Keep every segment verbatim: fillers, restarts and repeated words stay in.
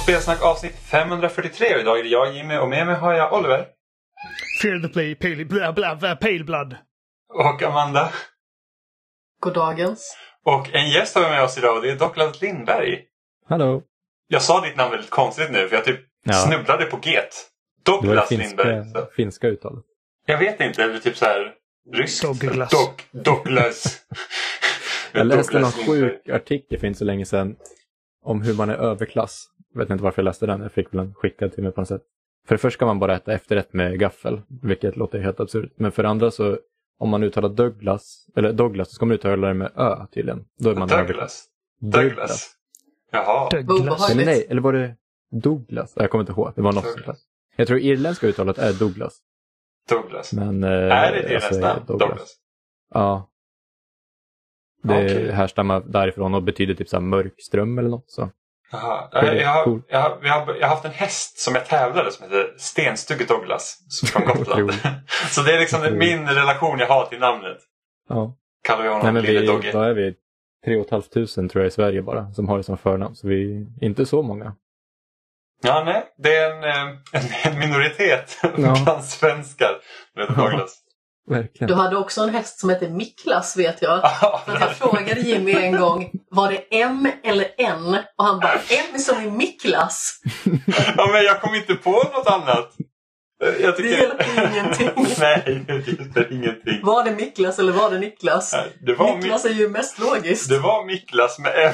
Spelsnack avsnitt femhundrafyrtiotre. Idag är det jag, Jimmy, och med mig har jag Oliver. Fear the play, pale, bla, bla, bla, pale blood. Och Amanda. God dagens. Och en gäst har vi med oss idag, och det är Douglas Lindberg. Hallå. Jag sa ditt namn väldigt konstigt nu, för jag typ ja. snubblade på get. Douglas finska, Lindberg. Så. Finska uttalet. Jag vet inte, eller typ så här ryskt. Douglas. Dog, Douglas. Jag läste Douglas någon sjuk artikel för inte så länge sedan om hur man är överklass. Jag vet inte varför jag läste den. Jag fick den skickad till mig på något sätt. För det första kan man bara äta efterrätt med gaffel, vilket låter helt absurt. Men för det andra så, om man uttalar Douglas, eller Douglas, så ska man uttala det med ö tydligen. Då är man Douglas. överklass. Douglas. Douglas. Jaha. Douglas. Eller nej, eller var det Douglas? Jag kommer inte ihåg. Det var något sånt. Jag tror irländska uttalet är Douglas. Douglas. Men, eh, är det det alltså, nästan? Douglas. Douglas. Ja. Det okay. härstammar därifrån och betyder typ så här mörk ström eller något så. Jaha. Jag, jag, har, cool. jag, har, jag, har, jag har haft en häst som jag tävlade som heter Stenstugge Douglas från Gotland. Så det är liksom min relation jag har till namnet. Ja. Kallar vi honom Nej, men Lille vi, Dogge. Vad är vi? tre och ett halvt tusen tror jag i Sverige bara som har det som förnamn. Så vi är inte så många. Ja, nej. Det är en, en minoritet ja. bland svenskar. Med Douglas. Verkligen. Du hade också en häst som heter Miklas, vet jag. För att jag frågade Jimmy en gång, var det M eller N? Och han bara, M som i Miklas. Ja, men jag kom inte på något annat. Jag tycker... Det hjälper ingenting. Nej, det hjälper ingenting. Var det Miklas eller var det Niklas? Nej, det var Miklas Mi- är ju mest logiskt. Det var Miklas med M.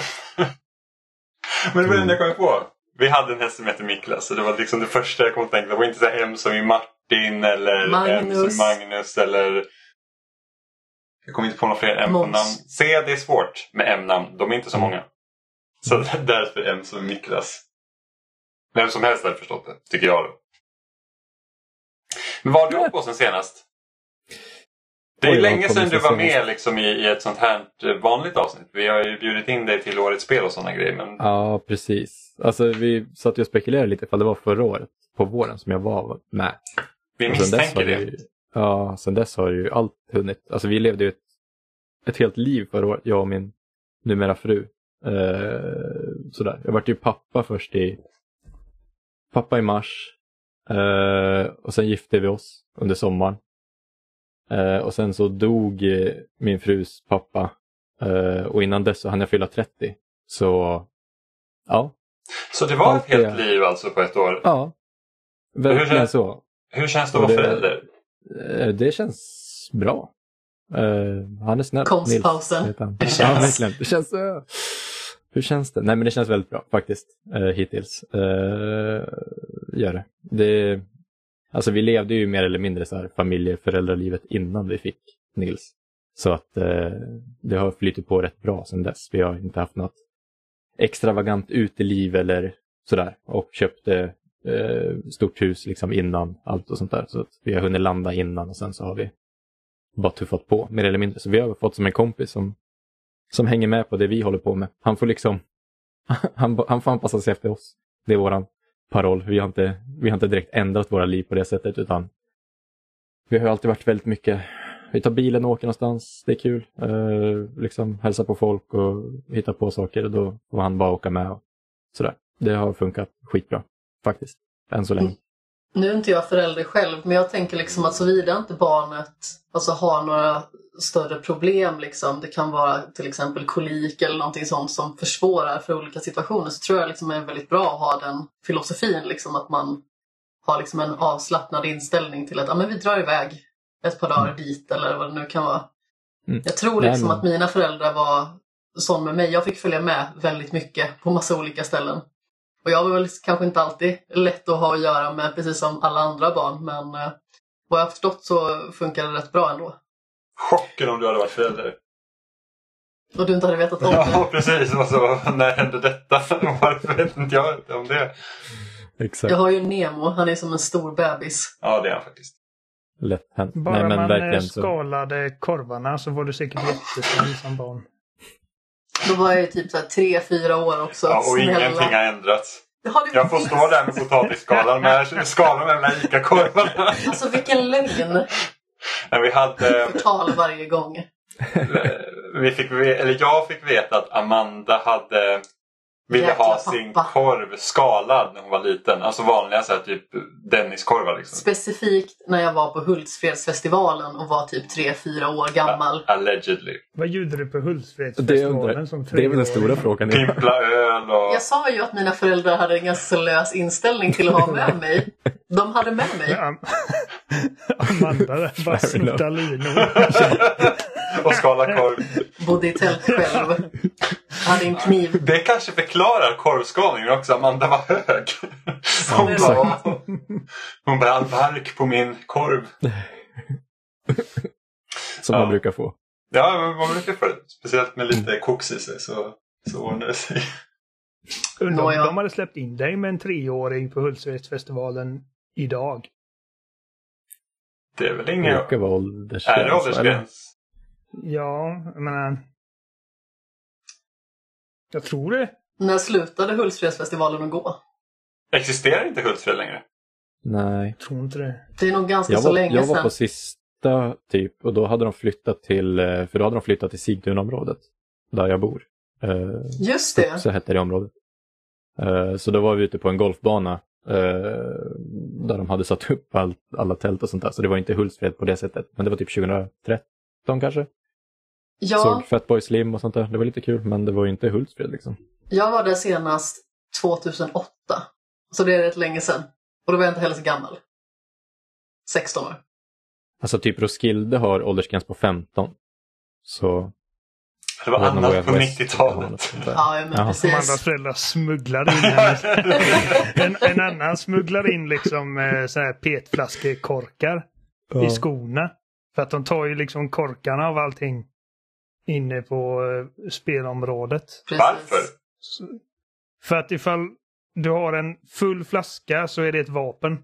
Men det var den jag kom på. Vi hade en häst som hette Miklas. Så det var liksom det första jag kom att tänka. Det var inte så här M som i Martin eller Magnus. M som Magnus eller... Jag kommer inte på några fler M på namn. C, det är svårt med M-namn. De är inte så många. Så därför M som Miklas. Vem som helst hade förstått det, tycker jag då. Men vad har du hållit på sen senast? Det är Oj, länge sedan du var senast. med liksom, i, i ett sånt här vanligt avsnitt. Vi har ju bjudit in dig till årets spel och sådana grejer. Men... Ja, precis. Alltså vi satt ju och spekulerade lite ifall det var förra året på våren som jag var med. Vi och misstänker det. Ju, ja, sen dess har ju allt hunnit. Alltså vi levde ju ett, ett helt liv förra året, jag och min numera fru. Eh, sådär. Jag var ju pappa först i pappa i mars. Eh, och sen gifte vi oss under sommaren. Eh, och sen så dog eh, min frus pappa. Eh, och innan dess så hann jag fylla trettio. Så ja. Så det var allt ett helt det... liv alltså på ett år? Ja. Verkligen hur känns, så. Hur känns det att vara förälder? Eh, det känns bra. Uh, han är snäll. Konstpausen. Nils, det ja, känns. verkligen. Det känns uh, hur känns det? Nej, men det känns väldigt bra faktiskt. Uh, hittills. Uh, gör det. det. Alltså vi levde ju mer eller mindre så här familjeföräldralivet innan vi fick Nils. Så att uh, det har flyttat på rätt bra sedan dess. Vi har inte haft något extravagant uteliv eller sådär. Och köpte uh, stort hus liksom innan allt och sånt där. Så att vi har hunnit landa innan och sen så har vi bara tuffat på, mer eller mindre. Så vi har fått som en kompis som, som hänger med på det vi håller på med. Han får liksom han, han får anpassa sig efter oss. Det är våran paroll. Vi har inte, vi har inte direkt ändrat våra liv på det sättet, utan vi har alltid varit väldigt mycket, vi tar bilen och åker någonstans, det är kul. Uh, liksom hälsa på folk och hitta på saker, och då får han bara åka med och sådär. Det har funkat skitbra faktiskt, än så länge. Mm. Nu är inte jag förälder själv, men jag tänker liksom att såvida inte barnet alltså har några större problem, liksom, det kan vara till exempel kolik eller någonting sånt som försvårar för olika situationer, så tror jag liksom är väldigt bra att ha den filosofin, liksom, att man har liksom en avslappnad inställning till att ah, men vi drar iväg ett par dagar dit eller vad det nu kan vara. Mm. Jag tror liksom att mina föräldrar var sån med mig. Jag fick följa med väldigt mycket på massa olika ställen. Och jag var väl kanske inte alltid lätt att ha att göra med, precis som alla andra barn. Men eh, vad jag har förstått så funkar det rätt bra ändå. Chocken om du hade varit förälder. Och du inte hade vetat om det. Ja, precis. Alltså, när hände detta? Varför vet inte jag inte om det? Exakt. Jag har ju Nemo, han är som en stor bebis. Ja, det är han faktiskt. Lätt hänt. Bara Nej, men man verkligen skalade så... korvarna så var du säkert jättesnäll som barn. Då var jag ju typ så här tre, fyra år också. Ja, och snälla. Ingenting har ändrats. Har jag får stå där med potatisskalan med skalan med de där Ica-korvarna. Alltså vilken lögn. Men vi hade... Förtal varje gång. vi fick, eller jag fick veta att Amanda hade ville Jäkla ha pappa. sin korv skalad när hon var liten. Alltså vanliga så här, typ Denniskorvar liksom. Specifikt när jag var på Hultsfredsfestivalen och var typ tre fyra år gammal. Allegedly. Vad gjorde du på Det, Hultsfredsfestivalen som det är väl den stora treåring? frågan. Pimpla öl och... Jag sa ju att mina föräldrar hade en ganska så lös inställning till att ha med mig. De hade med mig. Ja, Amanda där bara snutta linor. och skala korv. Bodde i tält själv. Hade en kniv. Det kanske förklarar korvskalningen också. Amanda var hög. Hon bara, hon bara all bark på min korv. Som Ja. man brukar få. Ja, men man brukar få det. Speciellt med lite koks i sig så, så ordnar det sig. Undrar om Nåja. de hade släppt in dig med en treåring på Hultsfredsfestivalen idag. Det är väl Det inga... brukar vara åldersgräns. Är det åldersgräns? Ja, jag menar... Jag tror det. När slutade Hultsfredsfestivalen att gå? Existerar inte Hultsfred längre? Nej. Jag tror inte det. Det är nog ganska Jag så var, länge jag var sedan. på sista typ och då hade de flyttat till, eh, för då hade de flyttat till Sigtunaområdet där jag bor. Eh, Just det. Så hette det området. Eh, så då var vi ute på en golfbana eh, där de hade satt upp all, alla tält och sånt där. Så det var inte Hultsfred på det sättet. Men det var typ tjugohundratretton kanske. Ja, Såg Fatboy Slim och sånt där. Det var lite kul men det var ju inte Hultsfred liksom. jag var där senast tjugohundraåtta. Så det är rätt länge sedan. Och då var jag inte heller så gammal. sexton år. Alltså typ Roskilde har åldersgräns på femton. Så... Det var Jag vet inte, annat på Way West eller något nittiotalet. sånt där. Ja, men Ja. Amandas precis. föräldrar smugglade in henne. en, en annan smugglar in liksom eh, så här petflaskekorkar Ja. i skorna. För att de tar ju liksom korkarna av allting inne på eh, spelområdet. Precis. Varför? Så, för att ifall du har en full flaska så är det ett vapen.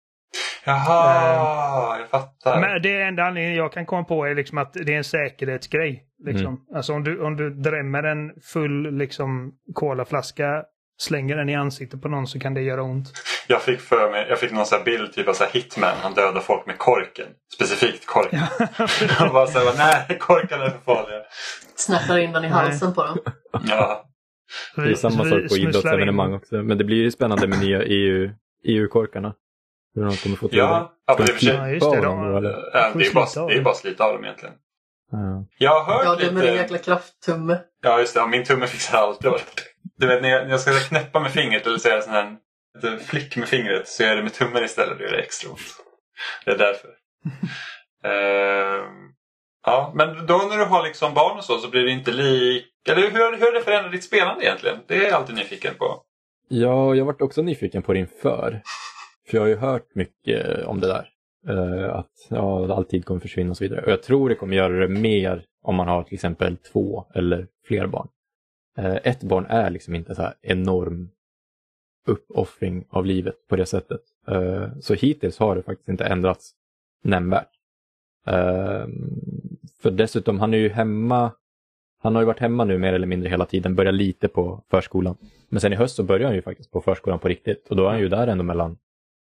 Jaha, jag fattar. Men det är enda anledningen jag kan komma på är liksom att det är en säkerhetsgrej. Liksom. Mm. Alltså om du, om du drämmer en full liksom colaflaska, slänger den i ansiktet på någon så kan det göra ont. Jag fick för mig, jag fick någon sån här bild typ av så här Hitman. Han dödar folk med korken. Specifikt korken. Han bara såhär, nej korkarna är för farliga. Snärtar in den i halsen på dem. Ja. Så Det är vi- samma så vi sak på smusslar idrottsevenemang in- också. Men det blir ju spännande med nya E U, E U-korkarna. Hur de kommer få till Ja, ja, men det är för sig- Ja, just det, Flippa de- av dem, eller? Ja, det, är slita bara, av det är dem. bara att slita av dem egentligen. Ja. Jag har hört Ja, det är med en lite... jäkla krafttumme. Ja, just det. Ja, min tumme fixar allt. Du vet, när jag, när jag ska knäppa med fingret eller säga sån här ett flick med fingret så gör jag det med tummen istället. Det gör det extra ont. Det är därför. Ehm, ja, men då när du har liksom barn och så så blir det inte lik... Eller hur, hur har det förändrat ditt spelande egentligen? Det är jag alltid nyfiken på. Ja, jag varit också nyfiken på det inför. För jag har ju hört mycket om det där. Uh, att ja, all tid kommer försvinna och så vidare. Och jag tror det kommer göra det mer om man har till exempel två eller fler barn. Uh, ett barn är liksom inte så här enorm uppoffring av livet på det sättet. Uh, så hittills har det faktiskt inte ändrats nämnvärt. Uh, för dessutom, han är ju hemma. Han har ju varit hemma nu mer eller mindre hela tiden. Börjar lite på förskolan. Men sen i höst så börjar han ju faktiskt på förskolan på riktigt. Och då är han ju där ändå mellan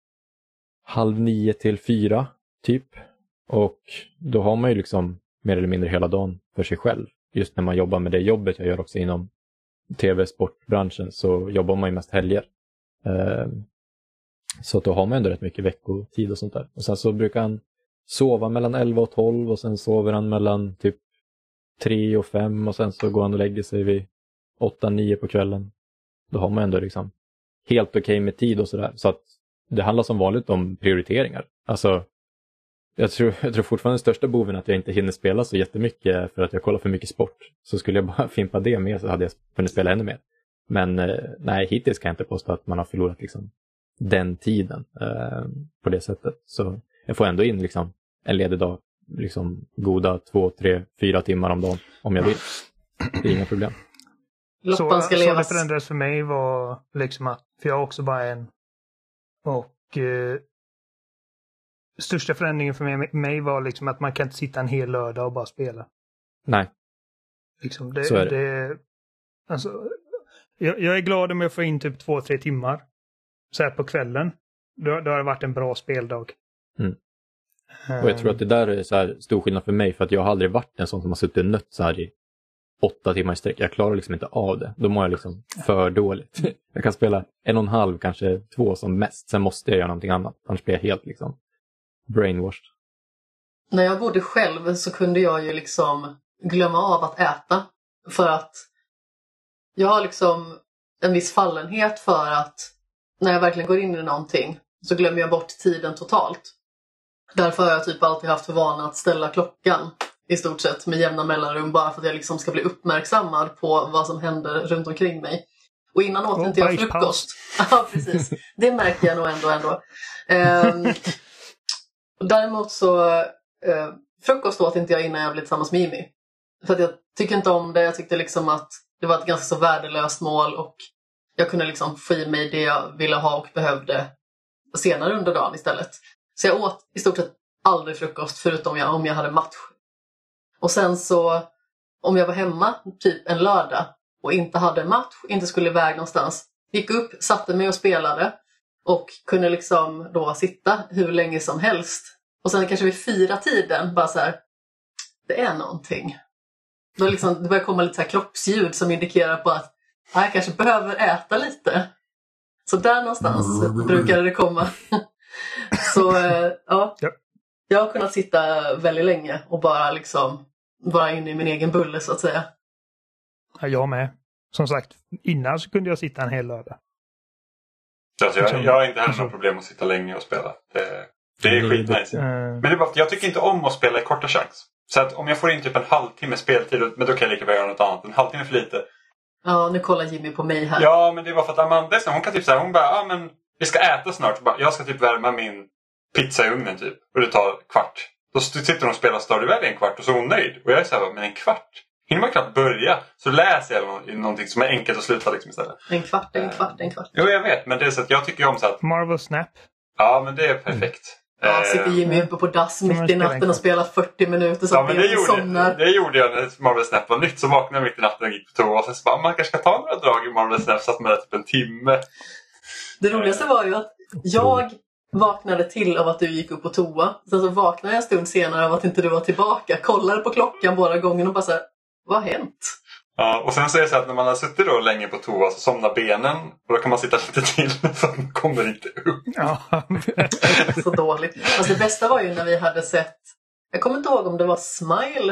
halv nio till fyra typ. Och då har man ju liksom mer eller mindre hela dagen för sig själv. Just när man jobbar med det jobbet jag gör också inom tv-sportbranschen så jobbar man ju mest helger. Uh, så då har man ändå rätt mycket veckotid och sånt där. Och sen så brukar han sova mellan elva och tolv och sen sover han mellan typ tre och fem och sen så går han och lägger sig vid åtta nio på kvällen. Då har man ändå liksom helt okej okay med tid och sådär. Så att det handlar som vanligt om prioriteringar. Alltså, jag tror, jag tror fortfarande den största boven är att jag inte hinner spela så jättemycket för att jag kollar för mycket sport. Så skulle jag bara fimpa det med så hade jag kunnat spela ännu mer. Men eh, nej, hittills kan jag inte påstå att man har förlorat liksom den tiden eh, på det sättet. Så jag får ändå in liksom en ledig dag, liksom goda två, tre, fyra timmar om dagen om jag vill. Det är inga problem. Loppan ska så, så det levas. förändrades för mig var liksom att, för jag har också bara en. Och eh, största förändringen för mig, mig var liksom att man kan inte sitta en hel lördag och bara spela. Nej, Liksom det, så är det. det alltså, jag, jag är glad om jag får in typ två, tre timmar så här på kvällen. Då, då har det varit en bra speldag. Mm. Och jag tror att det där är så här stor skillnad för mig för att jag har aldrig varit en sån som har suttit nött så här i åtta timmar i sträck. Jag klarar liksom inte av det. Då mår jag liksom för dåligt. Jag kan spela en och en halv, kanske två som mest. Sen måste jag göra någonting annat. Annars blir jag helt liksom brainwashed. När jag bodde själv så kunde jag ju liksom glömma av att äta. För att jag har liksom en viss fallenhet för att när jag verkligen går in i någonting så glömmer jag bort tiden totalt. Därför har jag typ alltid haft för vana att ställa klockan i stort sett med jämna mellanrum bara för att jag liksom ska bli uppmärksammad på vad som händer runt omkring mig. Och innan åt inte jag frukost. Ja, precis. Det märker jag nog ändå ändå. Ehm, däremot så eh, frukost åt inte jag innan jag blev tillsammans med Jimmy. För att jag tycker inte om det. Jag tyckte liksom att det var ett ganska så värdelöst mål och jag kunde liksom få i mig det jag ville ha och behövde senare under dagen istället. Så jag åt i stort sett aldrig frukost förutom jag, om jag hade match. Och sen så om jag var hemma typ en lördag och inte hade match, inte skulle iväg någonstans, gick upp, satte mig och spelade och kunde liksom då sitta hur länge som helst. Och sen kanske vid fyra tiden bara så här, det är någonting. Då liksom, det börjar komma lite så här kroppsljud som indikerar på att jag kanske behöver äta lite. Så där någonstans brukade det komma. Så ja, jag har kunnat sitta väldigt länge och bara liksom vara inne i min egen bulle så att säga. Ja, jag med. Som sagt, innan så kunde jag sitta en hel lördag. Alltså, jag, jag har inte heller något problem att sitta länge och spela. Det, det är skitnice. Mm. Men det är bara, jag tycker inte om att spela i korta chans. Så att om jag får in typ en halvtimme speltid, men då kan jag lika väl göra något annat. En halvtimme är för lite. Ja, nu kollar Jimmy på mig här. Ja, men det var för att Amanda, hon kan typ säga, hon bara, ja ah, men vi ska äta snart. Jag ska typ värma min pizza i ugnen typ. Och det tar kvart. Då sitter hon och spelar Stardew Valley en kvart och så är hon nöjd. Och jag är så här, men en kvart? Hinner man knappt börja så läser jag någonting som är enkelt att sluta liksom istället. En kvart, en kvart, en kvart. Jo, jag vet, men det är så att jag tycker om så att... Marvel Snap. Ja, men det är perfekt. Mm. Ja, sitter Jimmy uppe på dass mitt i natten och spelar fyrtio minuter så ja, men det gjorde, somnar. det gjorde jag när Marvel Snap var nytt. Så vaknade jag mitt i natten och gick på toa. Och sen så bara, man kanske ska ta några drag i Marvel Snap så att man är typ en timme. Det roligaste var ju att jag vaknade till av att du gick upp på toa. Sen så vaknade jag en stund senare av att inte du var tillbaka. Kollade på klockan båda gången och bara så här, vad har hänt? Ja, och sen så är det så att när man har suttit då länge på toa så somnar benen. Och då kan man sitta lite till så att man kommer inte upp. Ja. Så dåligt. Alltså det bästa var ju när vi hade sett, jag kommer inte ihåg om det var Smile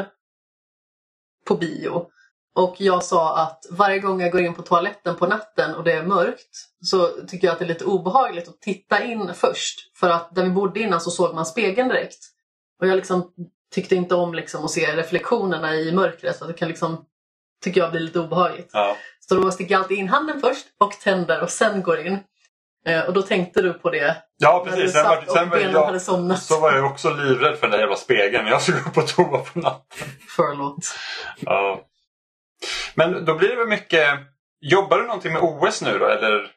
på bio. Och jag sa att varje gång jag går in på toaletten på natten och det är mörkt så tycker jag att det är lite obehagligt att titta in först. För att där vi bodde innan så såg man spegeln direkt. Och jag liksom tyckte inte om liksom att se reflektionerna i mörkret. Så det kan liksom, tycker jag blir lite obehagligt. Ja. Så då sticker jag alltid in handen först och tänder och sen går in. Eh, och då tänkte du på det. Ja, precis. Sen var, sen var jag, hade somnat. Så var jag också livrädd för den där jävla spegeln. Jag skulle gå på toa på natten. Förlåt. Ja. Men då blir det väl mycket... Jobbar du någonting med O S nu då, eller?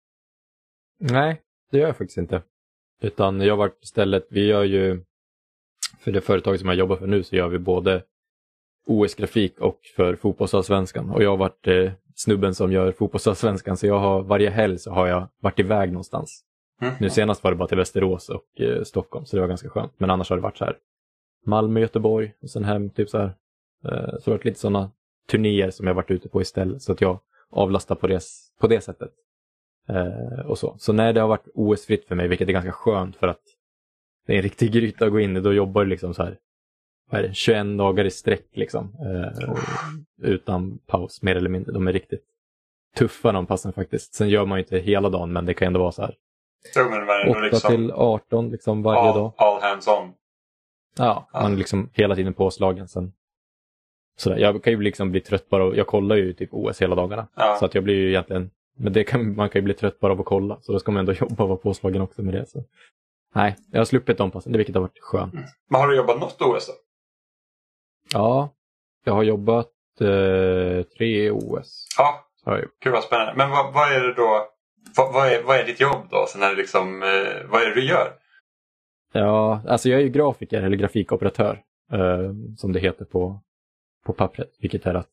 Nej, det gör jag faktiskt inte. Utan jag har varit istället... Vi gör ju... För det företag som jag jobbar för nu så gör vi både O S-grafik och för fotbollsallsvenskan. Och jag har varit eh, snubben som gör fotbollsallsvenskan. Så jag har varje helg så har jag varit iväg någonstans. Mm. Nu senast var det bara till Västerås och eh, Stockholm. Så det var ganska skönt. Men annars har det varit så här. Malmö, Göteborg och sen hem typ så här. Eh, så det har varit lite sådana turnéer som jag varit ute på istället. Så att jag avlastar på det, på det sättet. Eh, och så. Så när det har varit O S-fritt för mig, vilket är ganska skönt för att det är en riktig gryta att gå in i. Då jobbar det liksom så här, vad är det, tjugoett dagar i sträck liksom. Eh, utan paus, mer eller mindre. De är riktigt tuffa de passen faktiskt. Sen gör man ju inte hela dagen, men det kan ändå vara så här. Jo, men det åtta liksom, till arton liksom varje all, dag. All hands on. Ja, ja, man är liksom hela tiden påslagen. Sen. Sådär. Jag kan ju liksom bli trött bara. Jag kollar ju typ O S hela dagarna. Ja. Så att jag blir ju egentligen... Men det kan, man kan ju bli trött bara av att kolla. Så då ska man ändå jobba och vara påslagen också med det. Så. Nej, jag har sluppit de passen. Det vilket har varit skönt. Mm. Men har du jobbat något O S då? Ja, jag har jobbat eh, tre O S. Ja, gud vad spännande. Men vad, vad är det då? Vad, vad, är, vad är ditt jobb då? Sen är det liksom, eh, vad är det du gör? Ja, alltså jag är ju grafiker eller grafikoperatör. Eh, som det heter på, på pappret. Vilket är att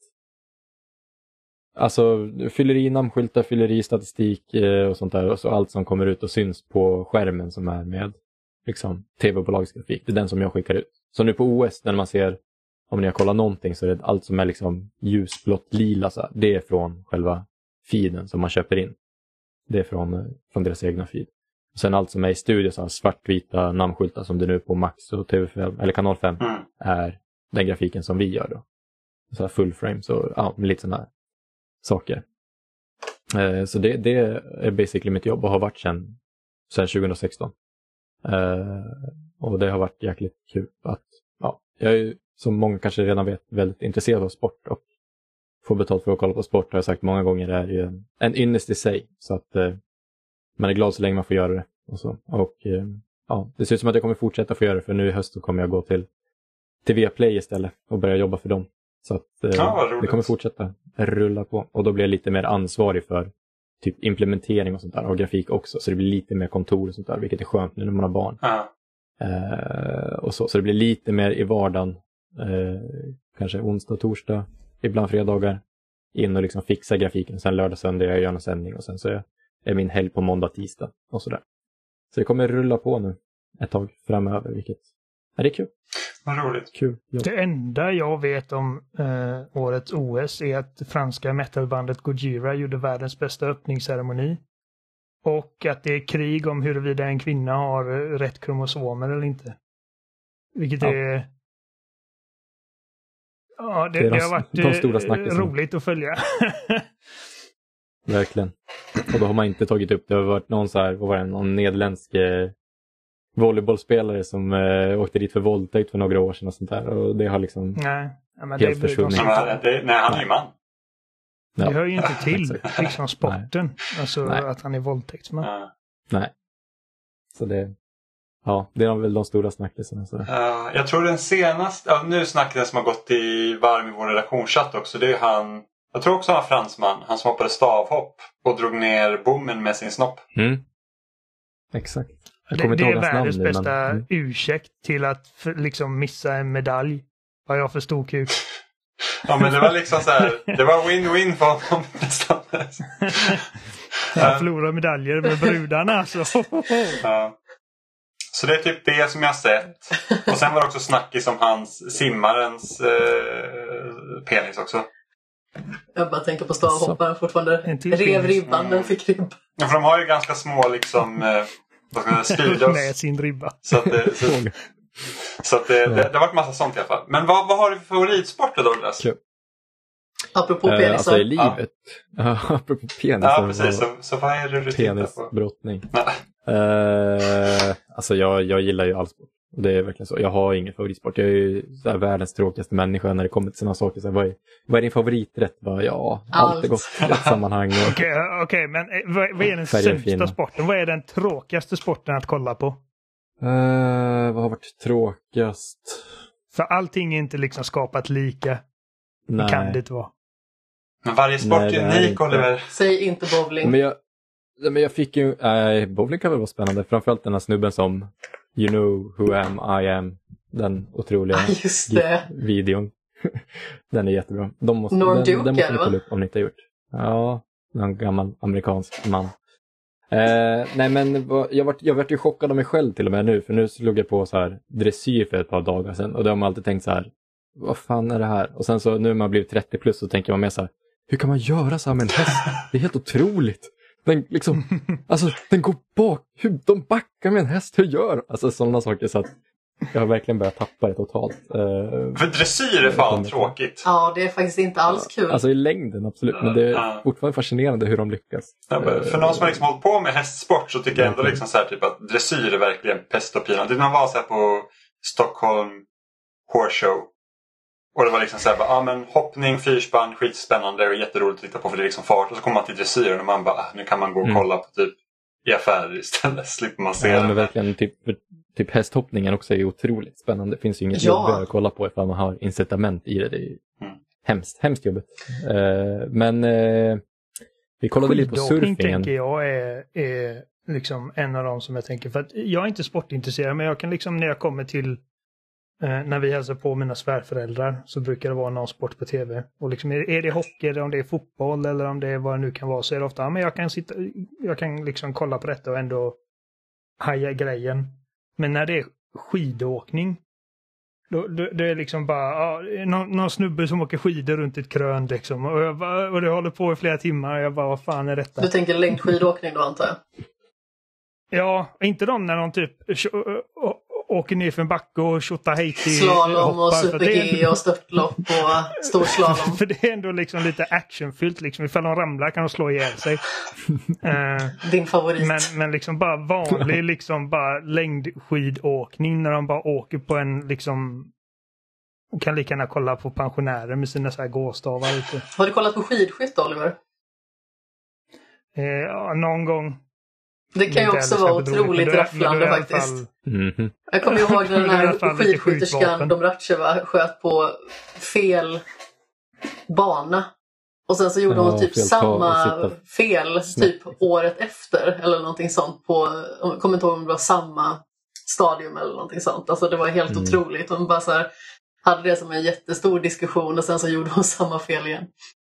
alltså fyller i namnskyltar, fyller i statistik eh, och sånt där. Och så allt som kommer ut och syns på skärmen som är med liksom tv-bolagsgrafik. Det är den som jag skickar ut. Så nu på O S när man ser om ni har kollat någonting så är det allt som är liksom ljusblått lila. Så här, det är från själva feeden som man köper in. Det är från, från deras egna feed. Och sen allt som är i studio, så här svartvita namnskyltar som det nu är på Max och T V fem, eller kanal fem, mm. är den grafiken som vi gör då. Så här full frame, så ja, med lite sådana här saker. Eh, så det, det är basically mitt jobb och har varit sedan, sedan tjugo sexton. Eh, och det har varit jäkligt kul att, ja, jag är ju, som många kanske redan vet, väldigt intresserad av sport och får betalt för att kolla på sport, har jag sagt många gånger, är ju en, en ynnest i sig. Så att eh, man är glad så länge man får göra det. Och, så. och eh, ja, det ser ut som att jag kommer fortsätta få göra det, för nu i höst så kommer jag gå till, till Viaplay istället och börja jobba för dem. Så att eh, ja, det kommer fortsätta rulla på. Och då blir jag lite mer ansvarig för typ implementering och sånt där, och grafik också. Så det blir lite mer kontor och sånt där, vilket är skönt nu när man har barn. Ja. Eh, och så, så det blir lite mer i vardagen. Eh, kanske onsdag, torsdag, ibland fredagar. In och liksom fixa grafiken. Sen lördag, söndag jag gör en sändning. Och sen så är, är min helg på måndag, tisdag och sådär. Så det kommer rulla på nu ett tag framöver, vilket ja, det är kul. Vad roligt. Kul. Ja. Det enda jag vet om eh, årets O S är att franska metalbandet Gojira gjorde världens bästa öppningsceremoni. Och att det är krig om huruvida en kvinna har rätt kromosomer eller inte. Vilket ja. är... Ja, det, det, är de, det har varit de stora snackisarna. Roligt att följa. Verkligen. Och då har man inte tagit upp, det har varit någon så här, vad var det, någon nederländsk eh, volleybollspelare som eh, åkte dit för våldtäkt för några år sedan och sånt där. Och det har liksom nej, men helt det, försvunnit. Det, det, nej, han är ju man. Det ja. hör ju inte till liksom sporten. Nej. Alltså nej. Att han är våldtäktsman. Ja. Nej. Så det, ja, det är väl de stora snackisarna. Så. Uh, jag tror den senaste, ja, nu snackar som har gått i varm i vår redaktionschatt också. Det är han, jag tror också han var fransman. Han som hoppade stavhopp och drog ner bommen med sin snopp. Mm. Exakt. Det, det är världens namn, bästa men... mm. ursäkt till att för, liksom missa en medalj. Vad jag för stor kuk. Ja, men det var liksom så här, det var win-win för honom nästan. Jag förlorar medaljer med brudarna så. Ja. Så det är typ det som jag har sett. Och sen var det också snackis om hans simmarens eh, penis också. Jag bara tänker på stavhopparen fortfarande. Rev ribban, mm. den fick ribba. Ja, för de har ju ganska små liksom eh, vad ska jag säga, med sin ribba. Så att det, så, så att det, det, det har varit massa sånt i alla fall. Men vad, vad har du för favoritsport då, Douglas? Cool. Apropå penisar. Uh, alltså i livet. Ja. apropå penisar. Ja, precis. Så, så vad är det du tittar på? Penisbrottning. uh, alltså jag, jag gillar ju all sport. Det är verkligen så. Jag har ingen favoritsport. Jag är ju så här världens tråkigaste människa när det kommer till sådana saker. Så här, vad, är, vad är din favoriträtt? Bara, ja, allt, allt är gott i ett sammanhang. Okej, okay, okay, men vad, vad är den sämsta fina. sporten? Vad är den tråkigaste sporten att kolla på? Uh, vad har varit tråkigast? För allting är inte liksom skapat lika. Nej. Det kan det inte vara. Men varje sport nej, är unik, Oliver. Säg inte bowling. Men jag, men jag fick ju... Äh, bowling kan väl vara spännande. Framförallt den här snubben som You know who am, I am. Den otroliga ah, just det. videon. Den är jättebra. De måste, Norm den, Duke, den måste ni va? kolla upp om ni inte har gjort. Ja, en gammal amerikansk man. Eh, nej men jag vart, jag vart ju chockad av mig själv till och med nu. För nu slog jag på så här dressyr för ett par dagar sedan. Och då har man alltid tänkt så här, vad fan är det här? Och sen så nu när man blivit trettio plus så tänker man mer så här, hur kan man göra så här med en häst? Det är helt otroligt. Den liksom, alltså den går bak, hur de backar med en häst, hur gör? Alltså sådana saker så att jag har verkligen börjat tappa det totalt. Uh, för dressyr är fan tråkigt. Ja, det är faktiskt inte alls kul. Alltså i längden absolut, men det är uh. fortfarande fascinerande hur de lyckas. Ja, men för någon som har liksom hållit på med hästsport så tycker jag ändå liksom så här, typ att dressyr är verkligen pest och pina. Det man var så här på Stockholm Horse Show. Och det var liksom så här, ja ah, men hoppning, fyrspann, skitspännande och jätteroligt att titta på för det är liksom fart. Och så kommer man till dressyr och man bara, ah, nu kan man gå och mm. kolla på typ i affärer istället. Slipper man se ja, det. Men verkligen typ, typ hästhoppningen också är otroligt spännande. Det finns ju inget ja. jobb att kolla på ifall man har incitament i det. Det är ju mm. hemskt, hemskt jobbet. Uh, men uh, vi kollade lite på surfingen. Tänker jag är, är liksom en av dem som jag tänker. För att jag är inte sportintresserad men jag kan liksom när jag kommer till Eh, när vi hälsar på mina svärföräldrar så brukar det vara någon sport på tv. Och liksom är, är det hockey eller om det är fotboll eller om det är vad det nu kan vara så är det ofta, ja, men jag kan sitta, jag kan liksom kolla på detta och ändå haja grejen. Men när det är skidåkning Då, då, det är liksom bara ja, någon, någon snubbe som åker skidor runt ett krön liksom. Och, jag bara, och det håller på i flera timmar och jag bara, vad fan är detta? Du tänker längdskidåkning då, antar jag? Ja, inte de när de typ åker ner för en backe och tjottar hejt i slalom och super-G och störtlopp och storslalom. För det är ändå liksom lite actionfyllt liksom. Ifall de ramlar kan de slå ihjäl sig. uh, Din favorit. Men, men liksom bara vanlig liksom bara längdskidåkning när de bara åker på en liksom kan lika gärna kolla på pensionärer med sina så här gåstavar ute. Har du kollat på skidskytte, Oliver? Uh, ja, någon gång. Det kan ju också vara otroligt rafflande faktiskt. Mm-hmm. Jag kommer ihåg när den här skidskytterskan Domracheva sköt på fel bana. Och sen så gjorde ja, hon typ samma fel typ året efter eller någonting sånt på, jag kommer inte ihåg om det var samma stadium eller någonting sånt. Alltså det var helt mm. otroligt. Hon bara så här, hade det som en jättestor diskussion och sen så gjorde hon samma fel igen.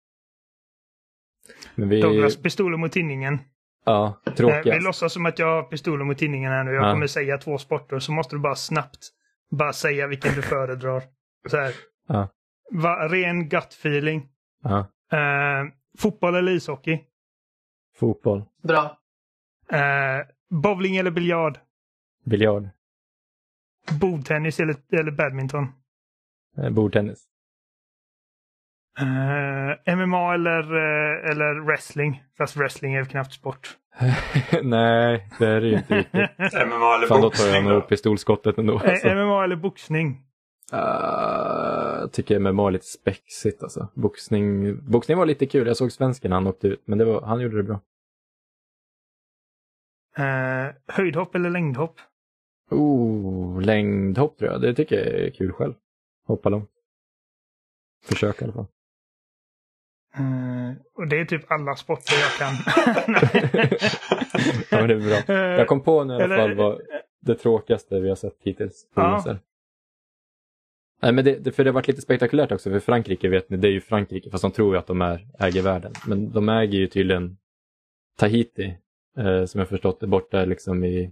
Men vi... Douglas pistoler mot tinningen. Ja, tråkigt. Vi låtsas som att jag har pistoler mot tinningen här nu. Jag ja. kommer säga två sporter så måste du bara snabbt bara säga vilken du föredrar. Så här. Ja. Va, ren gut feeling. Ja. Uh, fotboll eller ishockey? Fotboll. Bra. Uh, bowling eller biljard? Biljard. Bordtennis eller, eller badminton? Uh, bordtennis. Uh, M M A eller, uh, eller wrestling? Fast wrestling är knappt sport. Nej, det är det ju inte riktigt. M M A eller Fan, boxning då tar jag nog pistolskottet ändå. Alltså. M M A eller boxning? Uh, jag tycker M M A är lite spexigt alltså. Boxning, boxning var lite kul. Jag såg svensken han åkte ut. Men det var, han gjorde det bra. Uh, höjdhopp eller längdhopp? Oh, längdhopp tror jag. Det tycker jag är kul själv. Hoppa långt. Försök i alla fall. Uh, och det är typ alla sporter jag kan. Ja, men det är bra. Jag kom på nu i alla eller, fall vad det tråkigaste vi har sett hittills. Ja. Nej, men det, det, för det har varit lite spektakulärt också. För Frankrike vet ni, det är ju Frankrike. Fast de tror ju att de är, äger världen. Men de äger ju tydligen Tahiti. Eh, som jag förstått är borta liksom i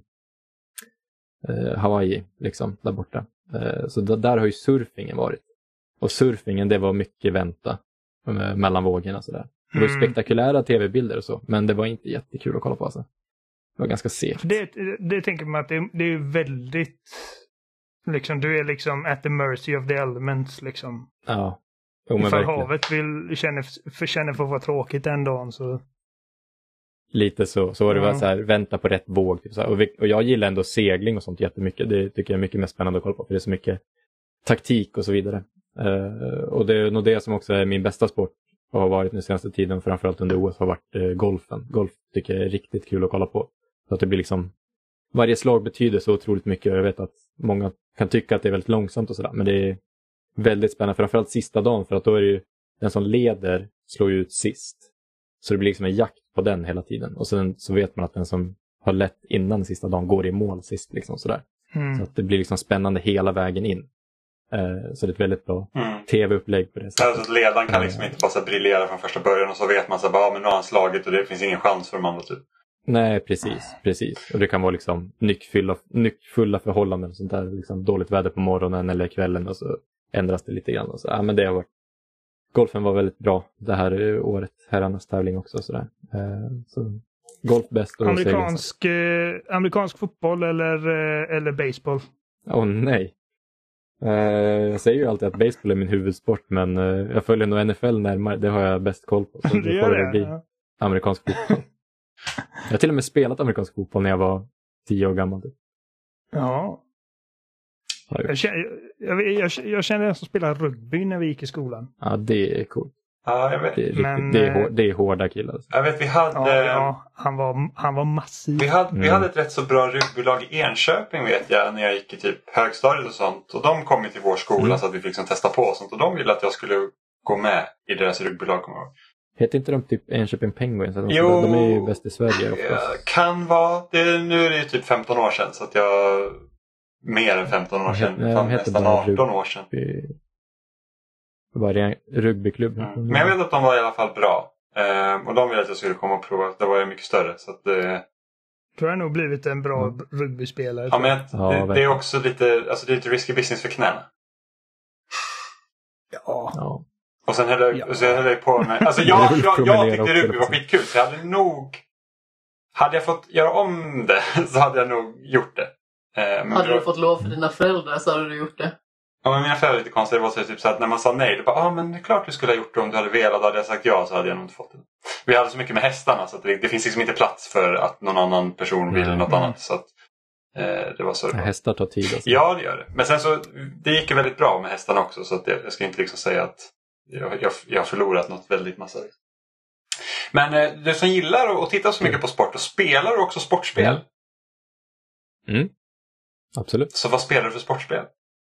eh, Hawaii. Liksom, där borta. Eh, så d- där har ju surfingen varit. Och surfingen, det var mycket vänta. Eh, mellan vågorna och sådär. Det var ju spektakulära tv-bilder och så. Men det var inte jättekul att kolla på alltså. Det var ganska segt. Det, det tänker man att det, det är väldigt... Liksom, du är liksom at the mercy of the elements liksom. Ja. Jo, men ifall verkligen. Havet vill känna för, känna för att vara tråkigt en dag så... Lite så. Så var det mm. så här, vänta på rätt våg. Typ, så här. Och, vi, och jag gillar ändå segling och sånt jättemycket. Det tycker jag är mycket mer spännande att kolla på. För det är så mycket taktik och så vidare. Uh, och det är nog det som också är min bästa sport. Och har varit den senaste tiden. Framförallt under O S har varit uh, golfen. Golf tycker jag är riktigt kul att kolla på. Så att det blir liksom... Varje slag betyder så otroligt mycket. Jag vet att många kan tycka att det är väldigt långsamt och sådär. Men det är väldigt spännande. Framförallt sista dagen. För att då är det ju den som leder slår ut sist. Så det blir liksom en jakt på den hela tiden. Och sen så vet man att den som har lett innan den sista dagen går i mål sist. Liksom sådär. Mm. Så att det blir liksom spännande hela vägen in. Uh, så det är ett väldigt bra mm. tv-upplägg på det sättet. Alltså, ledaren kan liksom inte bara så briljera från första början. Och så vet man så bara, ja, men nu har han slagit och det finns ingen chans för de andra typ. Nej, precis, precis. Och det kan vara liksom nyckfulla, nyckfulla förhållanden och sånt där. Liksom dåligt väder på morgonen eller kvällen och så ändras det lite grann. Och så, ja, men det har varit... Golfen var väldigt bra det här året. Herrarnas tävling också. Sådär. Så golf bäst. Och amerikansk, eh, amerikansk fotboll eller, eh, eller baseball? Åh oh, nej. Eh, jag säger ju alltid att baseball är min huvudsport. Men eh, jag följer nog N F L närmare. Det har jag bäst koll på. Så det får det bli ja. Amerikansk fotboll. Jag har till och med spelat amerikansk fotboll när jag var tio år gammal. Ja. Jag känner, jag, jag, jag känner en som spelar rugby när vi gick i skolan. Ja, det är coolt. Ja, jag vet. Det är, riktigt, Men, det är, hår, det är hårda killar. Alltså. Jag vet, vi hade... Ja, ja, han, var, han var massiv. Vi hade, mm. vi hade ett rätt så bra rugbylag i Enköping vet jag när jag gick i typ högstadiet och sånt. Och de kom ju till vår skola mm. så att vi fick liksom testa på och sånt. Och de ville att jag skulle gå med i deras rugbylag. Heter inte de typ Enköping Penguins? De, jo, de är ju bäst i Sverige oftast. Kan vara. Det, nu är det ju typ femton år sedan så att jag... Mer än femton år sedan. Nej, fan, nästan arton år sedan. Det var en rugbyklubb. Mm. Men jag vet att de var i alla fall bra. Ehm, och de ville att jag skulle komma och prova. Det var ju mycket större. Så att det... tror jag nog blivit en bra mm. rugbyspelare. Ja, men ja, det, det är också lite, alltså det är lite risky business för knäna. Ja. Ja. Och sen höll jag, Ja. och sen höll jag på med... Alltså jag, jag, jag tyckte Ruby var skitkul. Så jag hade nog... Hade jag fått göra om det så hade jag nog gjort det. Eh, men Hade då, du fått lov för dina föräldrar så hade du gjort det. Ja, men mina föräldrar är lite konstiga. Det var så, typ, så att när man sa nej, då bara, ja ah, men det är klart du skulle ha gjort det om du hade velat. Hade jag sagt ja så hade jag nog inte fått det. Vi hade så mycket med hästarna så att det, det finns liksom inte plats för att någon annan person vill Mm. något annat. Så att eh, det var så det var. Hästar tar tid alltså. Ja, det gör det. Men sen så, det gick ju väldigt bra med hästarna också. Så att jag, jag ska inte liksom säga att jag, jag, jag har förlorat något väldigt massa. Men eh, du som gillar att, att titta så mycket på sport och spelar du också sportspel? Mm. Absolut. Så vad spelar du för sportspel?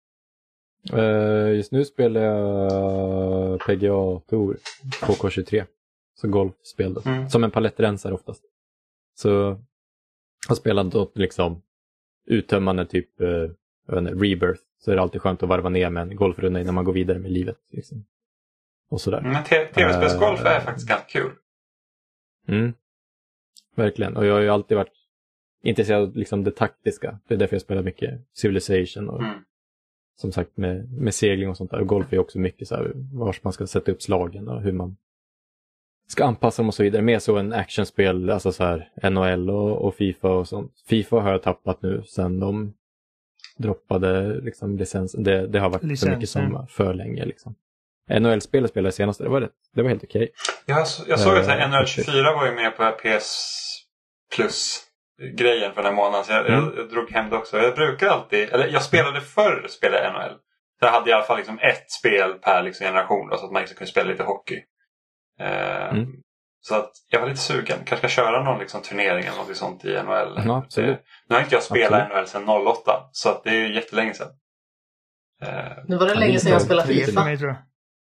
Uh, just nu spelar jag P G A Tour K K tjugotre. Så golfspel då. Mm. Som en palettrensare oftast. Så jag har spelat då liksom uttömmande typ uh, jag vet inte, rebirth. Så är det alltid skönt att varva ner med en golfrunda innan man går vidare med livet. Liksom. Och sådär. Men t- tv-spelsgolf uh, är faktiskt ganska kul. Mm. Verkligen. Och jag har ju alltid varit intresserad av liksom det taktiska. Det är därför jag spelar mycket Civilization och Mm. som sagt med, med segling och sånt där. Och golf är också mycket så här vars man ska sätta upp slagen och hur man ska anpassa dem och så vidare. Mer så en actionspel, alltså så här N H L och, och FIFA och sånt. FIFA har jag tappat nu sen de droppade liksom licensen. Det, det har varit Licensen. så mycket som för länge liksom. N H L-spelet spelade jag senast, det var, rätt, det var helt okej. Jag, så, jag såg att Uh, N H L tjugofyra var ju med på P S Plus-grejen för den här månaden. Så jag, Mm. jag, jag drog hem det också. Jag brukar alltid, eller jag spelade förr spelade N H L. Så jag hade i alla fall liksom ett spel per liksom generation då, så att man liksom kunde spela lite hockey. Uh, Mm. Så att jag var lite sugen. Kanske ska köra någon liksom turnering eller något sånt i N H L. Ja, absolut. Det, nu har inte jag spelat Absolut. N H L sedan noll åtta. Så att det är ju jättelänge sedan. Uh, Nu var det Ja, länge det sedan jag är spelade Tre för FIFA. mig, tror jag.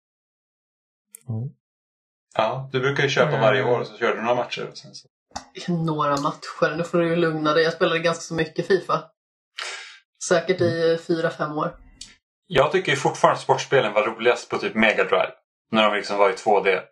Ja. ja, du brukar ju köpa varje år och så kör du några matcher. Och sen så. Några matcher. Nu får du ju lugna dig. Jag spelade ganska så mycket FIFA. Säkert i fyra, fem år. Jag tycker ju fortfarande att sportspelen var roligast på typ Mega Drive. När de liksom var i två D. Eh,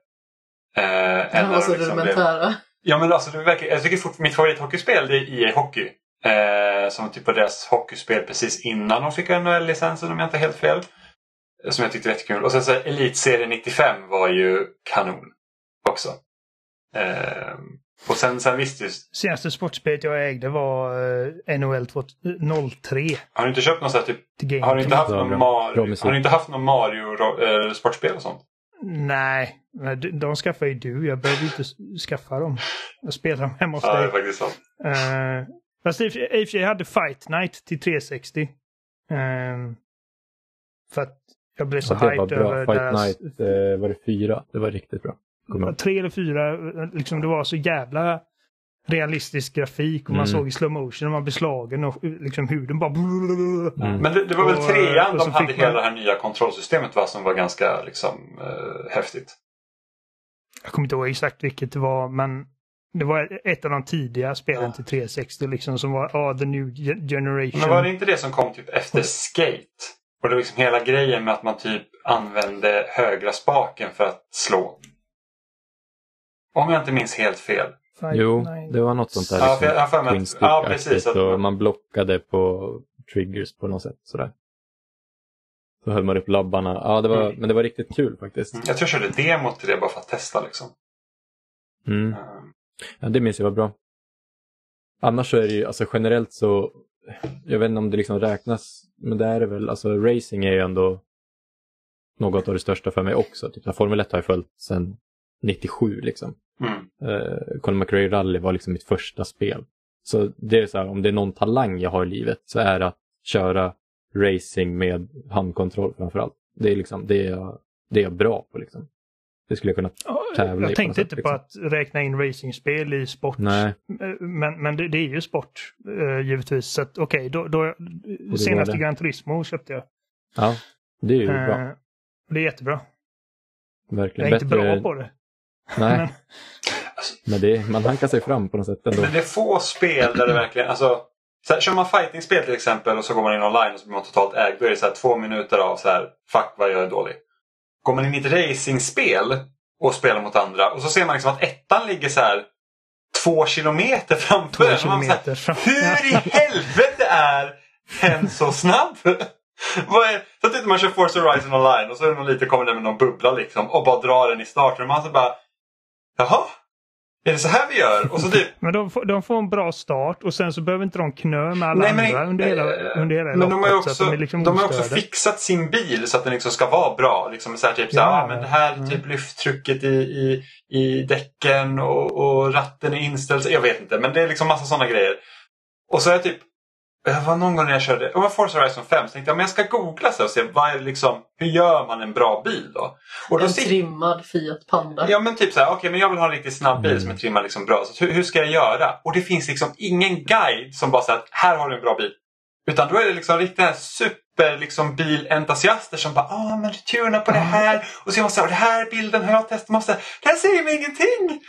De var så liksom rudimentära. blev... Ja men alltså det verkar... jag tycker fort... mitt favorithockeyspel det är E A Hockey. Eh, som typ var deras hockeyspel precis innan de fick N H L-licensen om jag inte är helt fel. Som jag tyckte var jättekul. Och sen så Elitserien nittiofem var ju kanon också. Eh, och sen, sen visste ju... Senaste sportspelet jag ägde var uh, N H L noll tre. Har du inte köpt någon sån här typ... Till Game Har du inte haft Bra, någon, bra. Mar... Bra musik. har du inte haft någon Mario-sportspel och sånt? Nej, de, de skaffar ju du. Jag behöver inte s- skaffa dem. Jag spelar dem hemma hos Ja, det är dig. faktiskt sant. Uh, fast i och för sig hade Fight Night till trehundrasextio. Uh, för att jag blev så Ja, det var hyped bra. över Fight deras... Night eh, var det fyra. Det var riktigt bra. Kommer jag ihåg. Tre eller fyra, liksom det var så jävla realistisk grafik och man Mm. såg i slow motion och man blev slagen och liksom huden bara... Mm. Men det, det var väl Och, trean och de så hade fick hela man- det här nya kontrollsystemet va, som var ganska liksom eh, häftigt. Jag kommer inte ihåg exakt vilket det var, men det var ett av de tidiga spelen Ja. till trehundrasextio liksom som var ah, the new ge- generation. Men var det inte det som kom typ efter Skate? Och det var liksom hela grejen med att man typ använde högra spaken för att slå. Om jag inte minns helt fel. Fight Jo, Night. det var något sånt där. Ja, för jag- jag har för mig att- Twin stick ja, precis, att och man- man blockade på triggers på något sätt. Sådär. Så höll man upp labbarna. Ja, det var, Mm. men det var riktigt kul faktiskt. Jag tror jag körde demot till det bara för att testa liksom. Mm. Eh, Ja, det minns jag var bra. Annars så är det ju, alltså generellt så, jag vet inte om det liksom räknas, men det är det väl, alltså racing är ju ändå något av det största för mig också. Typ, Formel ett har jag följt sedan nittiosju liksom. Mm. Uh, Colin McRae Rally var liksom mitt första spel. Så det är så här, om det är någon talang jag har i livet så är det att köra racing med handkontroll framförallt. Det är liksom, det är jag, det är jag bra på liksom. Det skulle jag kunna Ja, tävla i på jag något tänkte sätt, inte liksom. på att räkna in racingspel i sport. Nej. Men, men det, det är ju sport uh, givetvis. Så att okej, okay, då, då var senaste det. Gran Turismo köpte jag. Ja, det är ju Eh, bra. Det är jättebra. Jag Verkligen. är inte Bättre- bra på det. Nej, Men- men det, man hankar sig fram på något sätt ändå. Men det är få spel där det verkligen, alltså så här, kör man fightingspel till exempel och så går man in online och så blir man totalt ägd. Då är det så här två minuter av så här, fuck vad jag är dålig. Går man in i ett racingspel och spelar mot andra och så ser man liksom att ettan ligger så här två kilometer framför. Två Och man så här, kilometer fram. hur i helvete är hen så snabb? Vad är, så att man kör Forza Horizon Online och så är det någon lite kommer det med någon bubbla liksom och bara drar den i starten och man så bara jaha, är det så här vi gör? Och så typ... Men de får, de får en bra start och sen så behöver inte de knö med alla Nej, men, andra under hela, under hela men de har ju också, de, liksom de har också fixat sin bil så att den liksom ska vara bra. Liksom så här, typ, så här, ja, ah, men det här mm. typ lyfttrycket i, i, i däcken och, och ratten är inställd. Jag vet inte, men det är liksom massa sådana grejer. Och så är jag typ det var någon gång när jag körde om jag Forza Horizon fem så tänkte jag men jag ska googla så och se vad är det liksom, hur gör man en bra bil då? Och då en sit... trimmad Fiat Panda. Ja men typ så här, okej okay, men jag vill ha en riktigt snabb bil mm. som är trimmad liksom bra. Så hur, hur ska jag göra? Och det finns liksom ingen guide som bara säger att här har du en bra bil. Utan då är det liksom riktigt här super liksom bilentusiaster som bara ah men du tunar på det här och så man säger det här bilden har jag testat måste. Det här säger mig ingenting.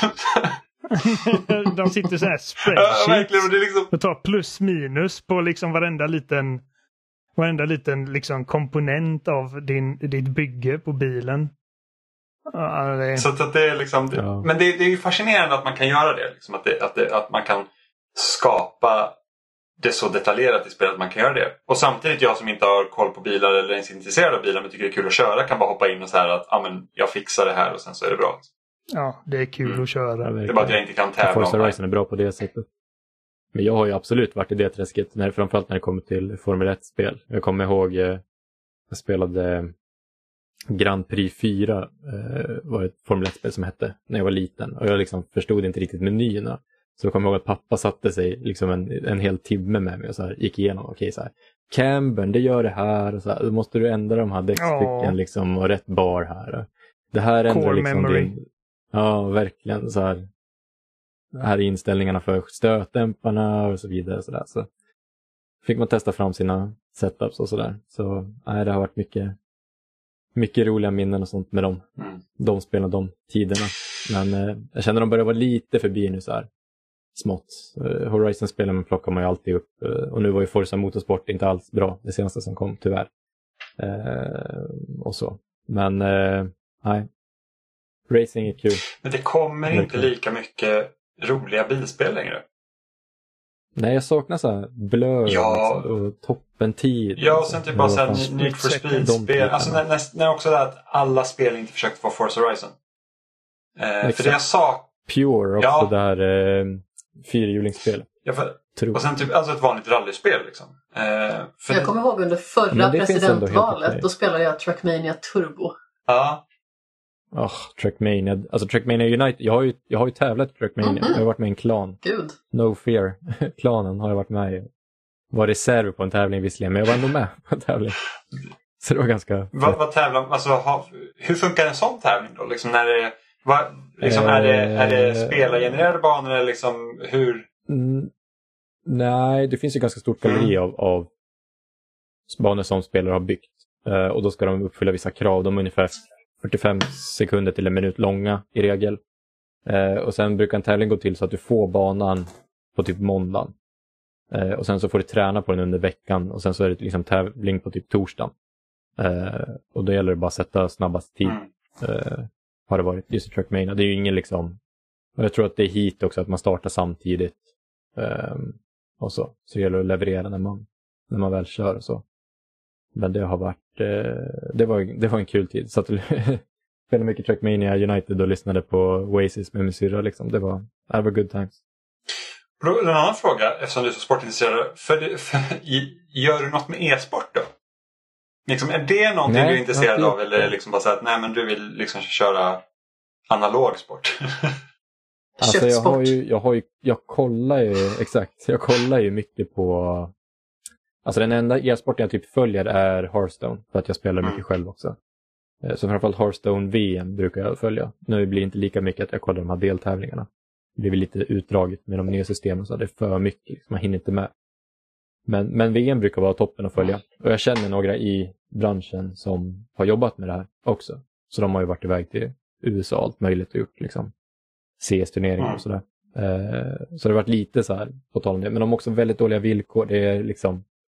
De sitter så här spreadsheets ja, verkligen, och det är liksom... och tar plus minus på liksom varenda liten varenda liten liksom komponent av din, ditt bygge på bilen. Ja, det... Så att det är liksom ja. Men det, det är ju fascinerande att man kan göra det, liksom, att, det, att, det att man kan skapa det så detaljerat i spelet att man kan göra det. Och samtidigt jag som inte har koll på bilar eller ens är intresserad av bilar men tycker det är kul att köra kan bara hoppa in och så här att ah, men jag fixar det här och sen så är det bra. Ja, det är kul mm. att köra. Det är bara att jag inte kan tävla Forza om det. Horizon är bra på det sättet. Men jag har ju absolut varit i det träsket, när, framförallt när det kommer till Formel ett-spel. Jag kommer ihåg, eh, jag spelade Grand Prix fyra, eh, var ett Formel ett-spel som hette, när jag var liten. Och jag liksom förstod inte riktigt menyerna. Så jag kommer ihåg att pappa satte sig liksom en, en hel timme med mig och så här, gick igenom, okej okay, så här. Cambern, det gör det här och så här. Då måste du ändra de här däckstycken oh. liksom, och rätt bar här. Det här ändrar Core liksom memory. Din, ja, verkligen så här. Här är inställningarna för stötdämparna och så vidare. Så, där. Så fick man testa fram sina setups och sådär. Så nej, det har varit mycket, mycket roliga minnen och sånt med dem. Mm. De spelade de tiderna. Men eh, jag känner att de börjar vara lite förbi nu så här. Smått. Eh, Horizon-spelen plockar man ju alltid upp. Eh, och nu var ju Forza Motorsport inte alls bra. Det senaste som kom, tyvärr. Eh, och så. Men eh, nej. Racing är kul. Men det kommer inte kul. Lika mycket roliga bilspel längre. Nej, jag saknar så här Blur ja. och Toppen-tid. Ja, och sen typ bara så här Need for Speed-spel. Alltså när, när, när också det att alla spel inte försökte få Forza Horizon. Eh, för det jag sa... Pure också, ja. Där eh, fyrhjulingsspelet. Ja, för, och sen typ alltså ett vanligt rallyspel liksom. Eh, för jag det, kommer ihåg under förra presidentvalet, då spelade jag Trackmania Turbo. Ja. Oh, Trackmania. Alltså Trackmania United. Jag har ju, jag har ju tävlat i Trackmania. Mm-hmm. Jag har varit med i en klan. Gud. No Fear. Klanen har jag varit med i. Var reserv på en tävling visserligen. Men jag var ändå med på en tävling. Så det var ganska... Vad, vad tävlar... Alltså, ha, hur funkar en sån tävling då? Liksom när det... Vad, liksom, eh, är, det är det spelargenererade banor eller liksom hur... Mm, nej, det finns ju ganska stort galleri mm. av, av banor som spelare har byggt. Uh, och då ska de uppfylla vissa krav. De är ungefär fyrtiofem sekunder till en minut långa i regel. Eh, och sen brukar en tävling gå till så att du får banan på typ måndagen. Eh, och sen så får du träna på den under veckan. Och sen så är det liksom tävling på typ torsdagen. Eh, och då gäller det bara att sätta snabbast tid. Eh, har det varit just i Trackmania. Det är ju ingen liksom... Och jag tror att det är hit också att man startar samtidigt. Eh, och så. Så det gäller att leverera när man, när man väl kör och så. Men det har varit... Det var, det var en kul tid. Så att jag spelade mycket Trackmania United och lyssnade på Oasis med min syrra. Liksom. Det var, det var good times. En annan fråga, eftersom du är så sportintresserad. För, för, gör du något med e-sport då? Liksom, är det någonting nej, du är intresserad av? Eller är det liksom bara så att nej, men du vill liksom köra analog sport? Alltså jag har ju, jag har ju, jag kollar ju, exakt. Jag kollar ju mycket på... Alltså den enda e-sporten jag typ följer är Hearthstone. För att jag spelar mycket mm. själv också. Så framförallt Hearthstone V M brukar jag följa. Nu blir det inte lika mycket att jag kollar de här deltävlingarna. Det blir väl lite utdraget med de nya systemen. Så det är för mycket. Man hinner inte med. Men, men V M brukar vara toppen att följa. Och jag känner några i branschen som har jobbat med det här också. Så de har ju varit iväg till U S A och allt möjligt och gjort liksom C S-turneringar och sådär. Eh, så det har varit lite så här på tal om det. Men de har också väldigt dåliga villkor. Det är liksom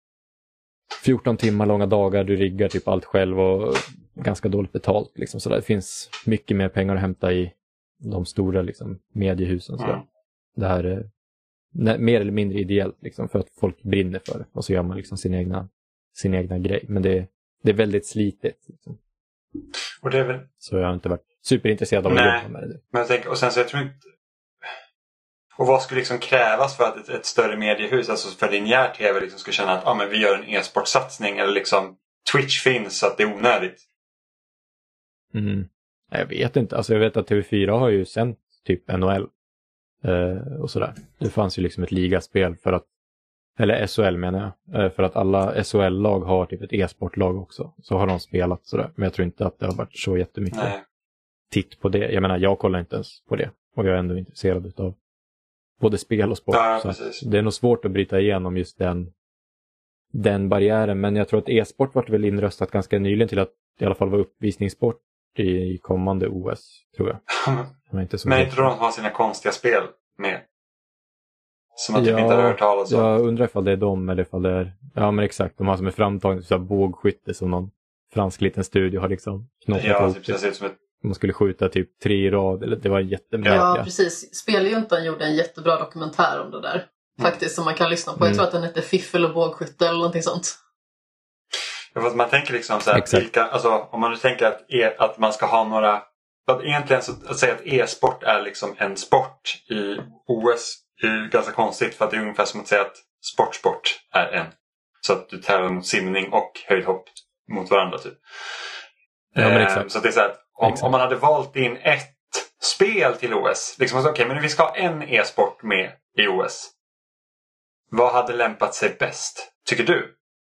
fjorton timmar långa dagar, du riggar typ allt själv och ganska dåligt betalt. Liksom, så där. Det finns mycket mer pengar att hämta i de stora liksom, mediehusen. Så mm. Det här är mer eller mindre ideellt liksom, för att folk brinner för det. Och så gör man liksom sina egna sin egna grej. Men det, det är väldigt slitigt. Liksom. Och det är väl... Så jag har inte varit superintresserad av att Nej, jobba med det. Men jag tänker, och sen så jag tror inte... Och vad skulle liksom krävas för att ett, ett större mediehus, alltså för linjär tv, liksom skulle känna att ah, men vi gör en e-sportsatsning, eller liksom Twitch finns så att det är onödigt? Mm. Jag vet inte. Alltså jag vet att T V fyra har ju sänt typ N H L eh, och sådär. Det fanns ju liksom ett ligaspel för att, eller S H L menar jag, eh, för att alla S H L-lag har typ ett e-sportlag också. Så har de spelat sådär. Men jag tror inte att det har varit så jättemycket Nej. titt på det. Jag menar, jag kollar inte ens på det. Och jag är ändå intresserad utav både spel och sport. Ja, så det är nog svårt att bryta igenom just den, den barriären. Men jag tror att e-sport var väl inröstat ganska nyligen till att i alla fall vara uppvisningssport i kommande O S, tror jag. jag inte så men inte de har sina konstiga spel med? Som att ja, typ inte har hört talas om. Jag undrar ifall det är dem eller ifall det är... Ja, men exakt. De har som är framtagna så här bågskytte som någon fransk liten studio har liksom knoppat ja, ihop. typ, det ser ut som ett... Man skulle skjuta typ tre i rad. Eller det var jättemärkligt. Ja, precis. Speljuntan gjorde en jättebra dokumentär om det där. Mm. Faktiskt, som man kan lyssna på. Jag Mm. tror att den heter Fiffel och bågskytte eller någonting sånt. Ja, för att man tänker liksom så här, vilka, alltså, om man nu tänker att, e, att man ska ha några... Att egentligen så, att säga att e-sport är liksom en sport i O S är ju ganska konstigt, för att det är ungefär som att säga att sportsport är en. Så att du tävlar mot simning och höjdhopp mot varandra typ. Ja, men exakt. Ehm, så att det är så här, om, om man hade valt in ett spel till O S, liksom så, okej, okay, men vi ska ha en e-sport med i O S. Vad hade lämpat sig bäst, tycker du?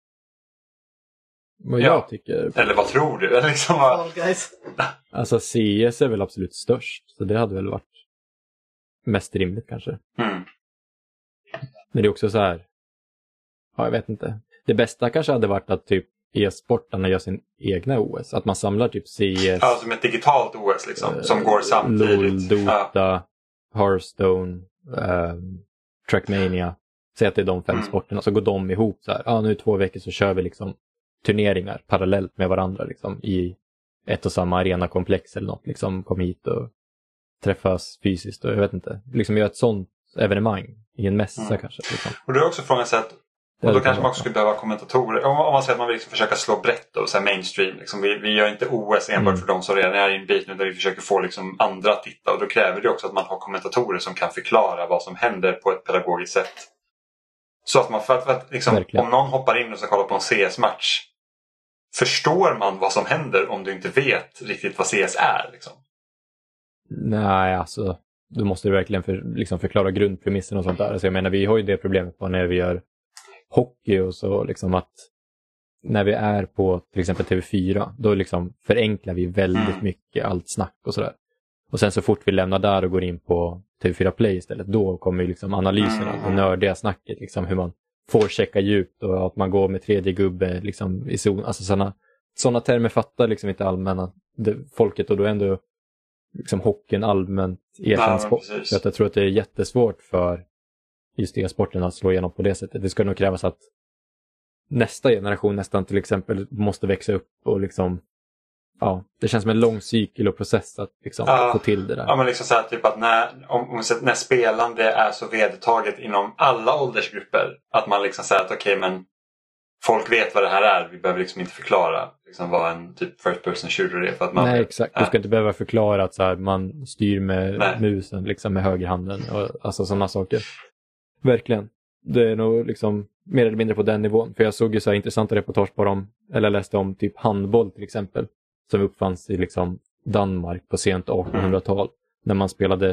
Vad Ja. jag tycker... Eller vad tror du? Eller liksom, vad... Fall Guys. Alltså C S är väl absolut störst. Så det hade väl varit mest rimligt kanske. Mm. Men det är också så här... Ja, jag vet inte. Det bästa kanske hade varit att typ e-sportarna gör sin egna O S. Att man samlar typ C S... Ja, som ett digitalt O S liksom. Uh, som går samtidigt. LOL, Dota, ja. Hearthstone, um, Trackmania. Säg att det är de fem Mm. sporterna. Så går de ihop så här. Ja, nu i två veckor så kör vi liksom turneringar parallellt med varandra liksom, i ett och samma arenakomplex eller något. Liksom kom hit och träffas fysiskt och jag vet inte. Liksom göra ett sånt evenemang i en mässa Mm. kanske. Liksom. Och det är också frågan så att, och då kanske man också skulle behöva kommentatorer. Om, om man säger att man vill liksom försöka slå brett och så här mainstream. Liksom. Vi, vi gör inte O S enbart Mm. för de som redan är inbitna, utan vi försöker få liksom andra att titta. Och då kräver det också att man har kommentatorer som kan förklara vad som händer på ett pedagogiskt sätt. Så att man, för att, för att liksom, om någon hoppar in och ska kolla på en C S-match, förstår man vad som händer om du inte vet riktigt vad C S är? Liksom? Nej, alltså du måste verkligen för, liksom förklara grundpremissen och sånt där. Alltså, jag menar, vi har ju det problemet på när vi gör hockey och så liksom att när vi är på till exempel T V fyra, då liksom förenklar vi väldigt Mm. mycket allt snack och sådär. Och sen så fort vi lämnar där och går in på T V fyra Play istället, då kommer ju liksom analyserna, Mm. det nördiga snacket, liksom hur man får checka djupt och att man går med tredje gubbe liksom i zon. Alltså sådana såna termer fattar liksom inte allmänna det, folket, och då är ändå liksom hockeyn allmänt erkänd sport. Så att jag tror att det är jättesvårt för just e-sporten att slå igenom på det sättet. Det ska nog krävas att nästa generation nästan till exempel måste växa upp och liksom, ja, det känns som en lång cykel och process att liksom ja, få till det där. Ja, men liksom så här, typ att när, om, om, när spelande är så vedertaget inom alla åldersgrupper, att man liksom säger att okej, okay, men folk vet vad det här är, vi behöver liksom inte förklara liksom vad en typ first person shooter är, för att man... Nej, exakt. Du ska inte behöva förklara att så här, man styr med Nej. musen liksom med högerhanden och alltså sådana saker. Verkligen. Det är nog liksom mer eller mindre på den nivån. För jag såg ju så här intressanta reportage på dem, eller läste om typ handboll till exempel, som uppfanns i liksom Danmark på sent artonhundratal, när man spelade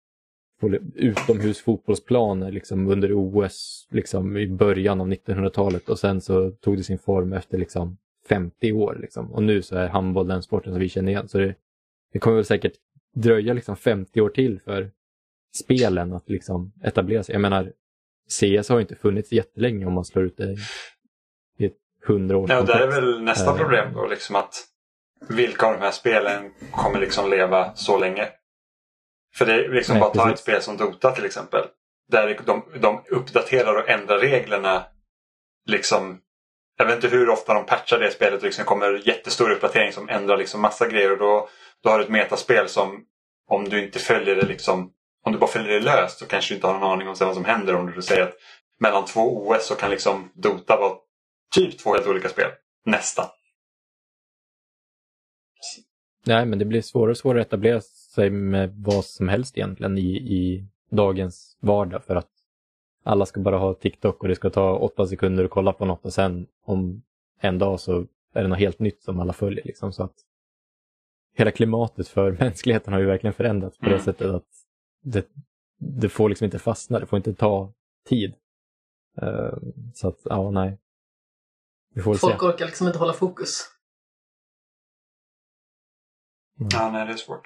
på utomhusfotbollsplaner liksom under O S liksom i början av nittonhundratalet, och sen så tog det sin form efter liksom femtio år liksom. Och nu så är handboll den sporten som vi känner igen, så det, det kommer väl säkert dröja liksom femtio år till för spelen att liksom etablera sig. Jag menar, C S har inte funnits jättelänge om man slår ut det i ett hundra år. Ja, och där är väl nästa äh, problem då, liksom att vilka av de här spelen kommer liksom leva så länge? För det är liksom, nej, bara ta ett spel som Dota till exempel, där de, de uppdaterar och ändrar reglerna liksom, jag vet inte hur ofta de patchar det spelet och liksom kommer jättestor uppdatering som ändrar liksom massa grejer, och då, då har du ett metaspel som, om du inte följer det liksom, om du bara följer det löst, så kanske du inte har någon aning om vad som händer. Om du säger att mellan två O S så kan liksom Dota vara typ två helt olika spel. Nästan. Nej, men det blir svårare och svårare att etablera sig med vad som helst egentligen i, i dagens vardag, för att alla ska bara ha TikTok och det ska ta åtta sekunder att kolla på något och sen om en dag så är det något helt nytt som alla följer. Liksom. Så att hela klimatet för mänskligheten har ju verkligen förändrats på det mm. sättet att det, det får liksom inte fastna, det får inte ta tid. Uh, så att, ja, nej. Vi får Folk se. orkar liksom inte hålla fokus. Mm. Ja, nej, det är svårt.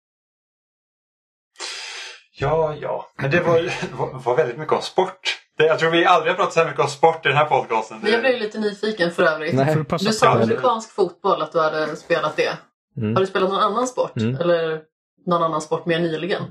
Ja, ja. Men det var, var, var väldigt mycket om sport. Det, jag tror vi aldrig har pratat så här mycket om sport i den här podcasten. Men jag blev lite nyfiken för övrigt. Nej. Du sa amerikansk fotboll, att du hade spelat det. Mm. Har du spelat någon annan sport? Mm. Eller någon annan sport mer nyligen?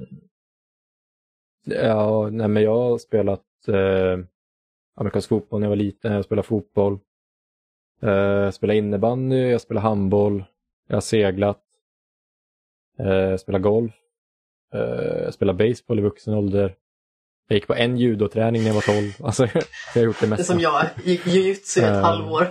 Ja, nej, men jag har spelat eh, amerikansk fotboll när jag var liten. Jag spelade fotboll. Eh, jag spelade innebandy, jag spelade handboll. Jag har seglat. Eh, jag spelade golf. Eh, jag spelade baseball i vuxen ålder. Jag gick på en judoträning när jag var tolv. Alltså, jag har gjort det mesta. Det som jag gick jujutsu i ett uh, halvår.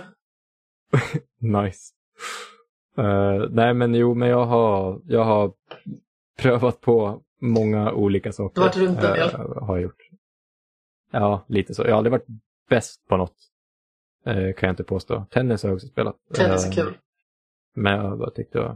Nice. Uh, nej, men jo, men jag har, jag har prövat på många olika saker. Du har varit runt en del. Uh, har jag gjort. Ja, lite så. Jag har aldrig varit bäst på något. Uh, kan jag inte påstå. Tennis har jag också spelat. Tennis är kul. Uh, men jag bara tyckte det var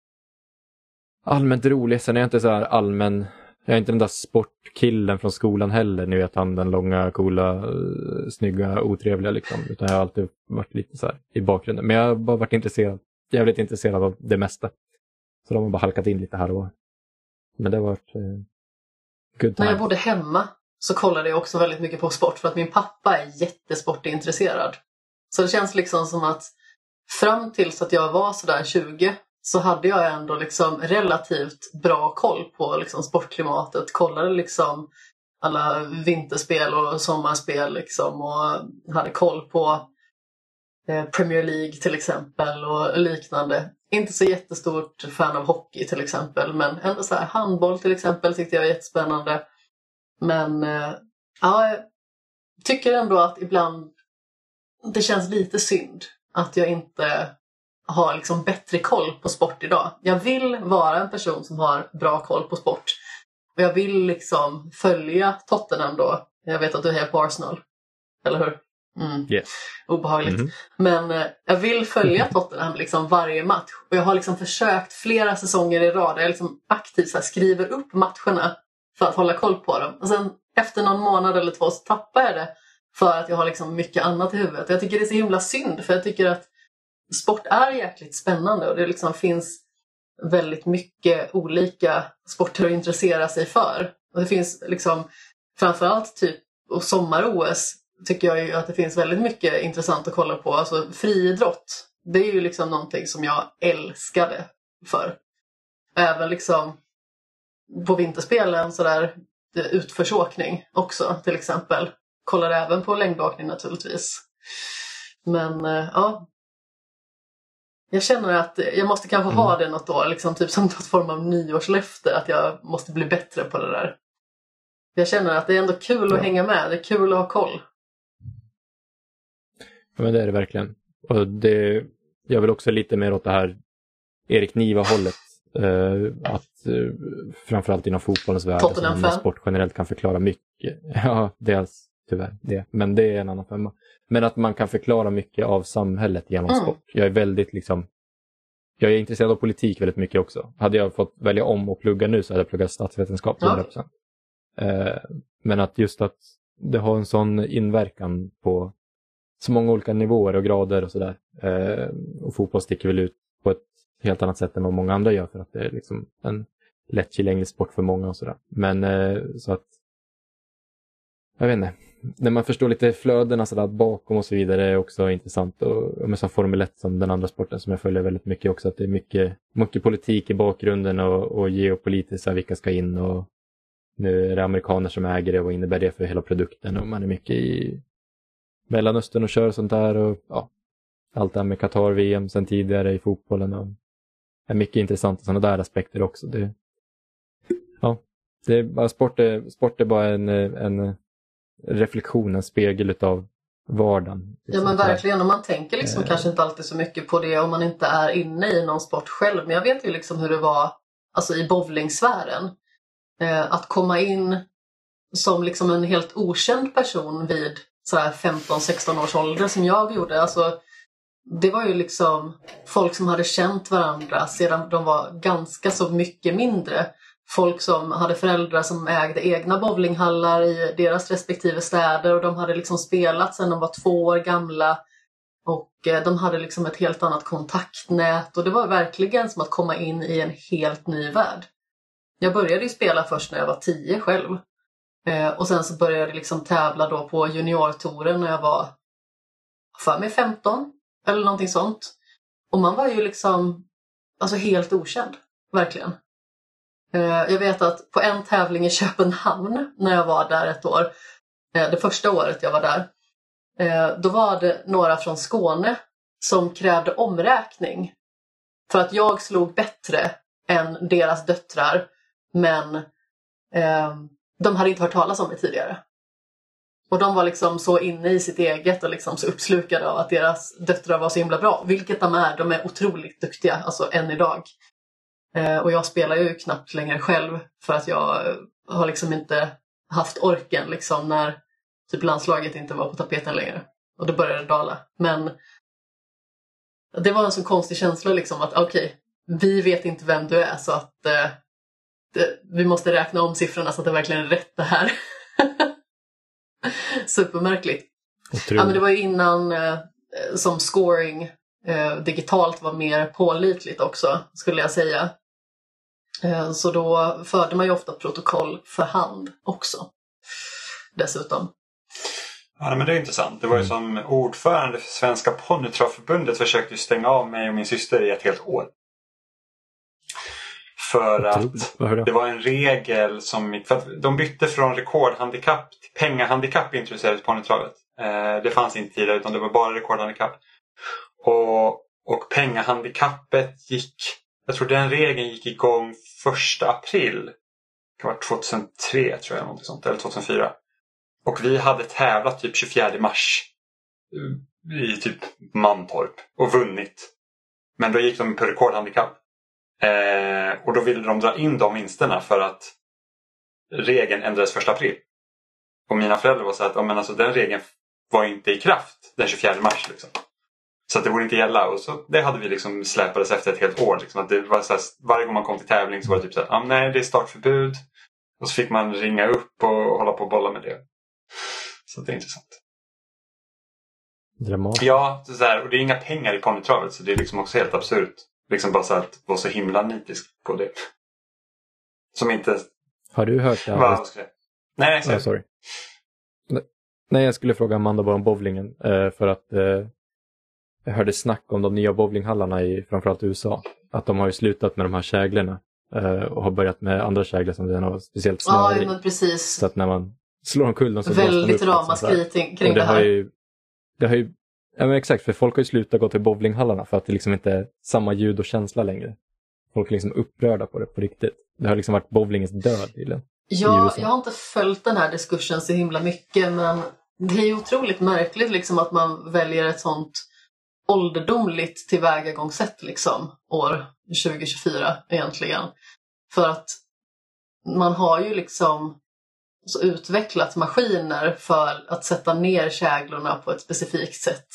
allmänt roligt. Sen är jag inte så här allmän... Jag är inte den där sportkillen från skolan heller. Nu vet han den långa, coola, snygga, otrevliga liksom. Utan jag har alltid varit lite så här i bakgrunden. Men jag har bara varit intresserad. Jävligt intresserad av det mesta. Så de har bara halkat in lite här och var. Men det har varit eh, good time. När jag bodde hemma så kollade jag också väldigt mycket på sport. För att min pappa är jättesportintresserad. Så det känns liksom som att fram tills att jag var sådär tjugo... så hade jag ändå liksom relativt bra koll på liksom sportklimatet. Kollade liksom alla vinterspel och sommarspel liksom, och hade koll på eh, Premier League till exempel och liknande. Inte så jättestort fan av hockey till exempel, men ändå så här handboll till exempel tyckte jag var jättespännande. Men eh, ja, jag tycker ändå att ibland det känns lite synd att jag inte har liksom bättre koll på sport idag. Jag vill vara en person som har bra koll på sport. Och jag vill liksom följa Tottenham då. Jag vet att du är på Arsenal. Eller hur? Mm. Yes. Obehagligt. Mm-hmm. Men eh, jag vill följa Tottenham liksom varje match. Och jag har liksom försökt flera säsonger i rad. Jag liksom aktivt så här skriver upp matcherna för att hålla koll på dem. Och sen efter någon månad eller två så tappar jag det. För att jag har liksom mycket annat i huvudet. Jag tycker det är så himla synd. För jag tycker att sport är jäkligt spännande och det liksom finns väldigt mycket olika sporter att intressera sig för. Och det finns liksom framförallt typ och sommar-O S tycker jag ju att det finns väldigt mycket intressant att kolla på. Alltså friidrott, det är ju liksom någonting som jag älskade för. Även liksom på vinterspelen sådär utförsåkning också till exempel. Kollar även på längdåkning naturligtvis. Men ja, jag känner att jag måste kanske mm. ha det något år, liksom typ som något form av nyårslöfte, att jag måste bli bättre på det där. Jag känner att det är ändå kul ja. att hänga med, det är kul att ha koll. Ja, men det är det verkligen. Och det, jag vill också lite mer åt det här Erik Niva-hållet. Uh, att uh, framförallt inom fotbollens värld som sport generellt kan förklara mycket. Ja, dels tyvärr det. Men det är en annan femma. Men att man kan förklara mycket av samhället genom mm. sport. Jag är väldigt liksom... Jag är intresserad av politik väldigt mycket också. Hade jag fått välja om och plugga nu så hade jag pluggat statsvetenskap till hundra procent. Uh, men att just att det har en sån inverkan på så många olika nivåer och grader och sådär. Uh, och fotboll sticker väl ut på ett helt annat sätt än vad många andra gör för att det är liksom en lättillgänglig sport för många och sådär. Men uh, så att jag vet inte. När man förstår lite flödena sådär bakom och så vidare är också intressant. Och med så Formel ett som den andra sporten som jag följer väldigt mycket också. Att det är mycket, mycket politik i bakgrunden och, och geopolitiskt, vilka ska in. Och nu är det amerikaner som äger det och vad innebär det för hela produkten. Och man är mycket i Mellanöstern och kör sånt där. Och ja, allt det här med Qatar-V M sen tidigare i fotbollen. Och är mycket intressant och sådana där aspekter också. Det, ja, det är bara, sport, är, sport är bara en... en reflektion, en spegel utav vardagen. Ja men verkligen, och man tänker liksom eh. kanske inte alltid så mycket på det om man inte är inne i någon sport själv. Men jag vet ju liksom hur det var alltså i bowlingsfären. Eh, att komma in som liksom en helt okänd person vid så här femton sexton års ålder som jag gjorde. Alltså, det var ju liksom folk som hade känt varandra sedan de var ganska så mycket mindre. Folk som hade föräldrar som ägde egna bowlinghallar i deras respektive städer. Och de hade liksom spelat sedan de var två år gamla. Och de hade liksom ett helt annat kontaktnät. Och det var verkligen som att komma in i en helt ny värld. Jag började ju spela först när jag var tio själv. Eh, och sen så började jag liksom tävla då på juniortouren när jag var för mig femton. Eller någonting sånt. Och man var ju liksom alltså helt okänd. Verkligen. Eh, jag vet att på en tävling i Köpenhamn när jag var där ett år. Eh, det första året jag var där. Eh, då var det några från Skåne som krävde omräkning. För att jag slog bättre än deras döttrar. Men eh, de hade inte hört talas om det tidigare. Och de var liksom så inne i sitt eget och liksom så uppslukade av att deras döttrar var så himla bra. Vilket de är. De är otroligt duktiga, alltså än idag. Eh, och jag spelar ju knappt längre själv. För att jag har liksom inte haft orken liksom när typ landslaget inte var på tapeten längre. Och det började dala. Men det var en så konstig känsla liksom att okej, okay, vi vet inte vem du är så att eh, det, vi måste räkna om siffrorna så att det verkligen är rätt det här. Supermärkligt. Ja, men det var ju innan eh, som scoring eh, digitalt var mer pålitligt också skulle jag säga. Eh, så då förde man ju ofta protokoll för hand också. Dessutom. Ja, men det är intressant. Det var ju som ordförande för Svenska Ponnytravförbundet försökte ju stänga av mig och min syster i ett helt år. För att det var en regel som... För att de bytte från rekordhandikapp till pengahandikapp introducerades ponnytravet. Eh, det fanns inte tidigare utan det var bara rekordhandikapp. Och, och pengahandikappet gick... Jag tror den regeln gick igång första april. Det kan vara tjugohundratre tror jag, något sånt, eller tjugohundrafyra. Och vi hade tävlat typ tjugofjärde mars i typ Mantorp och vunnit. Men då gick de på rekordhandikapp. Eh, och då ville de dra in de vinsterna för att regeln ändrades första april. Och mina föräldrar var så att ja, men alltså, den regeln var inte i kraft den tjugofjärde mars. Liksom. Så att det borde inte gälla. Och så det hade vi liksom släpades efter ett helt år. Liksom. Att det var så här, varje gång man kom till tävling så var det typ så här, ah, nej det är startförbud. Och så fick man ringa upp och hålla på och bolla med det. Så det är intressant. Dramatiskt. Ja, så här, och det är inga pengar i ponnytravet så det är liksom också helt absurt. Liksom bara så att vara så himla nitisk på det. Som inte... Har du hört det? Va, vad ska jag... Nej, nej, oh, sorry. Nej, jag skulle fråga Amanda bara om bowlingen. Eh, för att eh, jag hörde snack om de nya bowlinghallarna i framförallt U S A. Att de har ju slutat med de här käglorna. Eh, och har börjat med andra käglor som den har speciellt snöre. Ja, men precis. Så att när man slår omkull så väldigt ramaskri kring det, det här. Har ju, det har ju, ja men exakt, för folk har ju slutat gå till bowlinghallarna för att det liksom inte är samma ljud och känsla längre. Folk är liksom upprörda på det på riktigt. Det har liksom varit bowlingens död i den. Ja, jag har inte följt den här diskursen så himla mycket, men det är ju otroligt märkligt liksom att man väljer ett sånt ålderdomligt tillvägagångssätt liksom år tjugo tjugofyra egentligen. För att man har ju liksom så utvecklat maskiner för att sätta ner käglorna på ett specifikt sätt.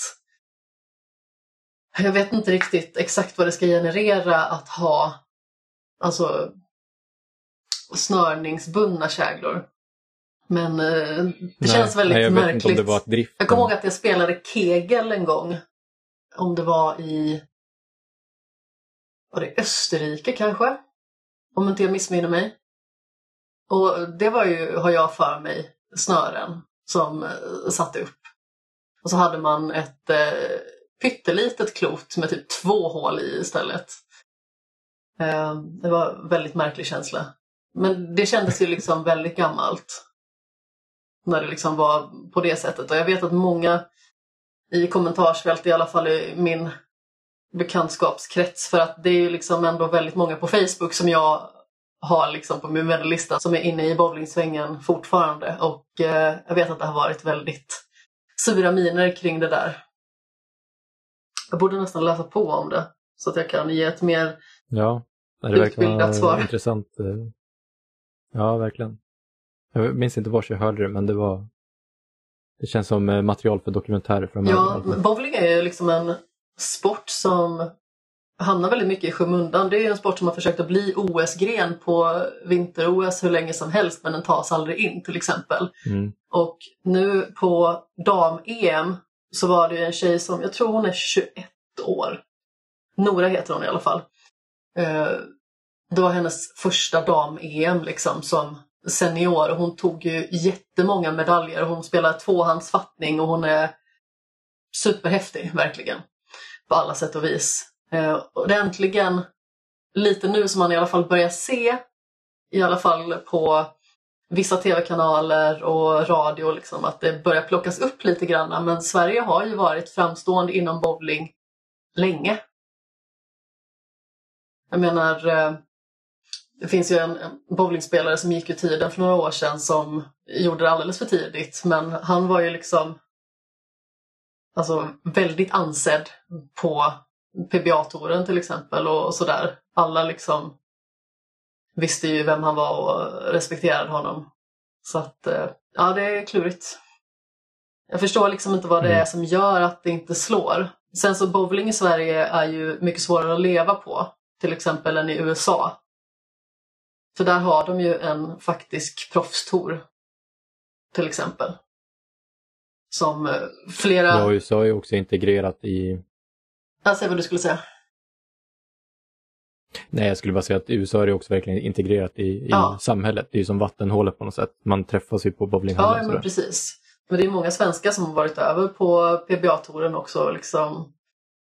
Jag vet inte riktigt exakt vad det ska generera att ha alltså snörningsbundna käglor. Men eh, det nej, känns väldigt nej, jag märkligt. Vet inte om det var ett drift. Jag kommer ihåg att jag spelade kegel en gång. Om det var i var det Österrike kanske? Om inte jag missminner mig. Och det var ju, har jag för mig, snören som eh, satte upp. Och så hade man ett eh, pyttelitet klot med typ två hål i istället. Eh, det var en väldigt märklig känsla. Men det kändes ju liksom väldigt gammalt. När det liksom var på det sättet. Och jag vet att många i kommentarsfält, i alla fall i min bekantskapskrets. För att det är ju liksom ändå väldigt många på Facebook som jag har liksom på min vännerlista som är inne i bowlingsvängen fortfarande. Och eh, jag vet att det har varit väldigt sura miner kring det där. Jag borde nästan läsa på om det så att jag kan ge ett mer ja, det verkar utbildat svar. Intressant. Ja, verkligen. Jag minns inte var jag hörde det, men det var det känns som material för dokumentärer framöver. Ja, men bowling är ju liksom en sport som hamnar väldigt mycket i skymundan. Det är ju en sport som har försökt att bli O S-gren på vinter-O S hur länge som helst, men den tas aldrig in till exempel. Mm. Och nu på dam-E M så var det ju en tjej som, jag tror hon är tjugoett år. Nora heter hon i alla fall. Eh, det var hennes första dam-E M liksom som senior. Och hon tog ju jättemånga medaljer. Hon spelar tvåhandsfattning och hon är superhäftig verkligen. På alla sätt och vis. Eh, och det är äntligen lite nu som man i alla fall börjar se, i alla fall på vissa tv-kanaler och radio, liksom, att det börjar plockas upp lite grann. Men Sverige har ju varit framstående inom bowling länge. Jag menar, eh, det finns ju en, en bowlingspelare som gick ur tiden för några år sedan som gjorde det alldeles för tidigt. Men han var ju liksom alltså väldigt ansedd på P B A-touren till exempel och, och sådär. Alla liksom visste ju vem han var och respekterade honom. Så att, ja, det är klurigt. Jag förstår liksom inte vad det är som gör att det inte slår. Sen så bowling i Sverige är ju mycket svårare att leva på, till exempel än i U S A. För där har de ju en faktisk proffstour, till exempel. Som flera... Ja, U S A är ju också integrerat i... Jag säger vad du skulle säga. Nej, jag skulle bara säga att U S A är också verkligen integrerat i, i ja. samhället. Det är ju som vattenhålet på något sätt. Man träffas ju på bowlinghallen. Ja, men precis. Men det är många svenskar som har varit över på P B A-touren också. Liksom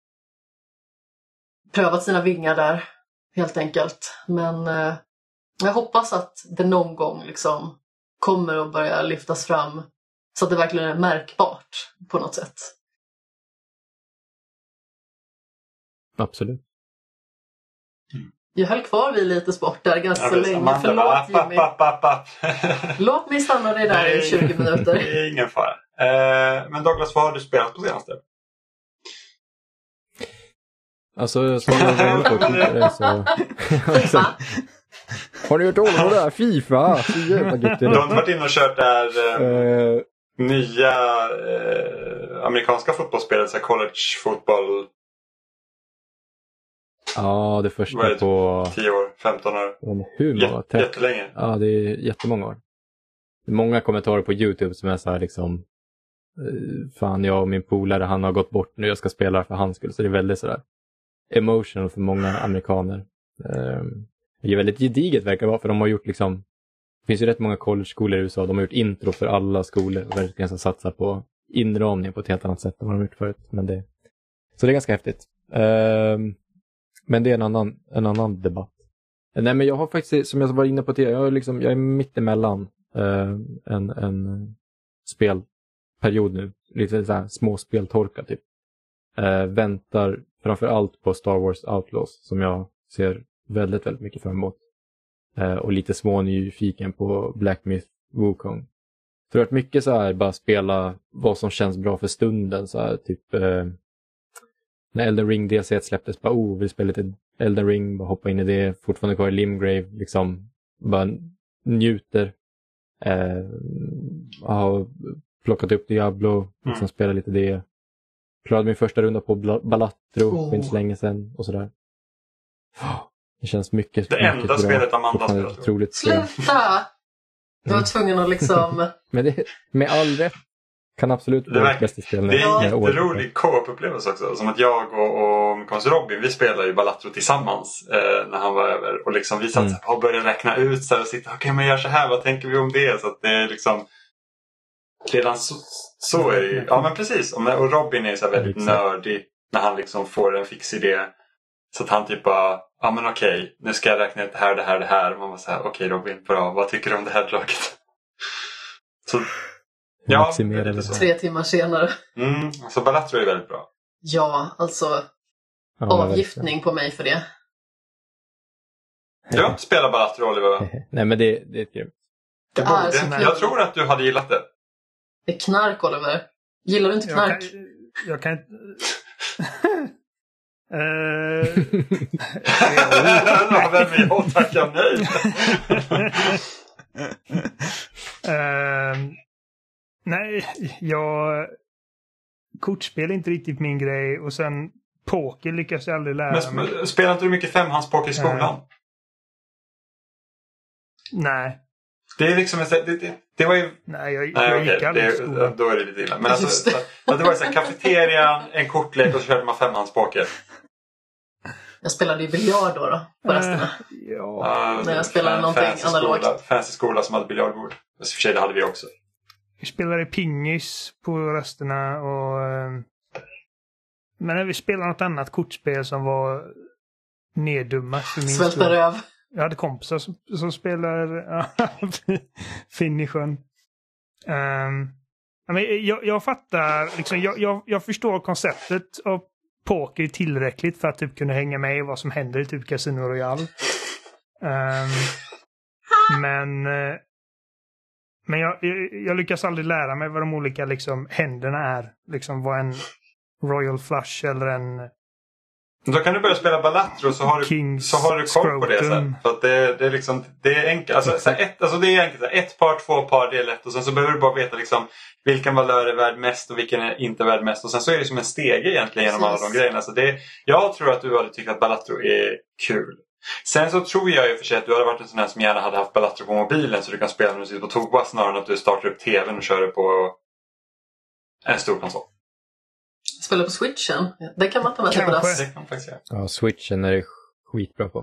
prövat sina vingar där, helt enkelt. Men eh, jag hoppas att det någon gång liksom kommer att börja lyftas fram så att det verkligen är märkbart på något sätt. Absolut. Jag höll kvar vid lite sport där ganska ja, länge. Amanda, Förlåt app, Jimmy. app, app, app. Låt mig stanna dig där i tjugo minuter. Det är ingen fara. Eh, men Douglas, vad har du spelat på senaste? Alltså, som jag var inne på tidigare så... FIFA. Har ni hört talas om det här? FIFA? Du har inte varit inne och kört det här eh, uh, nya eh, amerikanska fotbollsspelet, så här college fotboll? Ja, det första det, på... tio år, femton år. Hur många? Jät- jättelänge. Ja, det är jättemånga år. Det är många kommentarer på YouTube som är så här liksom... Fan, jag och min polare, han har gått bort nu, jag ska spela för hans skull. Så det är väldigt sådär emotional för många amerikaner. Um, det är väldigt gediget verkar det vara, för de har gjort liksom... Det finns ju rätt många college-skolor i U S A. De har gjort intro för alla skolor och verkligen satsar på inramning på ett helt annat sätt än vad de har gjort förut. Men det... Så det är ganska häftigt. Um, men det är en annan, en annan debatt. Nej, men jag har faktiskt, som jag var inne på tidigare, jag är, liksom, jag är mitt emellan uh, en, en spelperiod nu. Lite så här små speltorka typ. Uh, väntar framförallt på Star Wars Outlaws som jag ser väldigt, väldigt mycket fram emot. Uh, och lite små nyfiken på Black Myth Wukong. För att mycket så här bara spela vad som känns bra för stunden. Så här, typ uh, när Elden Ring D L C släpptes, bara oh, vill spela lite Elden Ring, bara hoppa in i det. Fortfarande kvar i Limgrave, liksom bara njuter. Uh, har plockat upp Diablo, liksom mm. spela lite det. Klarade min första runda på Balatro oh. för inte så länge sedan och sådär. Det känns mycket. Det mycket enda bra. spelet Amanda spelar. Otroligt. Sluta! Du var tvungen att liksom... Men det, med all rätt kan absolut vara det bästa spelet. Det är en jätterolig co-op-upplevelse också. Som att jag och, och Kons Robin, vi spelade ju Balatro tillsammans eh, när han var över. Och liksom vi satt mm. och började räkna ut så här, och sitta, okej okay, men gör så här, vad tänker vi om det? Så att det är liksom... Redan så, så är det ju. Ja men precis. Och Robin är så här väldigt nördig när han liksom får en fix idé. Så att han typ bara, ja men okej, okay, nu ska jag räkna ut det här, det här, det här. Man var så här, okej okay, Robin, bra, vad tycker du om det här draget? Så, ja. Så. Tre timmar senare. Mm, så Balatro är väldigt bra. Ja, alltså ja, avgiftning på mig för det. Du har inte spelat Balatro, Oliver? Nej men det, det är ett grymt. Det är så jag tror att du hade gillat det. Det är knark, Oliver. Gillar du inte knark? Jag kan inte... Uh, Vem jag tackar nej. uh, nej, jag kortspel är inte riktigt min grej och sen poker lyckas jag aldrig lära Men mig. spelar inte du mycket femhandspoker i skolan? Uh, nej. Det är liksom det, det, det var ju nej, jag, nej, jag okay. gick aldrig i skolan. Då är det lite illa. Men alltså, det. det var så här kafeterian, en kortlek och så körde man femhandspoker. Jag spelade ju biljard då, då på rasterna. Uh, ja. Uh, När jag spelade någonting analogt. Skola, fancy skola som hade biljardbord. I och för sig det hade vi också. Vi spelade pingis på rasterna och... Uh, men när vi spelade något annat kortspel som var neddummat för min Svälta röv. Jag hade kompisar som, som spelar Finishen. Um, jag, jag fattar, liksom, jag, jag, jag förstår konceptet av poker tillräckligt för att typ kunna hänga med i vad som händer i typ Casino Royale. Um, men men jag, jag, jag lyckas aldrig lära mig vad de olika liksom, händerna är. Liksom vad en Royal Flush eller en... Då kan du börja spela Balatro så har du, så har du koll på det sen. För att det, det är liksom, det är enkelt. Alltså, så ett, alltså det är enkelt. Så ett par, två par, det är lätt. Och sen så behöver du bara veta liksom vilken valör är värd mest och vilken är inte värd mest. Och sen så är det som en stege egentligen genom alla de grejerna. Så det, jag tror att du hade tyckt att Balatro är kul. Sen så tror jag ju för sig att du hade varit en sån här som gärna hade haft Balatro på mobilen så du kan spela när du sitter på toa snarare än att du startar upp tvn och kör det på en stor konsol. Spela på Switchen. Det kan man ta med sig på das. Det kan faktiskt göra. Ja, Switchen är det skitbra på.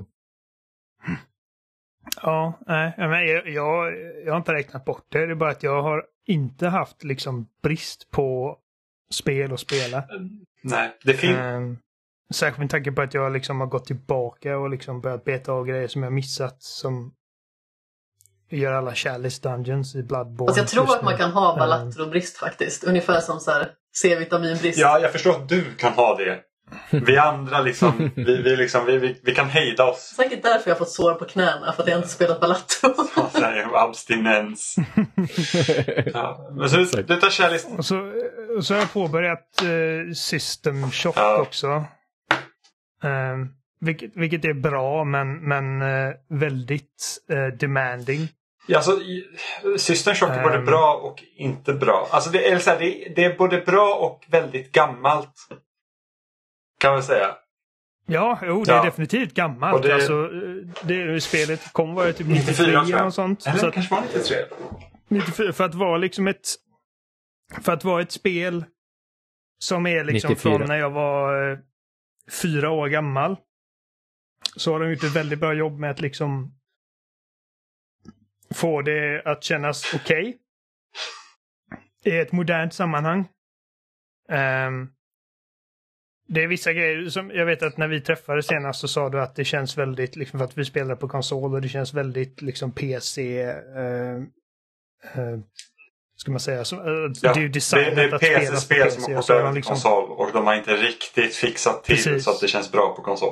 Ja, nej, men jag, jag, jag har inte räknat bort det. Det är bara att jag har inte haft liksom brist på spel och spela. Nej, det finns... Um, särskilt med tanke på att jag liksom har gått tillbaka och liksom börjat beta av grejer som jag missat som gör alla Chalice Dungeons i Bloodborne. Fast jag tror att man kan ha Balatro-brist faktiskt. Ungefär som så här C-vitaminbrist. Ja, jag förstår att du kan ha det. Vi andra liksom, vi, vi, liksom vi, vi, vi kan hejda oss. Säkert därför jag har fått sår på knäna, för att jag inte spelat Balatro. Ja, så här, abstinens. Ja, men så du tar Chalice. Och så, och så har jag påbörjat uh, System Shock ja. också. Um, vilket, vilket är bra, men, men uh, väldigt uh, demanding. Ja, alltså, System Shock är både um, bra och inte bra. Alltså det är, så här, det, det är både bra och väldigt gammalt. Kan man säga. Ja, jo, det är ja. definitivt gammalt. Det, alltså, det spelet kom var typ nittiofyra nittiofyra och sånt. Eller så att, kanske var nittiotre. nittiofyra, för att vara liksom ett för att vara ett spel som är liksom nittiofyra. Från när jag var eh, fyra år gammal. Så har de gjort ett väldigt bra jobb med att liksom få det att kännas okej. Okay. I ett modernt sammanhang. Um, Det är vissa grejer som jag vet att när vi träffades senast så sa du att det känns väldigt liksom för att vi spelar på konsol och det känns väldigt liksom P C eh, eh, ska man säga så, eh, ja, det är ju designat det, det är att P C spela spel som har gått över liksom... konsol och de har inte riktigt fixat till Precis. Så att det känns bra på konsol.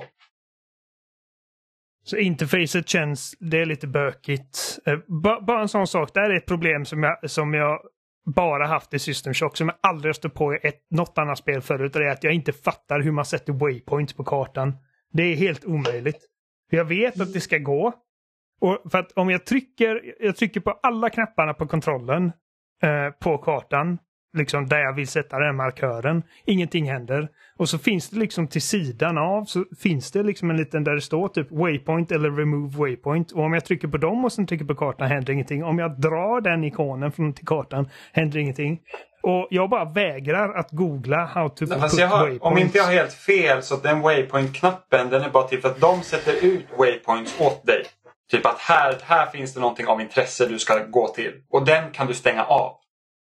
Så interfacet känns, det är lite bökigt. Eh, ba, bara en sån sak, det är ett problem som jag, som jag bara haft i System Shock som jag aldrig har stött på i ett, något annat spel förut, och det är att jag inte fattar hur man sätter waypoints på kartan. Det är helt omöjligt. Jag vet att det ska gå. Och för att om jag trycker jag trycker på alla knapparna på kontrollen eh, på kartan, liksom där jag vill sätta den markören, ingenting händer. Och så finns det liksom till sidan av så finns det liksom en liten där det står typ waypoint eller remove waypoint. Och om jag trycker på dem och sen trycker på kartan händer ingenting. Om jag drar den ikonen från till kartan händer ingenting. Och jag bara vägrar att googla how to Nej, put jag har, waypoints. Om inte jag har helt fel så den waypoint-knappen den är bara till för att de sätter ut waypoints åt dig. Typ att här, här finns det någonting av intresse du ska gå till. Och den kan du stänga av.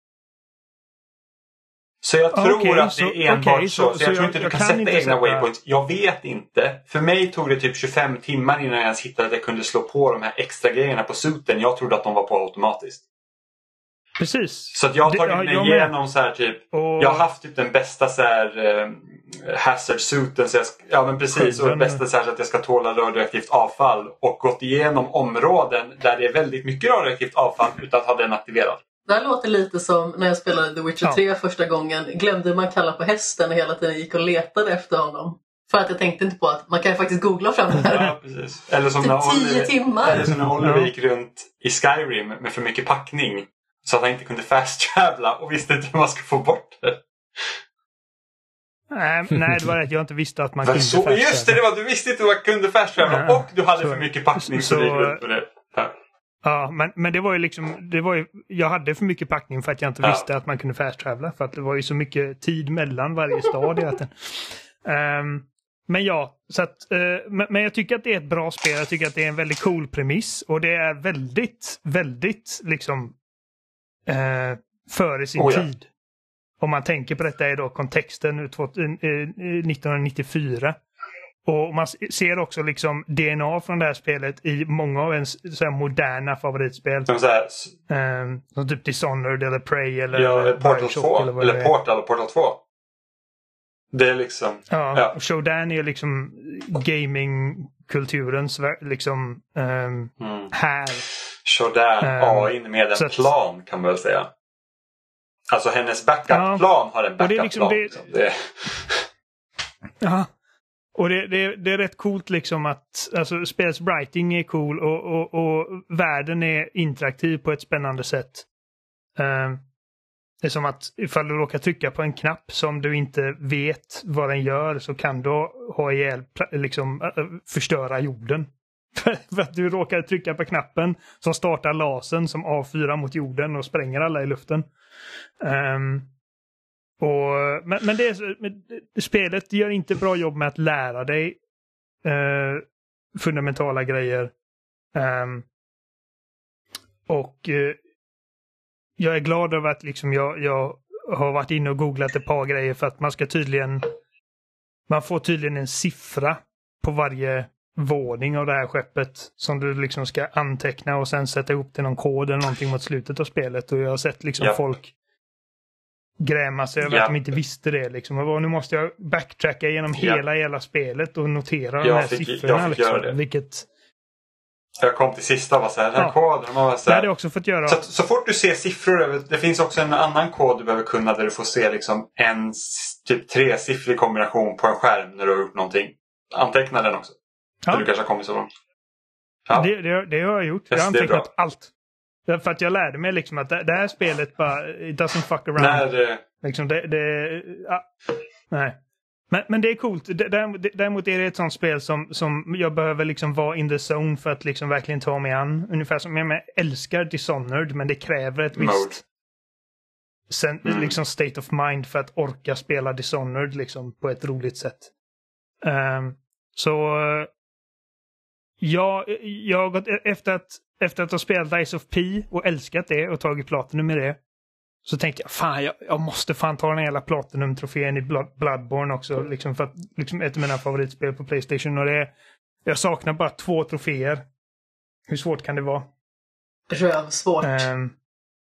Så jag tror okay, att så, det är enbart okay, så. Så, så jag, jag tror inte du kan, kan sätta egna sätta... waypoints. Jag vet inte. För mig tog det typ tjugofem timmar innan jag ens hittade att jag kunde slå på de här extra grejerna på suiten. Jag trodde att de var på automatiskt. Precis. Så att jag har tagit det, mig ja, igenom så här typ. Och... Jag har haft typ den bästa så här eh, hazard-suiten. Så jag ska, ja men precis. Och den bästa så här så att jag ska tåla radioaktivt avfall. Och gått igenom områden där det är väldigt mycket radioaktivt avfall utan att ha den aktiverad. Det här låter lite som när jag spelade The Witcher tre ja. första gången. Glömde man kalla på hästen och hela tiden gick och letade efter honom. För att jag tänkte inte på att man kan faktiskt googla fram det här. Ja, precis. Eller som typ när tio Oliver, timmar. Eller som när Oliver gick runt i Skyrim med för mycket packning. Så att han inte kunde fast-travla och visste inte hur man skulle få bort det. Nej, nej, det var att jag inte visste att man kunde så, fast-travla. Just det, det var att du visste inte att man kunde fast-travla. Ja, och du hade så, för mycket packning så, så du gick runt med det. Ja. Ja, men, men det var ju liksom, det var ju, jag hade för mycket packning för att jag inte ja. visste att man kunde fast-travla. För att det var ju så mycket tid mellan varje stad i den. Um, men ja, så att, uh, men, men jag tycker att det är ett bra spel. Jag tycker att det är en väldigt cool premiss. Och det är väldigt, väldigt liksom uh, före sin oh, ja. tid. Om man tänker på detta är då kontexten nittonhundranittiofyra. Och man ser också liksom D N A från det här spelet i många av ens så här moderna favoritspel. Som, så här, um, som typ Dishonored eller Prey eller ja, Portal två. Eller, eller Portal och Portal två. Det är liksom... Ja, ja. Och Shodan är liksom gamingkulturens liksom um, mm. här. Shodan, um, A I med en plan kan man väl säga. Alltså hennes backup-plan ja, har en backup-plan. Liksom det... liksom. det... Ja. Och det, det, det är rätt coolt liksom att alltså, spelets writing är cool och, och, och världen är interaktiv på ett spännande sätt. Uh, det är som att ifall du råkar trycka på en knapp som du inte vet vad den gör så kan du ha ihjäl, liksom, uh, förstöra jorden. För att du råkar trycka på knappen som startar lasern som avfyrar mot jorden och spränger alla i luften. Um, Och, men men, det är, men spelet gör inte bra jobb med att lära dig eh, fundamentala grejer. Um, och eh, jag är glad över att liksom jag, jag har varit inne och googlat ett par grejer för att man ska tydligen man får tydligen en siffra på varje våning av det här skeppet som du liksom ska anteckna och sen sätta ihop till någon kod eller någonting mot slutet av spelet. Och jag har sett liksom ja. folk gräma sig över ja. att de inte visste det. Liksom. Och nu måste jag backtracka genom ja. hela hela spelet och notera jag de här fick, siffrorna. Jag fick liksom, göra det. Vilket... Jag kom till sista och var så här, den här ja. koden. Man var så här. Det hade jag också fått göra. Så, så fort du ser siffror, det finns också en annan kod du behöver kunna där du får se liksom en typ tresiffrig kombination på en skärm när du har gjort någonting. Anteckna den också. Ja. Du kanske har kommit så långt. Ja. Det, det, det har jag gjort. Yes, jag har antecknat allt. För att jag lärde mig liksom att det, det här spelet bara, it doesn't fuck around. Nej, det... Liksom det, det ja, nej. Men, men det är coolt. Däremot är det ett sånt spel som, som jag behöver liksom vara in the zone för att liksom verkligen ta mig an. Ungefär som jag älskar Dishonored, men det kräver ett Mode. visst sen, mm. liksom state of mind för att orka spela Dishonored liksom på ett roligt sätt. Um, så jag, jag har gått efter att Efter att ha spelat Lies of P och älskat det och tagit platinum med det så tänkte jag, fan jag, jag måste fan ta den hela platinum-trofén i Blood, Bloodborne också. Liksom för att, liksom ett av mina favoritspel på PlayStation. Och det, jag saknar bara två troféer. Hur svårt kan det vara? Rövsvårt. Um,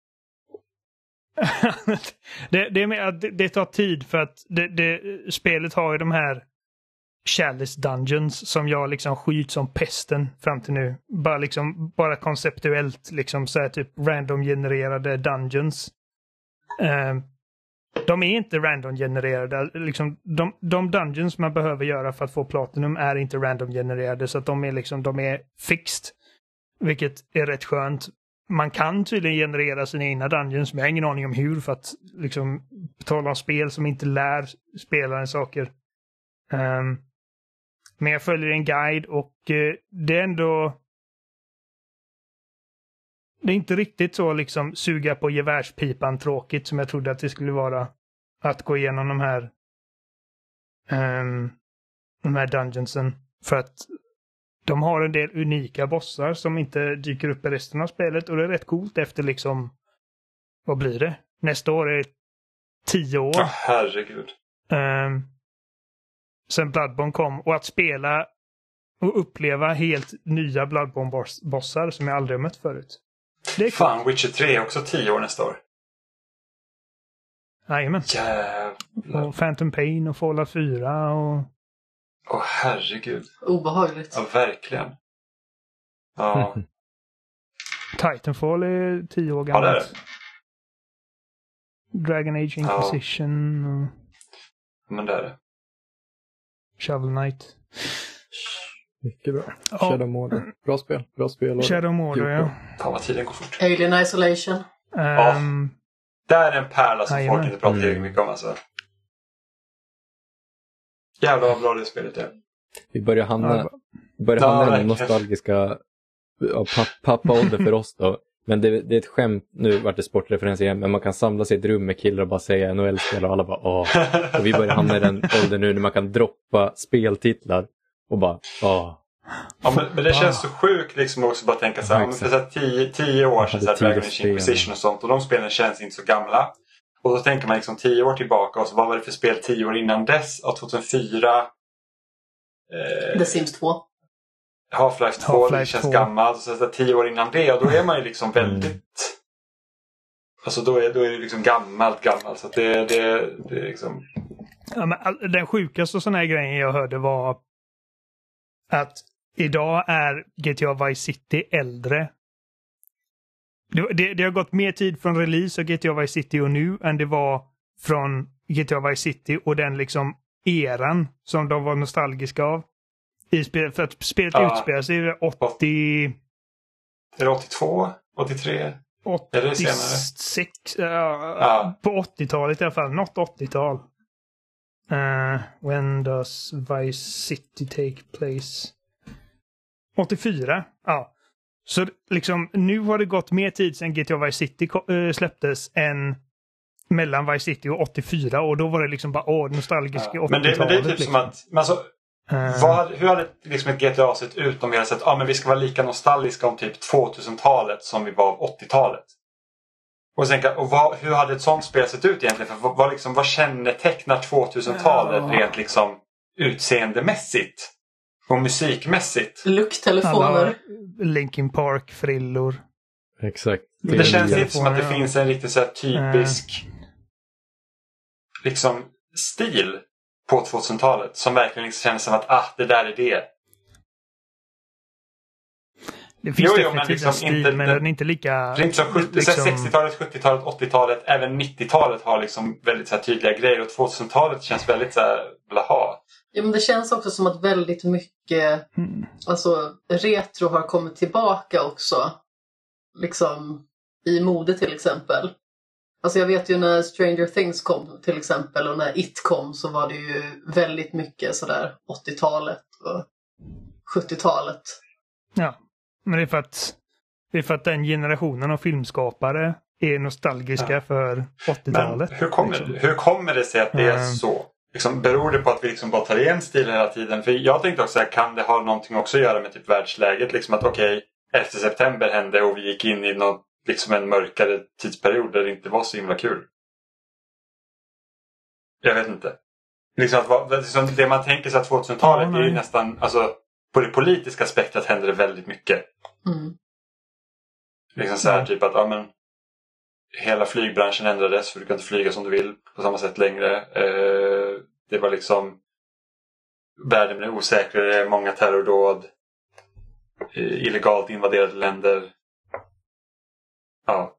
det, det, är med att det, det tar tid för att det, det, spelet har ju de här Chalice Dungeons som jag liksom skjut som pesten fram till nu. Bara liksom, bara konceptuellt liksom så här typ random genererade dungeons. Uh, de är inte random genererade. Liksom, de, de dungeons man behöver göra för att få platinum är inte random genererade så att de är liksom, de är fixed. Vilket är rätt skönt. Man kan tydligen generera sina egna dungeons men jag har ingen aning om hur för att liksom betala om spel som inte lär spelaren saker. Um, Men jag följer en guide och eh, det är ändå det är inte riktigt så liksom suga på gevärspipan tråkigt som jag trodde att det skulle vara att gå igenom de här um, de här dungeonsen för att de har en del unika bossar som inte dyker upp i resten av spelet och det är rätt coolt efter liksom vad blir det? Nästa år är tio år. Oh, herregud. Um, sen Bloodborne kom och att spela och uppleva helt nya Bloodborne-bossar som jag aldrig har mött förut. Det är fan, cool. Witcher tre är också tio år nästa år. Jajamän. Jävlar. Och Phantom Pain och Fallout fyra och... Åh oh, herregud. Obehagligt. Ja, verkligen. Ja. Titanfall är tio år gammalt. Ja, det är det. Dragon Age Inquisition. Ja. Och... Men det är det. Shovel Knight. Mycket bra. Ja. Shadow Mordor. Bra spel. Bra spel. Shadow Mordor, ja. Fan vad tiden går fort. Alien Isolation. Um, ja. Där är en pärla som Amen. folk inte pratar tillräckligt mycket om alltså. Jävlar vad bra det spelet är. Vi börjar hamna, börjar hamna i den nostalgiska ja, pappa-ålder för oss då. Men det, det är ett skämt, nu vart det sportreferens igen, men man kan samla sig i ett rum med killar och bara säga N H L-spel och alla bara åh. Och vi börjar hamna i den åldern nu när man kan droppa speltitlar och bara åh. Ja, men, men det känns så sjukt liksom också bara tänka så här, ja, för så här tio, tio år sedan så här, Dragon Age Inquisition och sånt, och de spelen känns inte så gamla. Och då tänker man liksom tio år tillbaka och så vad var det för spel tio år innan dess? Ja, tjugohundrafyra. Eh, The Sims två. Half-Life två, Half-Life det känns två. Gammalt. Och så, så tio år innan det, och då är man ju liksom väldigt... Mm. Alltså då är, då är det liksom gammalt, gammalt. Så att det, det, det är liksom... Ja, men all, den sjukaste sån här grejen jag hörde var att idag är G T A Vice City äldre. Det, det, det har gått mer tid från release av G T A Vice City och nu än det var från G T A Vice City och den liksom eran som de var nostalgiska av. I spel, för att spelet ja. utspelar sig i åttio... Är det åttiotvå? åttiotre? åttiosex? Uh, ja. På åttiotalet i alla fall. Något åttiotal. Uh, when does Vice City take place? åttiofyra. Ja. Så liksom nu har det gått mer tid sedan G T A Vice City uh, släpptes än mellan Vice City och åttiofyra. Och då var det liksom bara åh, nostalgiska ja. åttiotalet. Men det, men det är typ liksom. Som att... Men alltså, uh, vad hade, hur hade liksom ett G T A sett ut om vi hade sett ja, men vi ska vara lika nostalgiska om typ tvåtusentalet som vi var av åttiotalet? Och, tänka, och vad, hur hade ett sånt spel sett ut egentligen? För vad, vad, liksom, vad kännetecknar tvåtusentalet ja. rent liksom utseendemässigt? Och musikmässigt? Lukttelefoner. Linkin Park, frillor. Exakt. Det, det känns inte som att det ja. finns en riktigt så här typisk uh. liksom stil på tvåtusentalet som verkligen liksom känns som att ah, det där är det. Det finns jo, jo, men liksom stil, inte, men den är inte lika... Det är inte som sjuttio, liksom... sextiotalet, sjuttiotalet, åttiotalet, även nittiotalet har liksom väldigt så här tydliga grejer och tvåtusentalet känns väldigt så här blaha. Ja, men det känns också som att väldigt mycket mm. alltså retro har kommit tillbaka också. Liksom i mode till exempel. Alltså jag vet ju när Stranger Things kom till exempel och när It kom så var det ju väldigt mycket sådär åttiotalet och sjuttiotalet. Ja. Men det är för att det är för att den generationen av filmskapare är nostalgiska ja. för åttiotalet. Men hur kommer, liksom. hur kommer det sig att det är mm. så? Liksom, beror det på att vi liksom bara tar igen stilen hela tiden? För jag tänkte också, kan det ha någonting också att göra med typ världsläget? Liksom att okej, okay, efter september hände och vi gick in i någon, liksom en mörkare tidsperiod där det inte var så himla kul. Jag vet inte. Liksom att, liksom, det man tänker sig att tvåtusentalet oh, är ju nästan... Alltså, på det politiska spektrat händer det väldigt mycket. Mm. Liksom så här mm. typ att ja, men, hela flygbranschen ändrades för du kan inte flyga som du vill på samma sätt längre. Eh, det var liksom världen blev osäkrare, många terrordåd, eh, illegalt invaderade länder. Ja.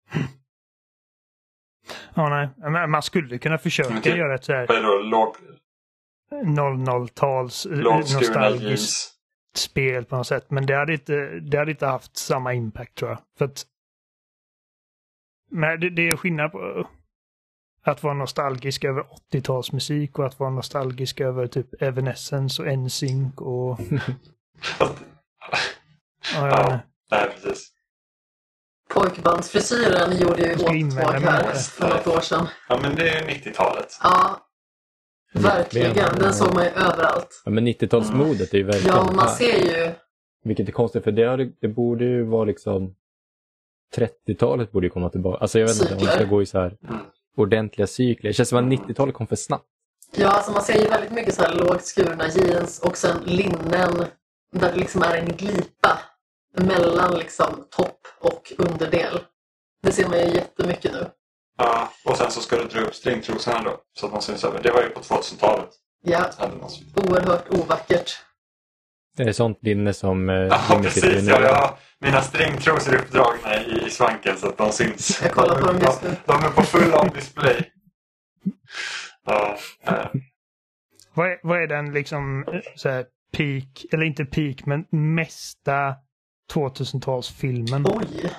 Ja, nej. Man skulle kunna försöka typ, göra ett så här... Vad är det då? Låg... noll noll-tals nostalgiskt spel på något sätt. Men det hade inte, det hade inte haft samma impact tror jag. För att men det, det är skillnad på att vara nostalgisk över åttiotalsmusik och att vara nostalgisk över typ Evanescence och N Sync och... ja, ja, nej, precis. Pojkbandsfrisyren gjorde ju åttåg här för något år sedan. Ja, men det är nittiotalet. Ja. Verkligen, den såg man ju överallt. Ja, men nittiotalsmodet är ju verkligen... Ja, man ser ju... Vilket är konstigt, för det, det borde ju vara liksom... trettiotalet borde ju komma tillbaka. Alltså jag vet inte om det ska gå i så här ordentliga cykler. Det känns som att nittiotalet kom för snabbt. Ja, alltså man ser ju väldigt mycket så här lågt skurna jeans och sen linnen där det liksom är en glipa mellan liksom topp och underdel. Det ser man ju jättemycket nu. Ja, och sen så ska du dra upp stringtrosorna då. Så att man syns över. Det var ju på tvåtusentalet. Ja, oerhört ovackert. Det är sånt linne som... Eh, ja, precis. Ja, ja. Mina stringtrosor är uppdragna i, i svanken så att de syns. Jag kollar på dem just nu. De, de är på full on display. Ja, äh. vad, är, vad är den liksom så här peak, eller inte peak, men mesta tvåtusentalsfilmen? Oj!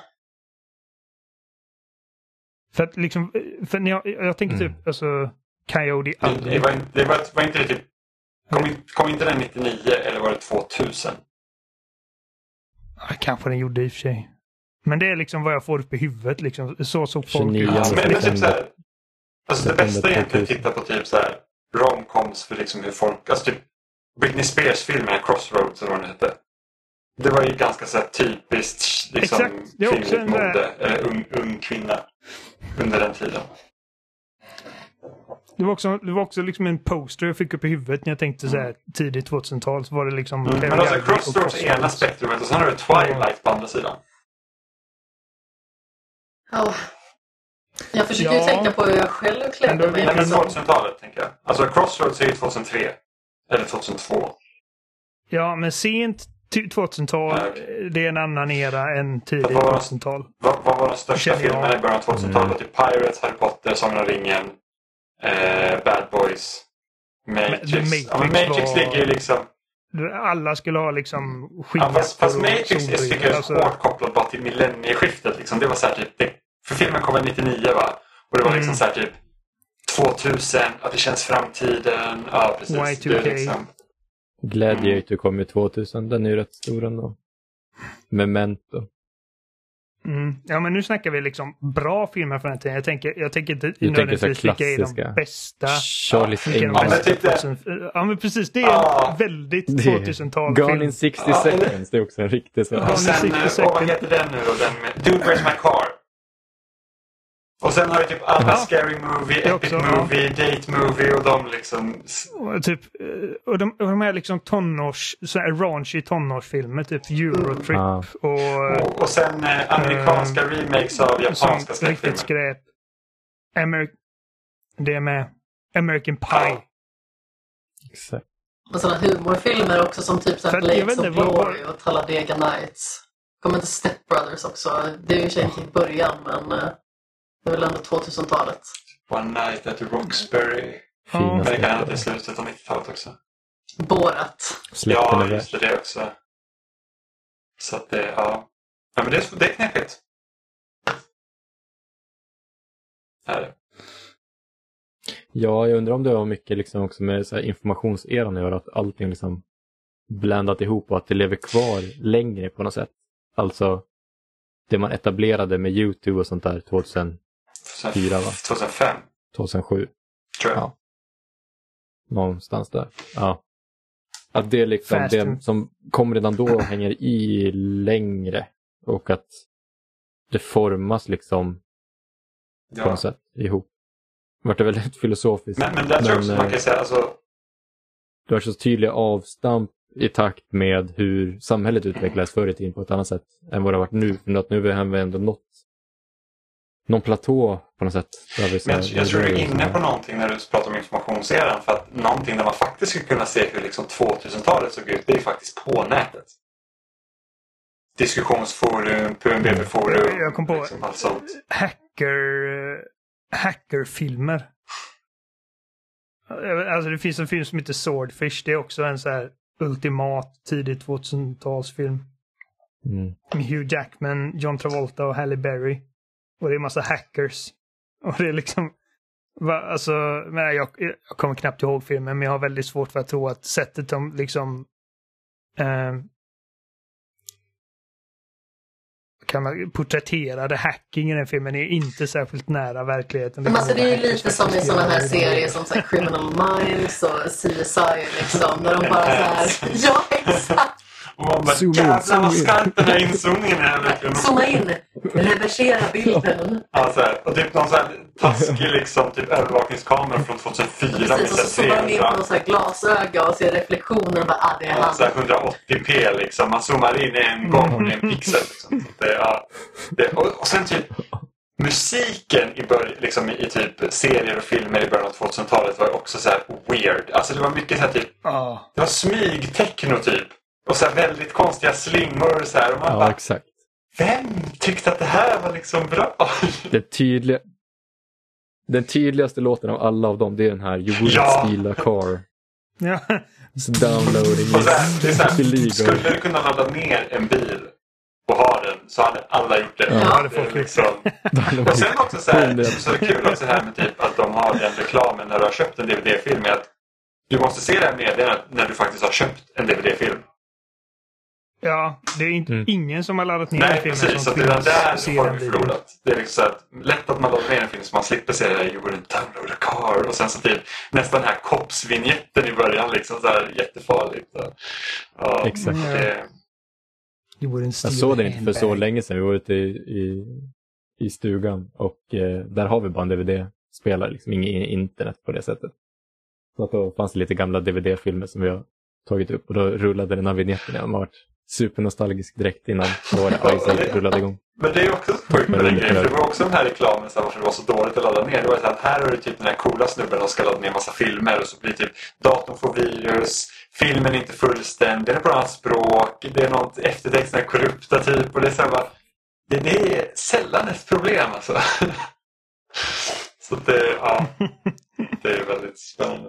För att liksom, för när jag, jag tänker typ, mm. alltså, Coyote Ugly. Det, var, det var, var inte det typ, kom, in, kom inte den nittionio eller var det tvåtusen? Ja, kanske den gjorde i och för sig. Men det är liksom vad jag får upp i huvudet, liksom. Så såg folk ut. Ja, men, men typ så här, alltså det bästa egentligen att titta på typ så här romcoms för liksom hur folk, alltså typ Britney Spears-filmen Crossroads eller vad den hette. Det var ju ganska så här typiskt liksom kvinnligt mode, eller ung, ung kvinna under den tiden. Det var också, det var också liksom en poster jag fick upp i huvudet när jag tänkte så här tidigt tvåtusental så var det liksom... Mm. Men alltså Crossroads är ena spektrumet och sen har du Twilight på andra sidan. Ja. Jag försöker ja. ju tänka på hur jag själv klädde mig. Nej, men tvåtusentalet tänker jag. Alltså Crossroads är ju tjugohundratre. Eller tjugohundratvå. Ja, men sent tvåtusental, ja, okay. Det är en annan era än tidigt tvåtusental. Vad, vad var de största filmerna i början av tvåtusentalet? Mm. Typ Pirates, Harry Potter, Sagan om ringen, eh, Bad Boys, Matrix. Matrix, ja, men Matrix var... ligger ju liksom... Alla skulle ha liksom skit. Ja, fast, fast Matrix jag tycker jag är så hårt kopplad bara till millennieskiftet. Liksom. Det var så här typ... Det, för filmen kom nittionio va? Och det var liksom mm. så här typ tvåtusen, att det känns framtiden. Ja, precis. Y two K. Det liksom... Gladiator kom ju tvåtusen, den är ju rätt stor ändå. Memento. Mm. Ja, men nu snackar vi liksom bra filmer från den tiden. Jag tänker, jag tänker inte nödvändigtvis vilka är de bästa. Charlie's ja, Angels. Ja, men precis. Det är ah, en väldigt tvåtusental film. Gone in sixty ah, seconds, det är också en riktig så. Och sen, och vad heter den nu då? Den med Dude, Where's My Car? Och sen har vi typ alla ja. Scary Movie, Epic också, Movie, ja. Date Movie och de liksom... Och, typ, och, de, och de här liksom tonårs, så här raunchy tonårsfilmer, typ Eurotrip mm. och, och... Och sen eh, amerikanska äh, remakes av japanska skräckfilmer. Riktigt skräp. Ameri- det är med American Pie. Ja. Exakt. Och sådana humorfilmer också som typ så här Blades of Glory och Talladega Nights. Kommer inte Step Brothers också? Det är ju inte i början, men... Det är väl ändå tvåtusentalet. One Night at the Roxbury. Mm. Men det kan hända till slutet av nittiotalet också. Borat. Ja, just det, det också. Så att det, ja. Ja, men det är, det är knäppigt. Är det. Ja, jag undrar om det har mycket liksom också med så här informationseran att göra. Att allting liksom blandat ihop och att det lever kvar längre på något sätt. Alltså det man etablerade med YouTube och sånt där tjugohundrafyra va? tjugohundrafem. tjugohundrasju. Tror jag. Ja. Någonstans där. Ja. Att det liksom Fast. Det som kom redan då hänger i längre och att det formas liksom ja. På något sätt ihop. Det var väldigt filosofiskt. Men, men där tror jag också man kan säga alltså... Du har så tydliga avstamp i takt med hur samhället utvecklas förr i tiden på ett annat sätt än vad det har varit nu. För att nu har vi ändå nått någon platå på något sätt. Där vi Men jag, jag tror du är inne på någonting när du pratar om informationseran. För att någonting där man faktiskt skulle kunna se hur liksom tvåtusentalet såg ut, det är faktiskt på nätet. Diskussionsforum, P M B B-forum. Jag kom på liksom allt sånt. Hacker, hackerfilmer. Alltså det finns en film som heter Swordfish. Det är också en så här ultimat tidigt tvåtusentalsfilm. Mm. Med Hugh Jackman, John Travolta och Halle Berry. Och det är en massa hackers. Och det är liksom... Va, alltså, men jag, jag kommer knappt ihåg filmen, men jag har väldigt svårt för att tro att sättet de liksom... Eh, kan man porträtterade hacking i den filmen är inte särskilt nära verkligheten. Men alltså det är ju lite som i sådana här serier som så här Criminal Minds och C S I liksom, när de bara så här... Ja, exakt! Och man bara, jävlar vad skarp den här inzoomningen är verkligen. Zooma in, reversera bilden. Ja, så här. Och typ någon så här taskig liksom, typ övervakningskamera från tjugohundrafyra. Precis, och så zoomar man in på någon så här glasöga och ser reflektionen och bara, ah, det är han. Så här hundraåttio p liksom, man zoomar in en gång och en pixel liksom. Det, ja, det, och, och sen typ musiken i, bör, liksom, i typ serier och filmer i början av tvåtusentalet var också så här weird. Alltså det var mycket så här typ, oh. det var smygtechno typ. Och så här väldigt konstiga slingor så här. Och man ja, bara, exakt. Vem tyckte att det här var liksom bra? Det tydliga, den tydligaste låten av alla av dem, det är den här You Wouldn't Ja. Steal a Car. Ja. Så downloading Och så här, det är så här, illegal. skulle du kunna ladda ner en bil och ha den så hade alla gjort det. Ja, det det får är liksom... Och sen också så här, så är det kul också här med typ att de har den reklamen när du har köpt en D V D-film med att du måste se det här meddelandet när du faktiskt har köpt en D V D-film. Ja, det är inte, Mm. ingen som har laddat ner Nej, en film precis. Så som det är den där se har den vi videon. förlorat. Det är liksom så att lätt att man laddar ner en film så man slipper se det där You wouldn't download a car. Och sen så typ nästan den här Cops-vignetten i början liksom så här jättefarligt. Ja, Exakt. det, You wouldn't steal Jag såg a den inte för så handbag. länge sedan. Vi var ute i, i, i stugan och eh, där har vi bara en D V D-spelare. Liksom ingen internet på det sättet. Så att då fanns det lite gamla D V D-filmer som vi har tagit upp. Och då rullade den här vignetten. Jag har varit supernostalgisk direkt innan. Då var det Ice rullade igång. Men det är också så sjukt med den grejen. För det var också den här reklamen så här, varför det var så dåligt att ladda ner. Det var så att här har du typ den här coola snubben som ska ladda ner massa filmer. Och så blir typ datorn får virus. Filmen är inte fullständig. Den är på ett annat språk. Det är något eftertext är korrupta typ. Och det är så här bara, det, det är sällan ett problem alltså. Så det, ja, det är väldigt spännande.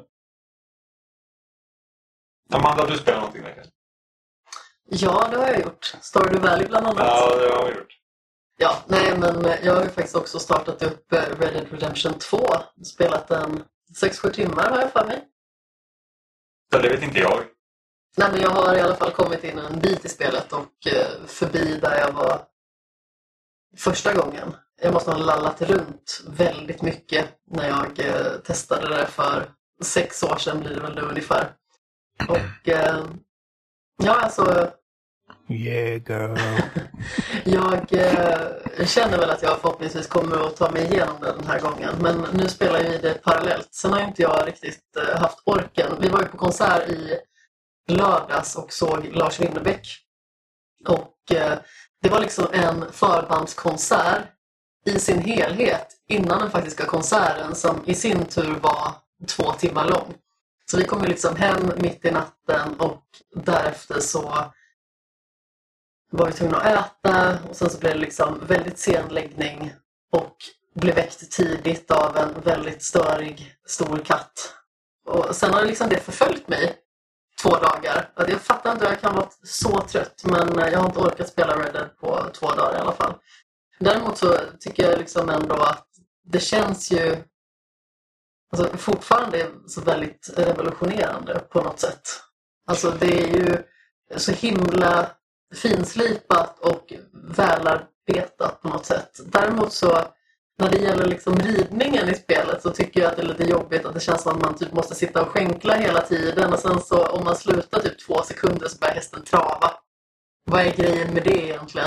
Amanda, du spelar någonting där kanske? Ja, det har jag gjort. Stardew Valley bland annat. Ja, det har jag gjort. Ja, nej men jag har ju faktiskt också startat upp Red Dead Redemption två. Spelat den sex sju timmar har jag för mig. Ja, det vet inte jag. Nej men jag har i alla fall kommit in en bit i spelet och eh, förbi där jag var första gången. Jag måste ha lallat runt väldigt mycket när jag eh, testade det för sex år sedan blir det väl nu ungefär. Och eh, ja alltså Yeah girl. jag eh, känner väl att jag förhoppningsvis kommer att ta mig igenom det den här gången. Men nu spelar vi det parallellt. Sen har inte jag riktigt eh, haft orken. Vi var ju på konsert i lördags och såg Lars Winnerbäck. Och eh, det var liksom en förbandskonsert i sin helhet innan den faktiska konserten som i sin tur var två timmar lång. Så vi kom ju liksom hem mitt i natten och därefter så var vi tvungna att äta och sen så blev det liksom väldigt sen läggning och blev väckt tidigt av en väldigt störig stor katt. Och sen har liksom det förföljt mig två dagar. Jag fattar inte hur jag kan vara så trött men jag har inte orkat spela Red Dead på två dagar i alla fall. Däremot så tycker jag liksom ändå att det känns ju alltså fortfarande så väldigt revolutionerande på något sätt. Alltså det är ju så himla finslipat och välarbetat på något sätt. Däremot så när det gäller liksom ridningen i spelet så tycker jag att det är lite jobbigt att det känns som att man typ måste sitta och skänkla hela tiden och sen så om man slutar typ två sekunder så börjar hästen trava. Vad är grejen med det egentligen?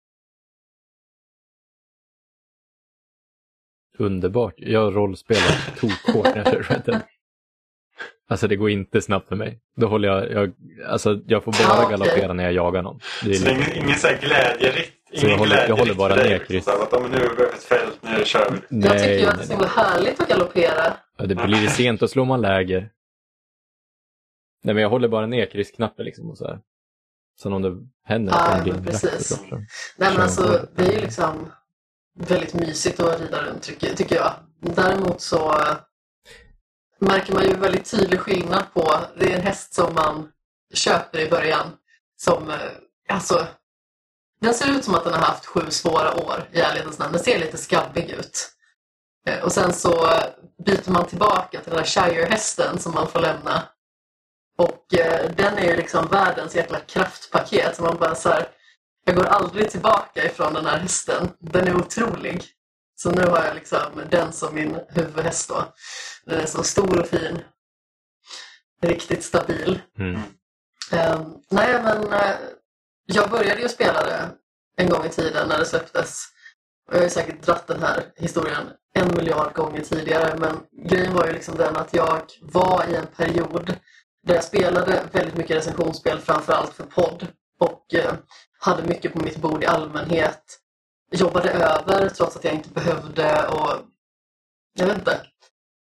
Underbart. Jag rollspelar tokhårt när jag kör Red Dead. Alltså det går inte snabbt för mig. Då håller jag, jag alltså jag får bara Ja, okay. galoppera när jag jagar någon. Det är Så det är lite, ingen, ingen så här glädjerikt. Så jag håller- jag håller bara ner, Chris. Chris. Så att, ja, men nu är vi ett fält, nu kör vi. nej, jag tycker ju att det nej, är så himla härligt att galoppera. ja, det blir sent och slår man läger. Nej men jag håller bara ner Chris-knappen liksom och så här. Så om det händer Ja, en men din precis. jakt, så- Nej men Kör alltså på. det är ju liksom väldigt mysigt att rida runt tycker, tycker jag. Däremot så äh, märker man ju väldigt tydlig skillnad på det är en häst som man köper i början som äh, alltså den ser ut som att den har haft sju svåra år i ärlighetens namn. Den ser lite skabbig ut. Eh, Och sen så äh, byter man tillbaka till den där Shire-hästen som man får lämna. Och eh, den är ju liksom världens jäkla kraftpaket. Så man bara så här, jag går aldrig tillbaka ifrån den här hästen. Den är otrolig. Så nu har jag liksom den som min huvudhäst då. Den är så stor och fin. Riktigt stabil. Mm. Eh, nej men eh, jag började ju spela det en gång i tiden när det släpptes. Och jag har ju säkert dratt den här historien en miljard gånger tidigare. Men grejen var ju liksom den att jag var i en period där jag spelade väldigt mycket recensionsspel, framförallt för podd. Och eh, hade mycket på mitt bord i allmänhet. Jobbade över trots att jag inte behövde. Och jag vet inte.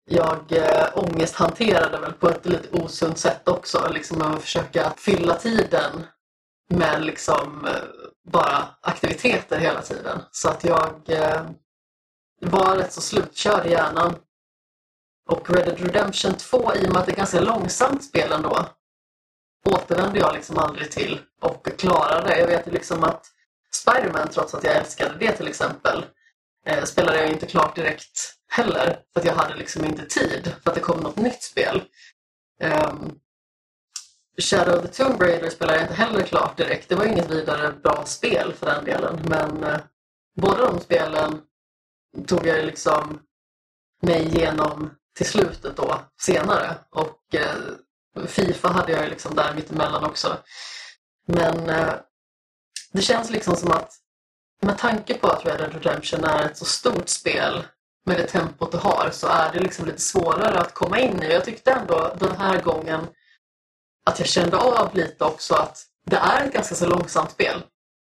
jag äh, ångesthanterade väl på ett lite osunt sätt också. Liksom att försöka fylla tiden med liksom äh, bara aktiviteter hela tiden. Så att jag äh, var rätt så slutkörd i hjärnan. Och Red Dead Redemption två, i och med att det är ganska långsamt spel ändå, återvände jag liksom aldrig till och klarade. Jag vet ju liksom att Spider-Man, trots att jag älskade det till exempel, eh, spelade jag inte klart direkt heller. För att jag hade liksom inte tid för att det kom något nytt spel. Um, Shadow of the Tomb Raider spelade jag inte heller klart direkt. Det var inget vidare bra spel för den delen. Men eh, båda de spelen tog jag liksom mig igenom till slutet då, senare. Och eh, FIFA hade jag liksom där mittemellan också. Men eh, det känns liksom som att med tanke på att Red Dead Redemption är ett så stort spel med det tempot det har, så är det liksom lite svårare att komma in i. Jag tyckte ändå den här gången att jag kände av lite också att det är ett ganska så långsamt spel.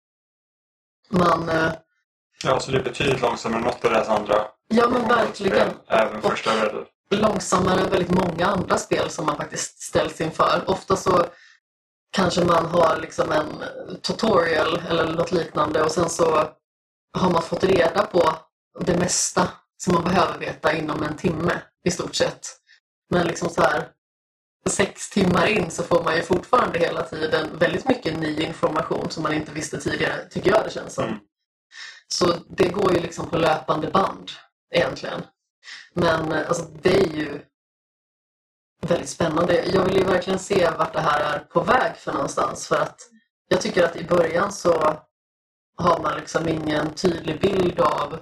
Man... Eh, ja, så det är betydligt långsammare än något av deras andra. Ja, men verkligen. Även första Red Dead. Långsammare än väldigt många andra spel som man faktiskt ställs inför. Ofta så kanske man har liksom en tutorial eller något liknande och sen så har man fått reda på det mesta som man behöver veta inom en timme i stort sett. Men liksom så här sex timmar in så får man ju fortfarande hela tiden väldigt mycket ny information som man inte visste tidigare, tycker jag det känns som. Mm. Så det går ju liksom på löpande band egentligen. Men alltså, det är ju väldigt spännande. Jag vill ju verkligen se vart det här är på väg för någonstans. För att jag tycker att i början så har man liksom ingen tydlig bild av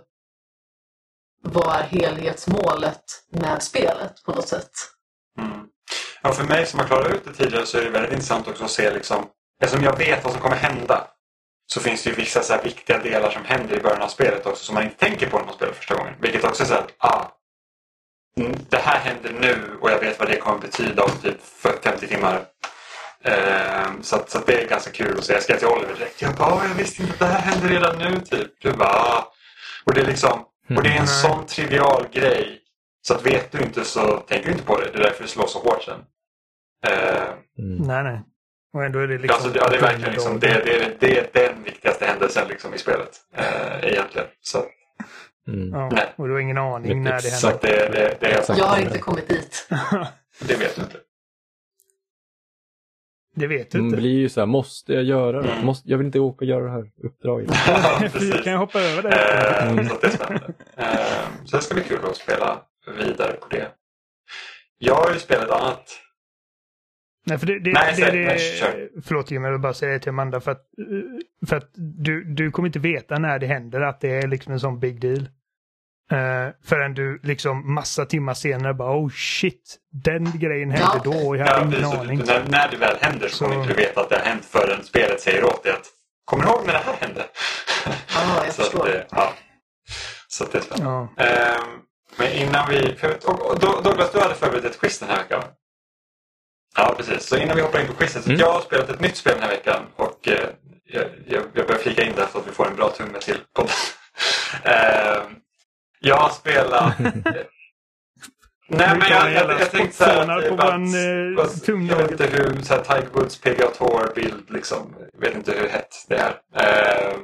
vad är helhetsmålet med spelet på något sätt. Mm. Ja, för mig som har klarat ut det tidigare så är det väldigt intressant också att se liksom, eftersom jag vet vad som kommer hända, så finns det ju vissa så här viktiga delar som händer i början av spelet också som man inte tänker på när man spelar första gången. Vilket också är så att ah, det här händer nu och jag vet vad det kommer betyda om typ femtio timmar. Ehm, så, att, så att det är ganska kul att se. Jag skrev till Oliver direkt. Jag bara, jag visste inte att det här händer redan nu typ. Du bara, ah. Och det är liksom, och det är en sån trivial grej. Så att vet du inte så tänker du inte på det. Det är därför det slår så hårt sen. Ehm, mm. Nej, nej. Och ändå är det liksom... Alltså, ja, det är verkligen liksom, det, det, det är den viktigaste händelsen liksom i spelet. Eh, egentligen. Så... Mm. Ja, nej. Och du har ingen aning när det så händer. Det, det, det är... Jag har inte kommit dit. Det vet du inte. Det vet du inte. Man blir ju så här, måste jag göra det? Mm. Måste, jag vill inte åka och göra det här uppdraget. Ja, precis. Kan jag hoppa över det? Mm. Så det är spännande. Um, så det ska bli kul att spela vidare på det. Jag har ju spelat annat. Nej, för det, det, nej, det, det, det, nej, förlåt, jag vill bara säga till Amanda för att, för att du, du kommer inte veta när det händer att det är liksom en sån big deal. Uh, förrän du liksom massa timmar senare bara, oh shit, den grejen hände ja. då och jag hade ja, ingen aning. Du, när, när det väl händer så, så kommer inte du veta att det har hänt förrän spelet säger åt dig att kommer du ihåg när det här hände? Ja, jag så förstår. Att det, ja. Så att det är spännande. Ja. Um, men innan vi... Och, och Douglas, du hade förberett ett quiz den här veckan. Ja, precis. Så innan vi hoppar in på quizet. Mm. Jag har spelat ett nytt spel den här veckan. Och eh, jag, jag, jag börjar flika in där för att vi får en bra tumme till podden. uh, jag har spelat... Nej, men jag, jag, jag tänkte så här... Att, på bara, en, att, uh, jag vet inte hur så här, Tiger Woods P G A Tour-bild liksom... Jag vet inte hur hett det är. Uh,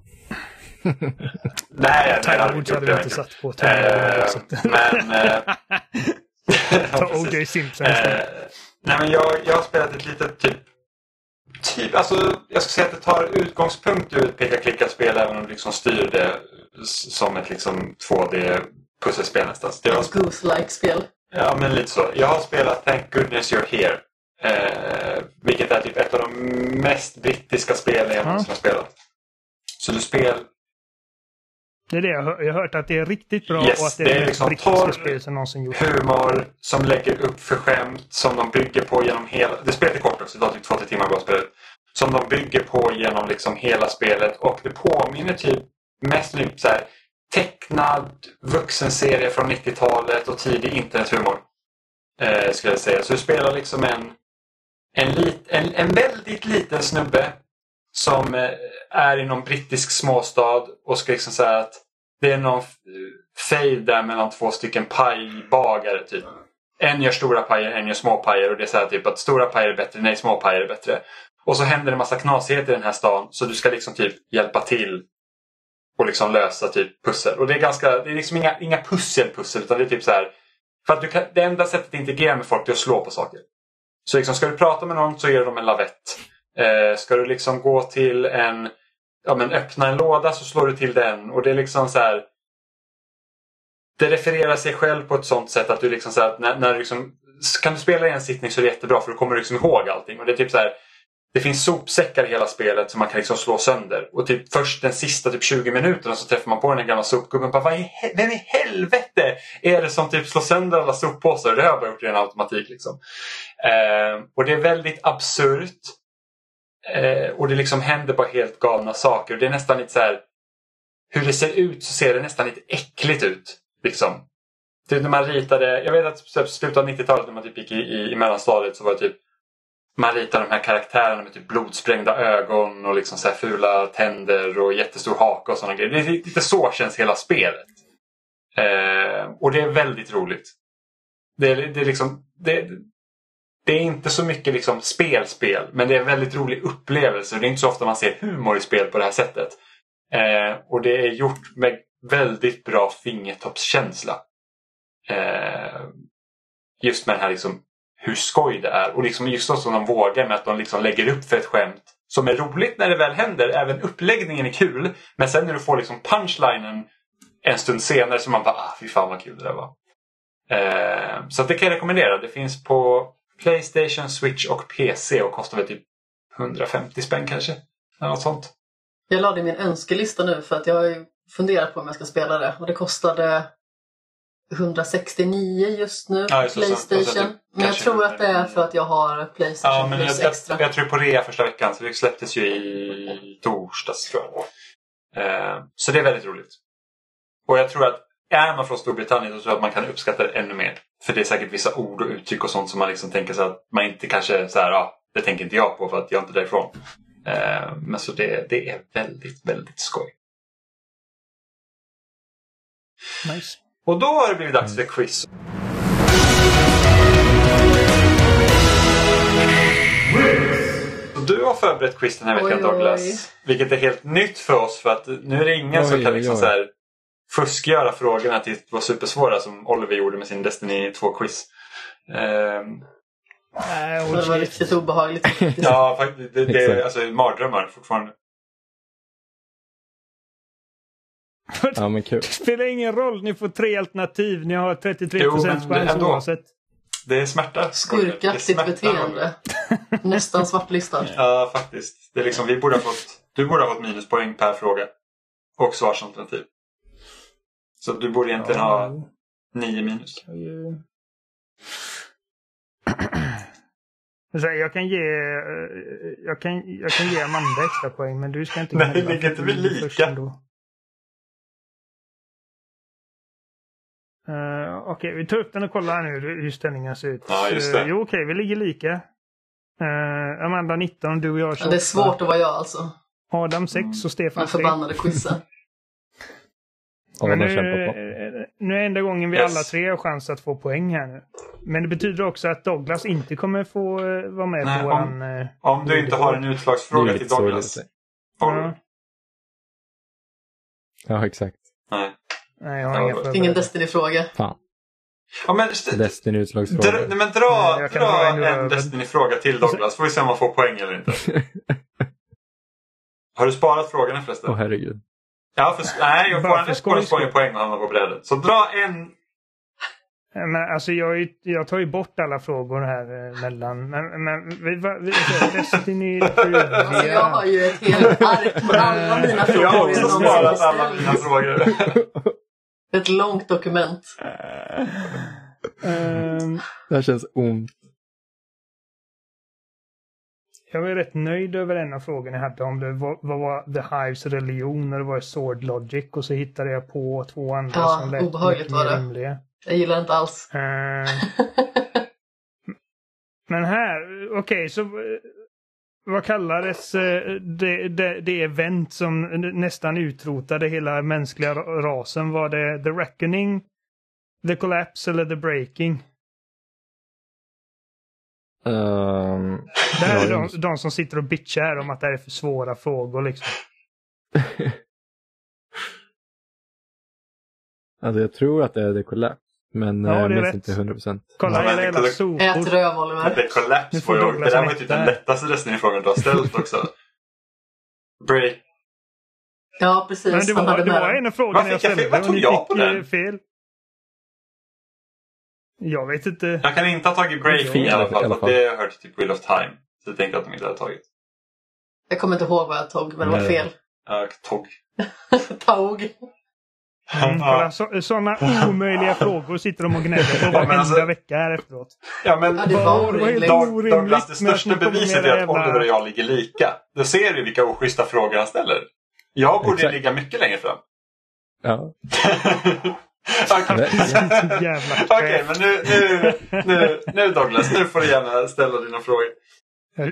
nej, Tiger Woods hade vi inte satt på. Uh, men... Uh, Ta O J Simpson. Uh, Nej, men jag, jag har spelat ett litet typ, typ, alltså jag ska säga att det tar utgångspunkt ur ett peka-klicka-spel även om du liksom styr det som ett liksom två D-pusselspel nästan. Ett Goose-like spel. Ja, men lite så. Jag har spelat Thank Goodness You're Here. Eh, vilket är typ ett av de mest brittiska spelen jag någonsin har spelat. Så du spelar... Det är det jag har, jag har hört att det är riktigt bra yes, och att det, det är är det liksom brittiska spel som någonsin gjort. Humor som lägger upp för skämt som de bygger på genom hela... Det spelet är kort också, det tar typ två till timmar bara spelet. Som de bygger på genom liksom hela spelet och det påminner typ mest typ så här tecknad vuxenserie från nittiotalet och tidig internethumor. Eh, skulle jag säga. Så du spelar liksom en, en, lit, en, en väldigt liten snubbe som eh, är i någon brittisk småstad och ska liksom säga att det är någon fade där mellan två stycken pajbagare typ. En gör stora pajer, en gör små pajer. Och det är så här typ att stora pajer är bättre, nej små pajer är bättre. Och så händer det massa knasigheter i den här stan. Så du ska liksom typ hjälpa till. Och liksom lösa typ pussel. Och det är ganska, det är liksom inga, inga pusselpussel. Utan det är typ så här. För att du kan, det enda sättet att integrera med folk är att slå på saker. Så liksom ska du prata med någon så ger de en lavett. Eh, ska du liksom gå till en, ja men öppna en låda så slår du till den. Och det är liksom så här. Det refererar sig själv på ett sånt sätt att du liksom så här, när, när du liksom, kan du spela i en sittning så är det jättebra för du kommer liksom ihåg allting. Och det är typ så här, det finns sopsäckar i hela spelet som man kan liksom slå sönder. Och typ först den sista typ tjugo minuterna så träffar man på den här gamla sopgubben. Bara, vad i, vem i helvete är det som typ slår sönder alla soppåsar? Det har jag bara gjort i en automatik liksom. Eh, och det är väldigt absurt. Eh, och det liksom händer bara helt galna saker. Och det är nästan lite så här, hur det ser ut så ser det nästan lite äckligt ut. Liksom. Typ när man ritade, jag vet att slutet av nittiotalet när man typ gick i, i, i mellanstadiet så var det typ man ritade de här karaktärerna med typ blodsprängda ögon och liksom så här fula tänder och jättestor haka och sådana grejer. Det är lite så känns hela spelet. Eh, och det är väldigt roligt. Det är, det är liksom det, det är inte så mycket liksom spelspel men det är en väldigt rolig upplevelse. Det är inte så ofta man ser humor i spel på det här sättet. Eh, och det är gjort med väldigt bra fingertoppskänsla. Eh, just med den här liksom hur skoj det är. Och liksom just så som de vågar med att de liksom lägger upp för ett skämt som är roligt när det väl händer. Även uppläggningen är kul. Men sen när du får liksom punchlinen en stund senare så man bara, ah fy fan vad kul det där var. Eh, så det kan jag rekommendera. Det finns på PlayStation, Switch och P C och kostar väl typ hundrafemtio spänn kanske. Eller något sånt. Jag lade min önskelista nu för att jag har ju funderat på om jag ska spela det. Och det kostade hundrasextionio just nu ja, just PlayStation. Så, så, så, men jag tror att det är för att jag har PlayStation ja, men Plus jag, extra. Jag, jag tror på rea första veckan så det släpptes ju i torsdags tror jag. Eh, så det är väldigt roligt. Och jag tror att är man från Storbritannien så tror jag att man kan uppskatta det ännu mer. För det är säkert vissa ord och uttryck och sånt som man liksom tänker så att man inte kanske så här, ja, det tänker inte jag på för att jag är inte därifrån. Eh, men så det, det är väldigt, väldigt skoj. Nice. Och då har det blivit dags för quiz. Du har förberett quiz den här veckan, Douglas. Vilket är helt nytt för oss för att nu är det ingen oj, som kan liksom så här fuskgöra frågorna till att vara supersvåra som Oliver gjorde med sin Destiny två-quiz. Um, Nej, det var riktigt obehagligt. Ja, faktiskt. Det, det är alltså mardrömmar fortfarande. Ja, men kul. Det spelar ingen roll, ni får tre alternativ. Ni har trettiotre procent chans oavsett. Det är smärta. Skurkaktigt beteende. Nästan svartlistad. Ja, faktiskt. Det är liksom, vi borde ha fått, du borde ha fått minuspoäng per fråga. Och svarsalternativ. Så du borde egentligen ja. ha nio minus. Jag kan ge jag kan, jag kan ge Amanda extra poäng, men du ska inte... Nej, det ligger inte vi lika. Uh, okej, okay, vi tar upp den och kollar nu hur ställningen ser ut. Ja, just det. Uh, jo, okej, okay, vi ligger lika. Uh, Amanda nitton, du och jag tjugoåtta. Ja, det är svårt att vara jag alltså. Adam sex och Stefan tre. Förbannade quizzen. Men nu, nu är enda gången vi yes. alla tre har chans att få poäng här nu. Men det betyder också att Douglas inte kommer få uh, vara med Nej, på om, våran... Uh, om du inte har en utslagsfråga till Douglas. Ja. ja, exakt. Nej. Nej, jag har inga ingen Destiny-fråga. Fan. Ja, men Destiny-utslagsfråga. Dra, men dra, nej, dra en, en Destiny-fråga till Douglas. Får vi se om man får poäng eller inte. Har du sparat frågorna förresten? Åh, oh, herregud. Ja, för, nej, jag får en ett poäng poäng och hamnar på brädet. Så dra en... Men alltså jag, jag tar ju bort alla frågor här eh, mellan. Men, men vi, vi, Destiny alltså, jag har ju ett helt ark med alla mina frågor. Jag har också sparat alla mina frågor. Ett långt dokument. um, det här känns ont. Jag var rätt nöjd över en av frågorna jag hade. Om det var, vad var The Hives religion och det var Sword Logic. Och så hittade jag på två andra ja, som lät obehagligt var det. rimliga. Jag gillar inte alls. Uh, men här, okej, okay, så vad kallades det, det, det event som nästan utrotade hela mänskliga rasen? Var det The Reckoning, The Collapse eller The Breaking? Um, det här är de, de som sitter och bitchar här om att det är för svåra frågor liksom. Alltså jag tror att det är The Collapse. Men ja, jag minns inte hundra procent. Kolla hela jävla sopor. Ät röv, Oliver. The Collapse får jag. Det där var typ den lättaste röstningsfrågan du har ställt också. Break. Ja, precis. Men det var, det var en av frågorna jag ställde. Vad tog jag på den? Fel. Jag vet inte. Jag kan inte ha tagit Breaking i alla fall. I alla fall. Det har jag hört typ Wheel of Time. Så jag tänkte att de inte hade tagit. Jag kommer inte ihåg vad jag tog, men det var fel. Ja, tog. Tog. Mm, kolla, så, sådana omöjliga frågor sitter de och gnäller på varenda alltså, vecka här efteråt. Ja, men ja, det var orimligt. Dag, Douglas, det största beviset är att jävla... Oliver och jag ligger lika. Då ser du vilka oschyssta frågor han ställer. Jag borde Exakt. ligga mycket längre fram. Ja. Okej, okay, men nu, nu, nu, nu Douglas, nu får du gärna ställa dina frågor. Jag, uh,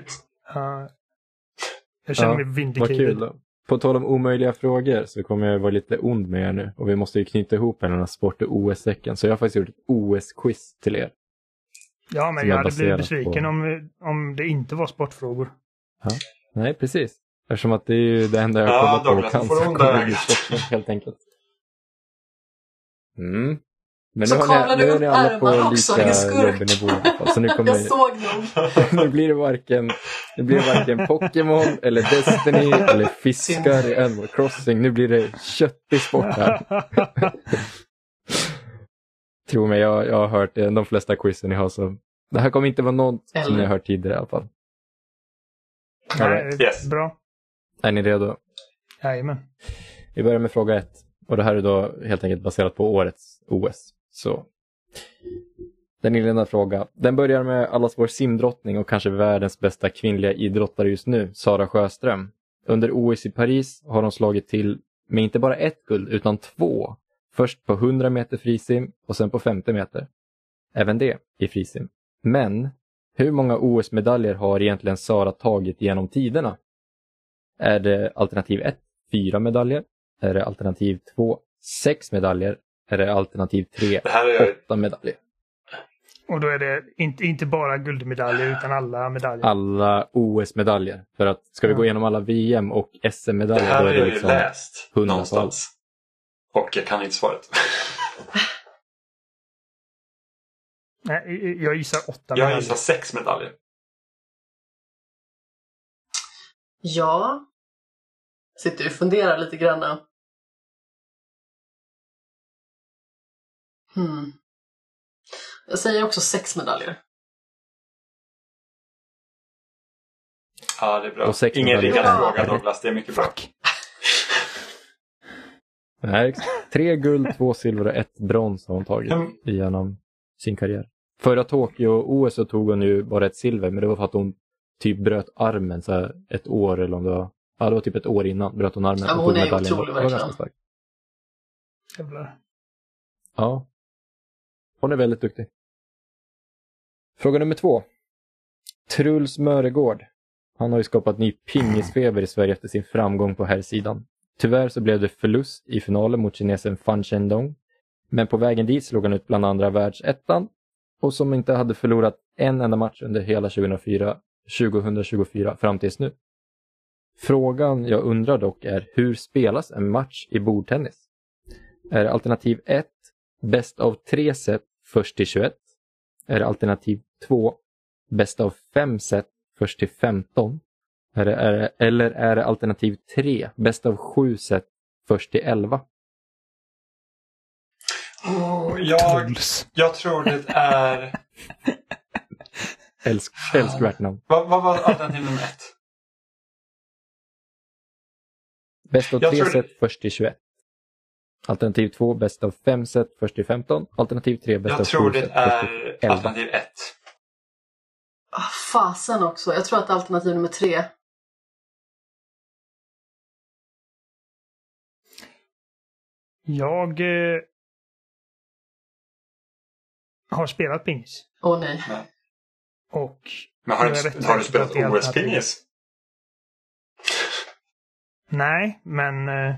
jag känner ja, mig vindicated. Vad kul då. På tal om omöjliga frågor så kommer jag vara lite ond med er nu. Och vi måste ju knyta ihop den här sport- och O S-säcken. Så jag har faktiskt gjort ett O S-quiz till er. Ja, men jag hade blivit besviken på... om, om det inte var sportfrågor. Ja. Nej, precis. Eftersom att det är ju det enda jag ja, kommer Douglas, på. Kan kommer sport, helt enkelt. Mm. Men så nu har ni, nu är ni alla på lika jobbnivå. Alltså nu kommer jag såg nog. Nu blir det varken, det blir varken Pokémon eller Destiny eller fiskar i Animal Crossing. Nu blir det köttig sport här. Tro mig, jag, jag har hört de flesta quizen ni har. Så det här kommer inte vara något eller... som ni har hört tidigare i alla fall. Nej, yes. Bra. Är ni redo? Jajamän. Vi börjar med fråga ett. Och det här är då helt enkelt baserat på årets O S. Så den inledande fråga. Den börjar med allas vår simdrottning och kanske världens bästa kvinnliga idrottare just nu, Sara Sjöström. Under O S i Paris har hon slagit till med inte bara ett guld utan två. Först på hundra meter frisim och sen på femtio meter. Även det i frisim. Men hur många O S-medaljer har egentligen Sara tagit genom tiderna? Är det alternativ ett, fyra medaljer? Är det alternativ två, sex medaljer? Är det alternativ tre, det här är... åtta medaljer? Och då är det inte, inte bara guldmedaljer utan alla medaljer? Alla O S-medaljer. För att ska vi gå igenom alla V M och S M-medaljer? Det här då är det är liksom ju läst någonstans. Och jag kan inte svaret. Nej, jag gissar åtta medaljer. Jag gissar sex medaljer. Ja. Sitter du och funderar lite grann. Hmm. Jag säger också sex medaljer. Ja, det är bra. Ingen riggad fråga, Douglas. Det är mycket bra. Nej, tre guld, två silver och ett brons har hon tagit mm. genom sin karriär. Förra Tokyo-O S så tog hon ju bara ett silver, men det var för att hon typ bröt armen så här ett år eller om det var... Ja, det var typ ett år innan bröt hon armen. Ja, hon är otrolig verkligen. Jävlar. Ja. Hon är väldigt duktig. Fråga nummer två. Truls Möregård. Han har ju skapat ny pingisfeber i Sverige efter sin framgång på här sidan. Tyvärr så blev det förlust i finalen mot kinesen Fan Shendong. Men på vägen dit slog han ut bland andra världsettan. Och som inte hade förlorat en enda match under hela tjugohundrafyra, tjugohundratjugofyra fram tills nu. Frågan jag undrar dock är hur spelas en match i bordtennis? Är alternativ ett bäst av tre set först till tjugoett? Är det alternativ två bäst av fem set först till femton? Är det, är det, eller är det alternativ tre bäst av sju set först till elva? Oh, jag, jag tror det är... Älsk, älskvärt namn. Vad, vad var alternativ nummer ett? Bäst av tre set det... först till tjugoett. Alternativ två bäst av fem set först till femton. Alternativ tre bäst av sju set först till elva. Jag tror det är alternativ ett. Ah, fasen också. Jag tror att alternativ nummer tre. Jag eh, har spelat pingis. Åh oh, nej. Och men har, du, har du spelat O S-pingis? Nej, men... Eh,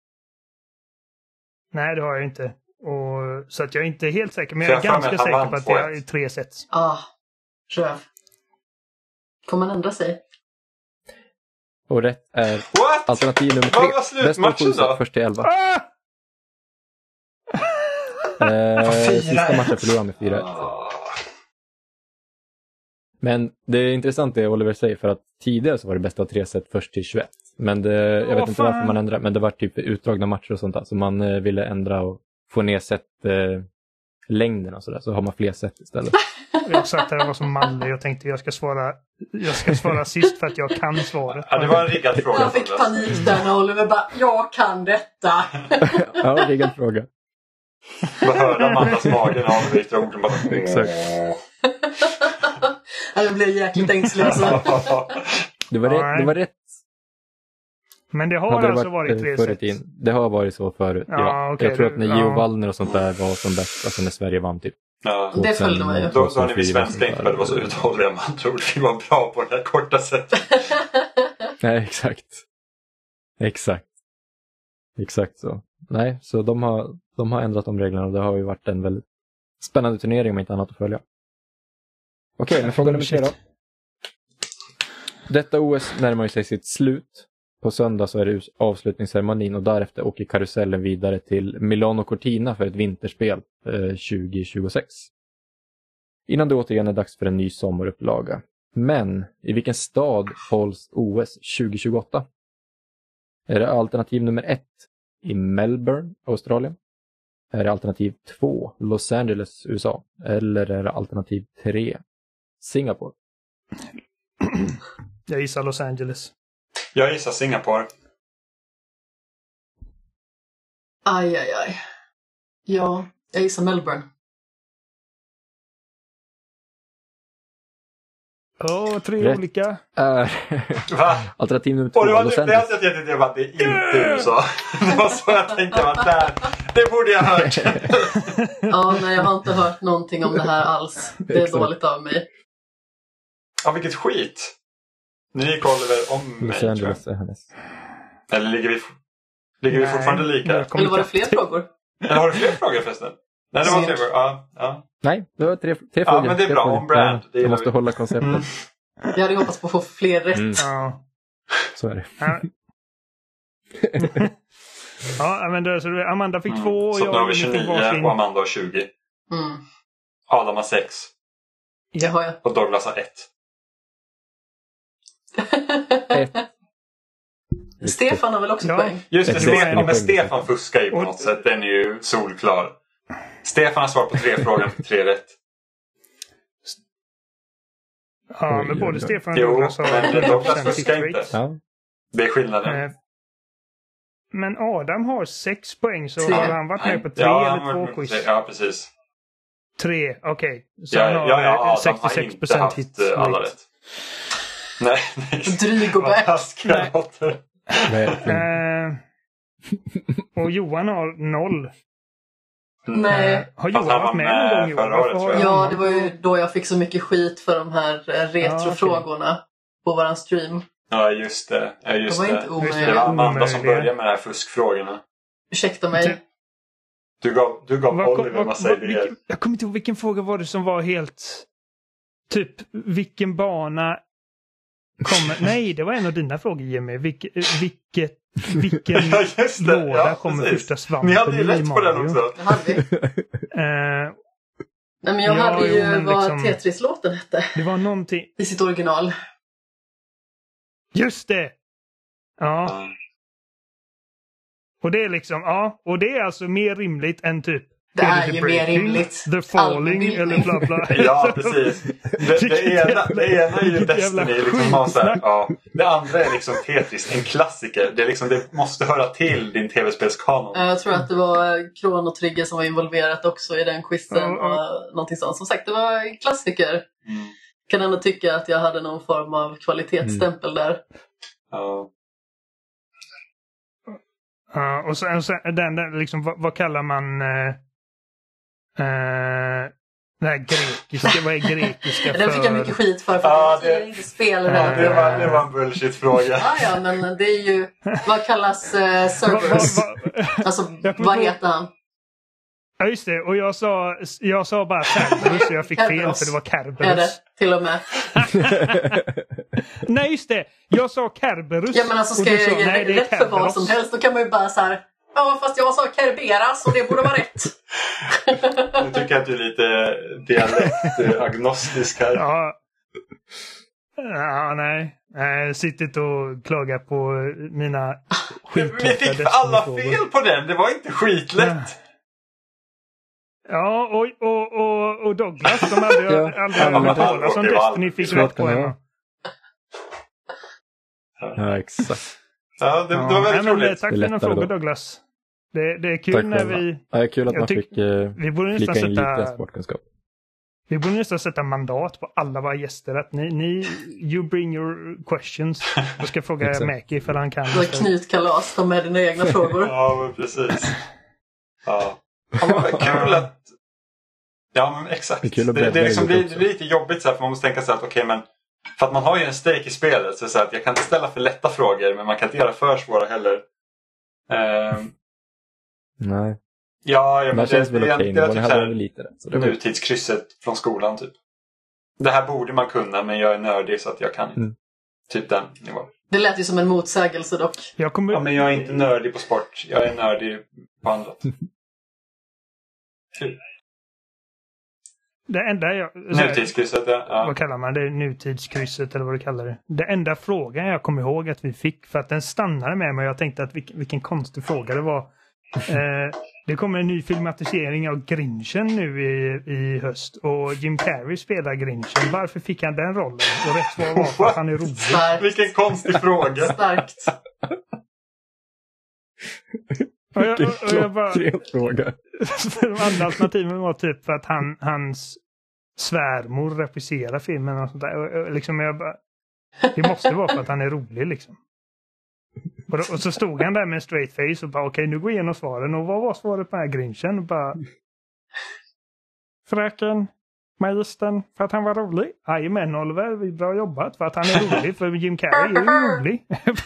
nej, det har jag inte. Och, så att jag är inte helt säker. Men jag är ganska säker på att det är tre sets. Ja, ah, röv. Kommer man ändra sig? Och rätt är What? alternativ nummer tre. Vad var slutmatchen då? Först till elva. Ah! Eh, sista matchen förlorade med fyra ett. Ah. Men det är intressant det Oliver säger, för att tidigare så var det bästa av tre set först till tjugoett. Men det, jag vet Åh, inte fan. varför man ändrade, men det var typ utdragna matcher och sånt där. Så man eh, ville ändra och få ner set eh, längden och sådär. Så har man fler set istället. Jag satt här och var som mallig och tänkte jag ska svara jag ska svara sist för att jag kan svaret. Ja, det var en riggad fråga. Jag fick panik där när Oliver bara, jag kan detta. Ja, riggad fråga. Vad hörde Amandas magen av Victor orden bara... Exakt. Jag blev jäkligt ängslig alltså. Det var, rätt, det var rätt. Men det har Hade det alltså varit, varit tre förr i set. tiden. Det har varit så förut. Ja, Ja. okej, jag tror att när det- Gio ja. Wallner och sånt där var som bäst, alltså när Sverige vann typ. Ja. Det följde man ju. Då, då hade vi svenska inte behövde vara så uthålliga. Man tror vi var bra på det här korta sättet. Nej, exakt. Exakt. Exakt så. Nej, så de har, de har ändrat de reglerna och det har ju varit en väldigt spännande turnering om inte annat att följa. Okej, men fråga nummer tre då. Detta O S närmar sig sitt slut. På söndag så är det avslutningsceremonin och därefter åker karusellen vidare till Milano Cortina för ett vinterspel eh, tjugo tjugosex. Innan det återigen är dags för en ny sommarupplaga. Men i vilken stad hålls O S tjugo tjugoåtta? Är det alternativ nummer ett i Melbourne, Australien? Är det alternativ två, Los Angeles, U S A? Eller är det alternativ tre, Singapore? Jag gissar Los Angeles. Jag gissar Singapore. Aj, aj, aj. Ja, jag gissar Melbourne. Åh, tre Rätt. olika. Är Va? alternativ nummer två, Och det var Los det Angeles. jag tänkte att det är inte U S A. Det var så jag tänkte att där. Det borde jag ha hört. Ja, nej, jag har inte hört någonting om det här alls. Det är Exakt. dåligt av mig. Ja, vilket skit. Ni kollar väl om mig, Los tror jag. Angeles är hennes. Eller ligger vi, ligger vi Nej, fortfarande lika? jag kommer Eller var det inte- fler frågor? Eller har du fler frågor förresten? Nej, det var tre frågor. Ja, ja. Nej, det var tre, tre Ja, frågor. men det är tre bra. frågor. On brand. Ja, Det gillar jag måste vi. hålla konceptet. Mm. Jag hade hoppats på att få fler rätt. Mm, Ja. så är det. Ja. Ja, men då, så det- Amanda fick Mm. två och Så nu har jag vi fick tjugonio varsin. och Amanda har tjugo. Mm. Adam har sex. Det har jag. Och Douglas har ett. Ett. Stefan har väl också Ja. poäng? Just det, Ett. Stefan, En men Stefan fuskar ju på Och- något sätt. Den är ju solklar. Stefan har svarat på tre frågor och tre rätt. Ja, men Oj, både oj, oj. Stefan och Jo, Douglas har men hundra Douglas procent fuskar hit inte. rate. Ja. Det är skillnaden. Eh, Men Adam har sex poäng, så Tre. har han varit med på tre Ja, han eller var två med på quiz? tre. Ja, precis. Tre, okej. Så Ja, han ja, har ja, eh, Adam har sextiosex inte procent haft hit eh, alla rate. rätt. Nej, nej. Dryg och Vad bäst. taskiga Nej. låter. Verkligen. Eh, och Johan har noll. Nej. Eh, har Fast Johan han var varit med med någon gång, Johan? förra året, Varför tror har jag. Ja, han- det var ju då jag fick så mycket skit för de här eh, retrofrågorna på våran stream. Ja, just det. Ja, just Det var det. inte Just Det var omöjligt. Amanda som Omöjliga. började med de här fuskfrågorna. Ursäkta mig. Du gav, du gav Vad- Oliver vad- massa vad- idéer. vilken- Jag kommer inte ihåg vilken fråga var det som var helt... Typ, vilken bana kommer... Nej, det var en av dina frågor, Jimmy. Vilk, vilket, vilken Ja, just det. låda Ja, kommer precis. första svampen Ni hade ju i lätt på den Mario? också. Det hade vi. Eh, Nej, men jag Ja, hade ju jo, men vad liksom- Tetris-låten hette det var någonting... i sitt original. Just det! Ja, Ja. och det är liksom... Ja, och det är alltså mer rimligt än typ... Det är The ju Breaking, mer rimligt. The Falling Allmän eller bla bla. Ja, precis. Det, det, ena, det ena är ju Vilket jävla Destiny. Liksom, man, så här, skitsnack. ja. Det andra är liksom Tetris, en klassiker. Det, är liksom, det måste höra till din tv-spelskanon. Eh, Jag tror att det var Chrono Trigger som var involverat också i den quizen. Ja, ja. Och någonting sånt. Som sagt, det var en klassiker. Mm. Kan ändå tycka att jag hade någon form av kvalitetsstämpel där. Ja. Ja, och sen, och sen den, den liksom, vad, vad kallar man... Eh, eh, Nej, grekiska, vad är grekiska för? Den fick jag mycket skit för, för ah, att det är inte spel. Ja, det, var, det var en bullshit-fråga. Ja, ja, men det är ju, vad kallas uh, Cerberus? Alltså, vad heter han? Ja, just det. Och jag sa, jag sa bara Kerberos och jag fick fel för det var Kerberos. Är det, till och med. Nej, just det. Jag sa Kerberos. Ja, men alltså ska jag göra nej, rätt för vad som helst, då kan man ju bara så här. Ja, fast jag sa Kerberas och det borde vara rätt. Nu tycker jag att du är lite dialektagnostisk här. Ja. Ja, nej. Jag sitter inte och klagar på mina skitlätta. Vi fick alla fel på den. Det var inte skitlätt. Ja, och, och, och, och Douglas, de hade aldrig hört talas om Destiny, fick rätt på henne. Ja, exakt. Ja, det, det var väldigt ja, roligt. Tack för dina frågor, Douglas. Det, det är kul tack när vi... Ja, det är kul att man fick eh, vi borde flika in sätta, lite sportkunskap. Vi borde nästan sätta mandat på alla våra gäster. Att ni, ni you bring your questions. Jag ska fråga Mäki för han kan. Du har knytkalas, ta med dina egna frågor. Ja, men precis. Ja. Ja, men kul att... Ja, men exakt. Det, det, det, det, liksom, det, det är lite jobbigt så här, för man måste tänka sig att okej, okay, men för att man har ju en stake i spelet så, så att jag kan inte ställa för lätta frågor, men man kan inte göra för svåra heller. Uh, Nej. Ja, ja men det känns det, väl det, okej. det, det, det, det hade väl lite rätt. Så det var... Nutidskrysset från skolan typ. Det här borde man kunna, men jag är nördig så att jag kan inte. Mm. Typ den nivån. Det lät ju som en motsägelse dock. Jag kommer... Ja, men jag är inte nördig på sport. Jag är nördig på annat. Typ. Det enda jag... Nutidskrysset, ja. ja. Vad kallar man det? Nutidskrysset eller vad du kallar det. Det enda frågan jag kommer ihåg att vi fick, för att den stannade med mig och jag tänkte att vilken, vilken konstig fråga det var. eh, det kommer en ny filmatisering av Grinchen nu i, i höst och Jim Carrey spelar Grinchen. Varför fick han den rollen? Och rätt svar var för att han är rolig. Starkt. Vilken konstig fråga. Starkt. Och jag, och, och jag bara, fråga. De andra alternativen var typ för att han, hans svärmor regisserar filmen och sånt där. Och, och liksom jag bara, det måste vara för att han är rolig liksom. Och, då, och så stod han där med en straight face och bara okej, okay, nu går igenom svaren. Och vad var svaret på den här Grinchen? Och bara, fröken, magistern, för att han var rolig. Jajamän, Oliver, vi bra jobbat för att han är rolig. För Jim Carrey är ju rolig.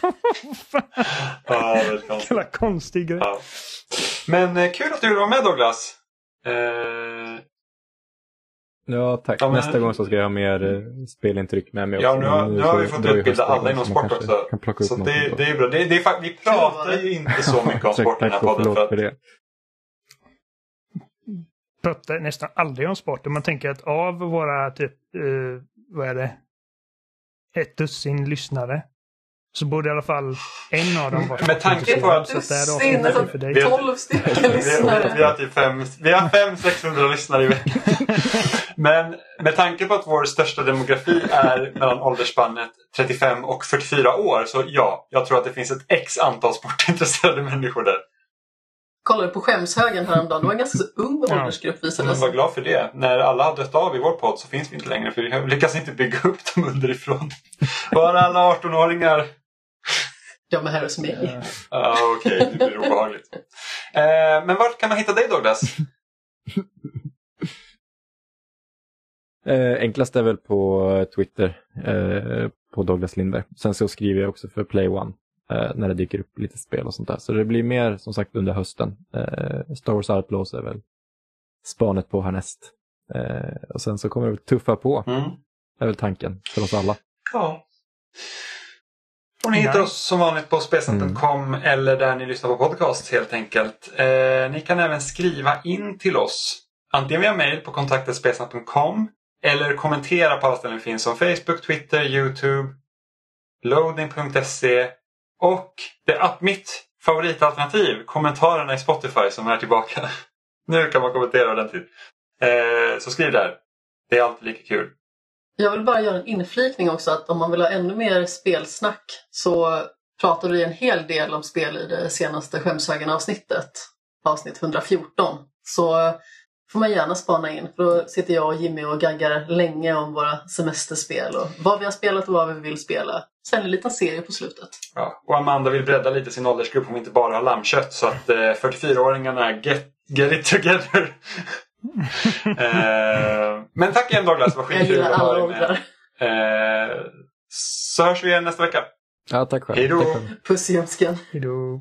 Ja, väldigt konstigt. Jävla konstig grej. Ja. Men eh, kul att du var med, Douglas. Eh... Ja, tack. Ja, men... Nästa gång så ska jag ha mer eh, spelintryck med mig. Ja, också. nu har, nu har vi fått utbilda alla inom sport också. Så det, det är bra. Det, det är, vi pratar ju inte så mycket om sport i den här podden. För att... för det. pratar nästan aldrig om sport. Man tänker att av våra typ, eh, vad är det? Ett dussin lyssnare. Så borde i alla fall en av dem vara... Med tanke på att... Dussin, alltså tolv stycken lyssnare. Vi har typ fem, vi har fem sexhundra lyssnare i veckan. Men med tanke på att vår största demografi är mellan åldersspannet trettiofem och fyrtiofyra år. Så ja, jag tror att det finns ett x antal sportintresserade människor där. Kollade på skämshögen häromdagen. Det var en ganska så ung åldersgrupp visade sig. Jag var glad för det. När alla har dött av i vår podd så finns vi inte längre. För vi lyckas inte bygga upp dem underifrån. Bara alla arton-åringar. Ja, men här hos mig. Ja, ah, okej. Okay. Det blir obehagligt. Eh, men vart kan man hitta dig, Douglas? eh, enklast är väl på Twitter. Eh, på Douglas Lindberg. Sen så skriver jag också för Play One. Eh, när det dyker upp lite spel och sånt där. Så det blir mer som sagt under hösten. Eh, Star Wars Outlaws är väl spanet på härnäst. Eh, och sen så kommer det tuffa på. Mm. Det är väl tanken för oss alla. Ja. Och ni hittar oss som vanligt på spelsnack punkt com mm. eller där ni lyssnar på podcast helt enkelt. Eh, ni kan även skriva in till oss. Antingen via mail på kontakt spelsnack punkt com eller kommentera på alla ställen finns som Facebook, Twitter, YouTube, loading punkt se och det är mitt favoritalternativ, kommentarerna i Spotify som är tillbaka. Nu kan man kommentera ordentligt. Eh, så skriv där. Det är alltid lika kul. Jag vill bara göra en inflikning också att om man vill ha ännu mer spelsnack så pratar vi en hel del om spel i det senaste Skämshögen-avsnittet. Avsnitt hundrafjorton. Så får man gärna spana in. För då sitter jag och Jimmy och gaggar länge om våra semesterspel och vad vi har spelat och vad vi vill spela. Sen en liten serie på slutet. Ja, och Amanda vill bredda lite sin åldersgrupp om inte bara har lammkött. Så att eh, fyrtiofyraåringarna get, get it together. eh, men tack igen Douglas, vad skitkul att ha dig med. Eh, så hörs vi igen nästa vecka. Ja, tack själv. Hej då. Puss i ömskan. Hej då.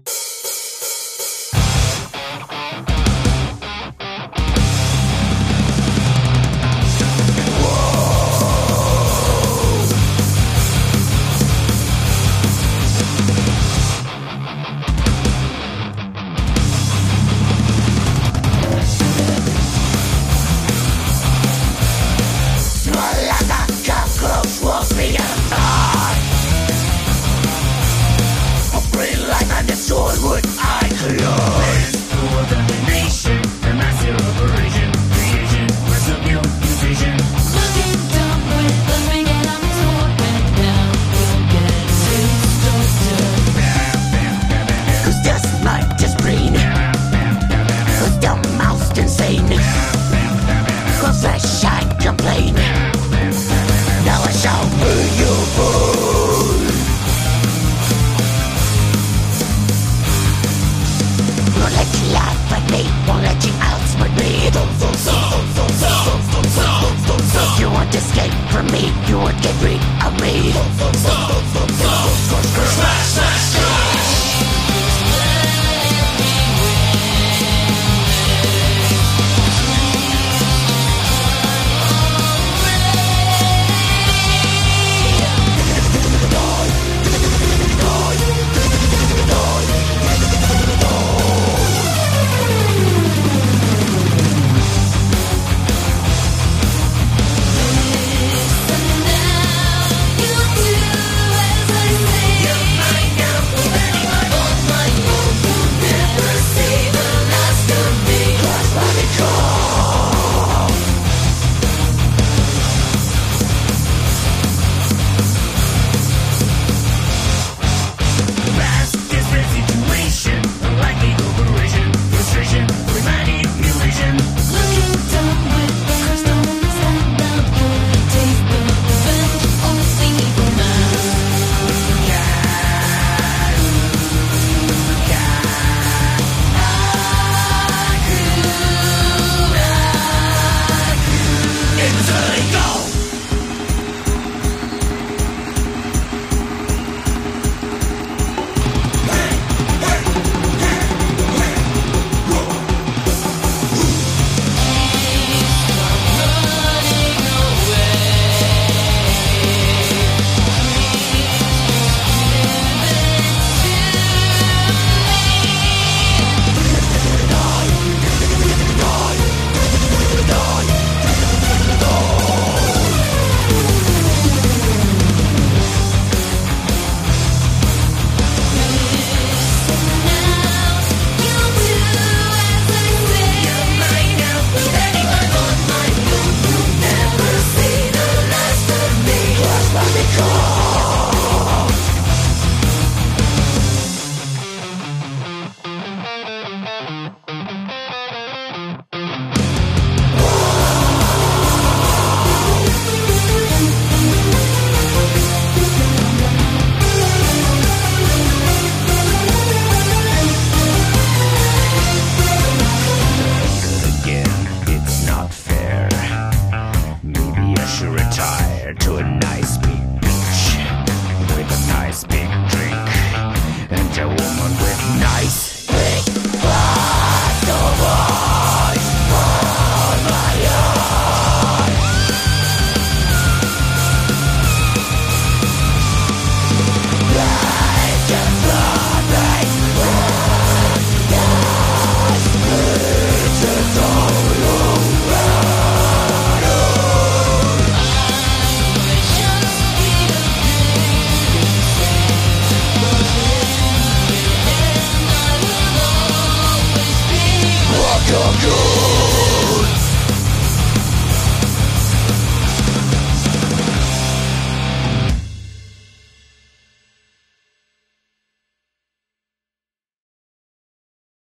Go, go.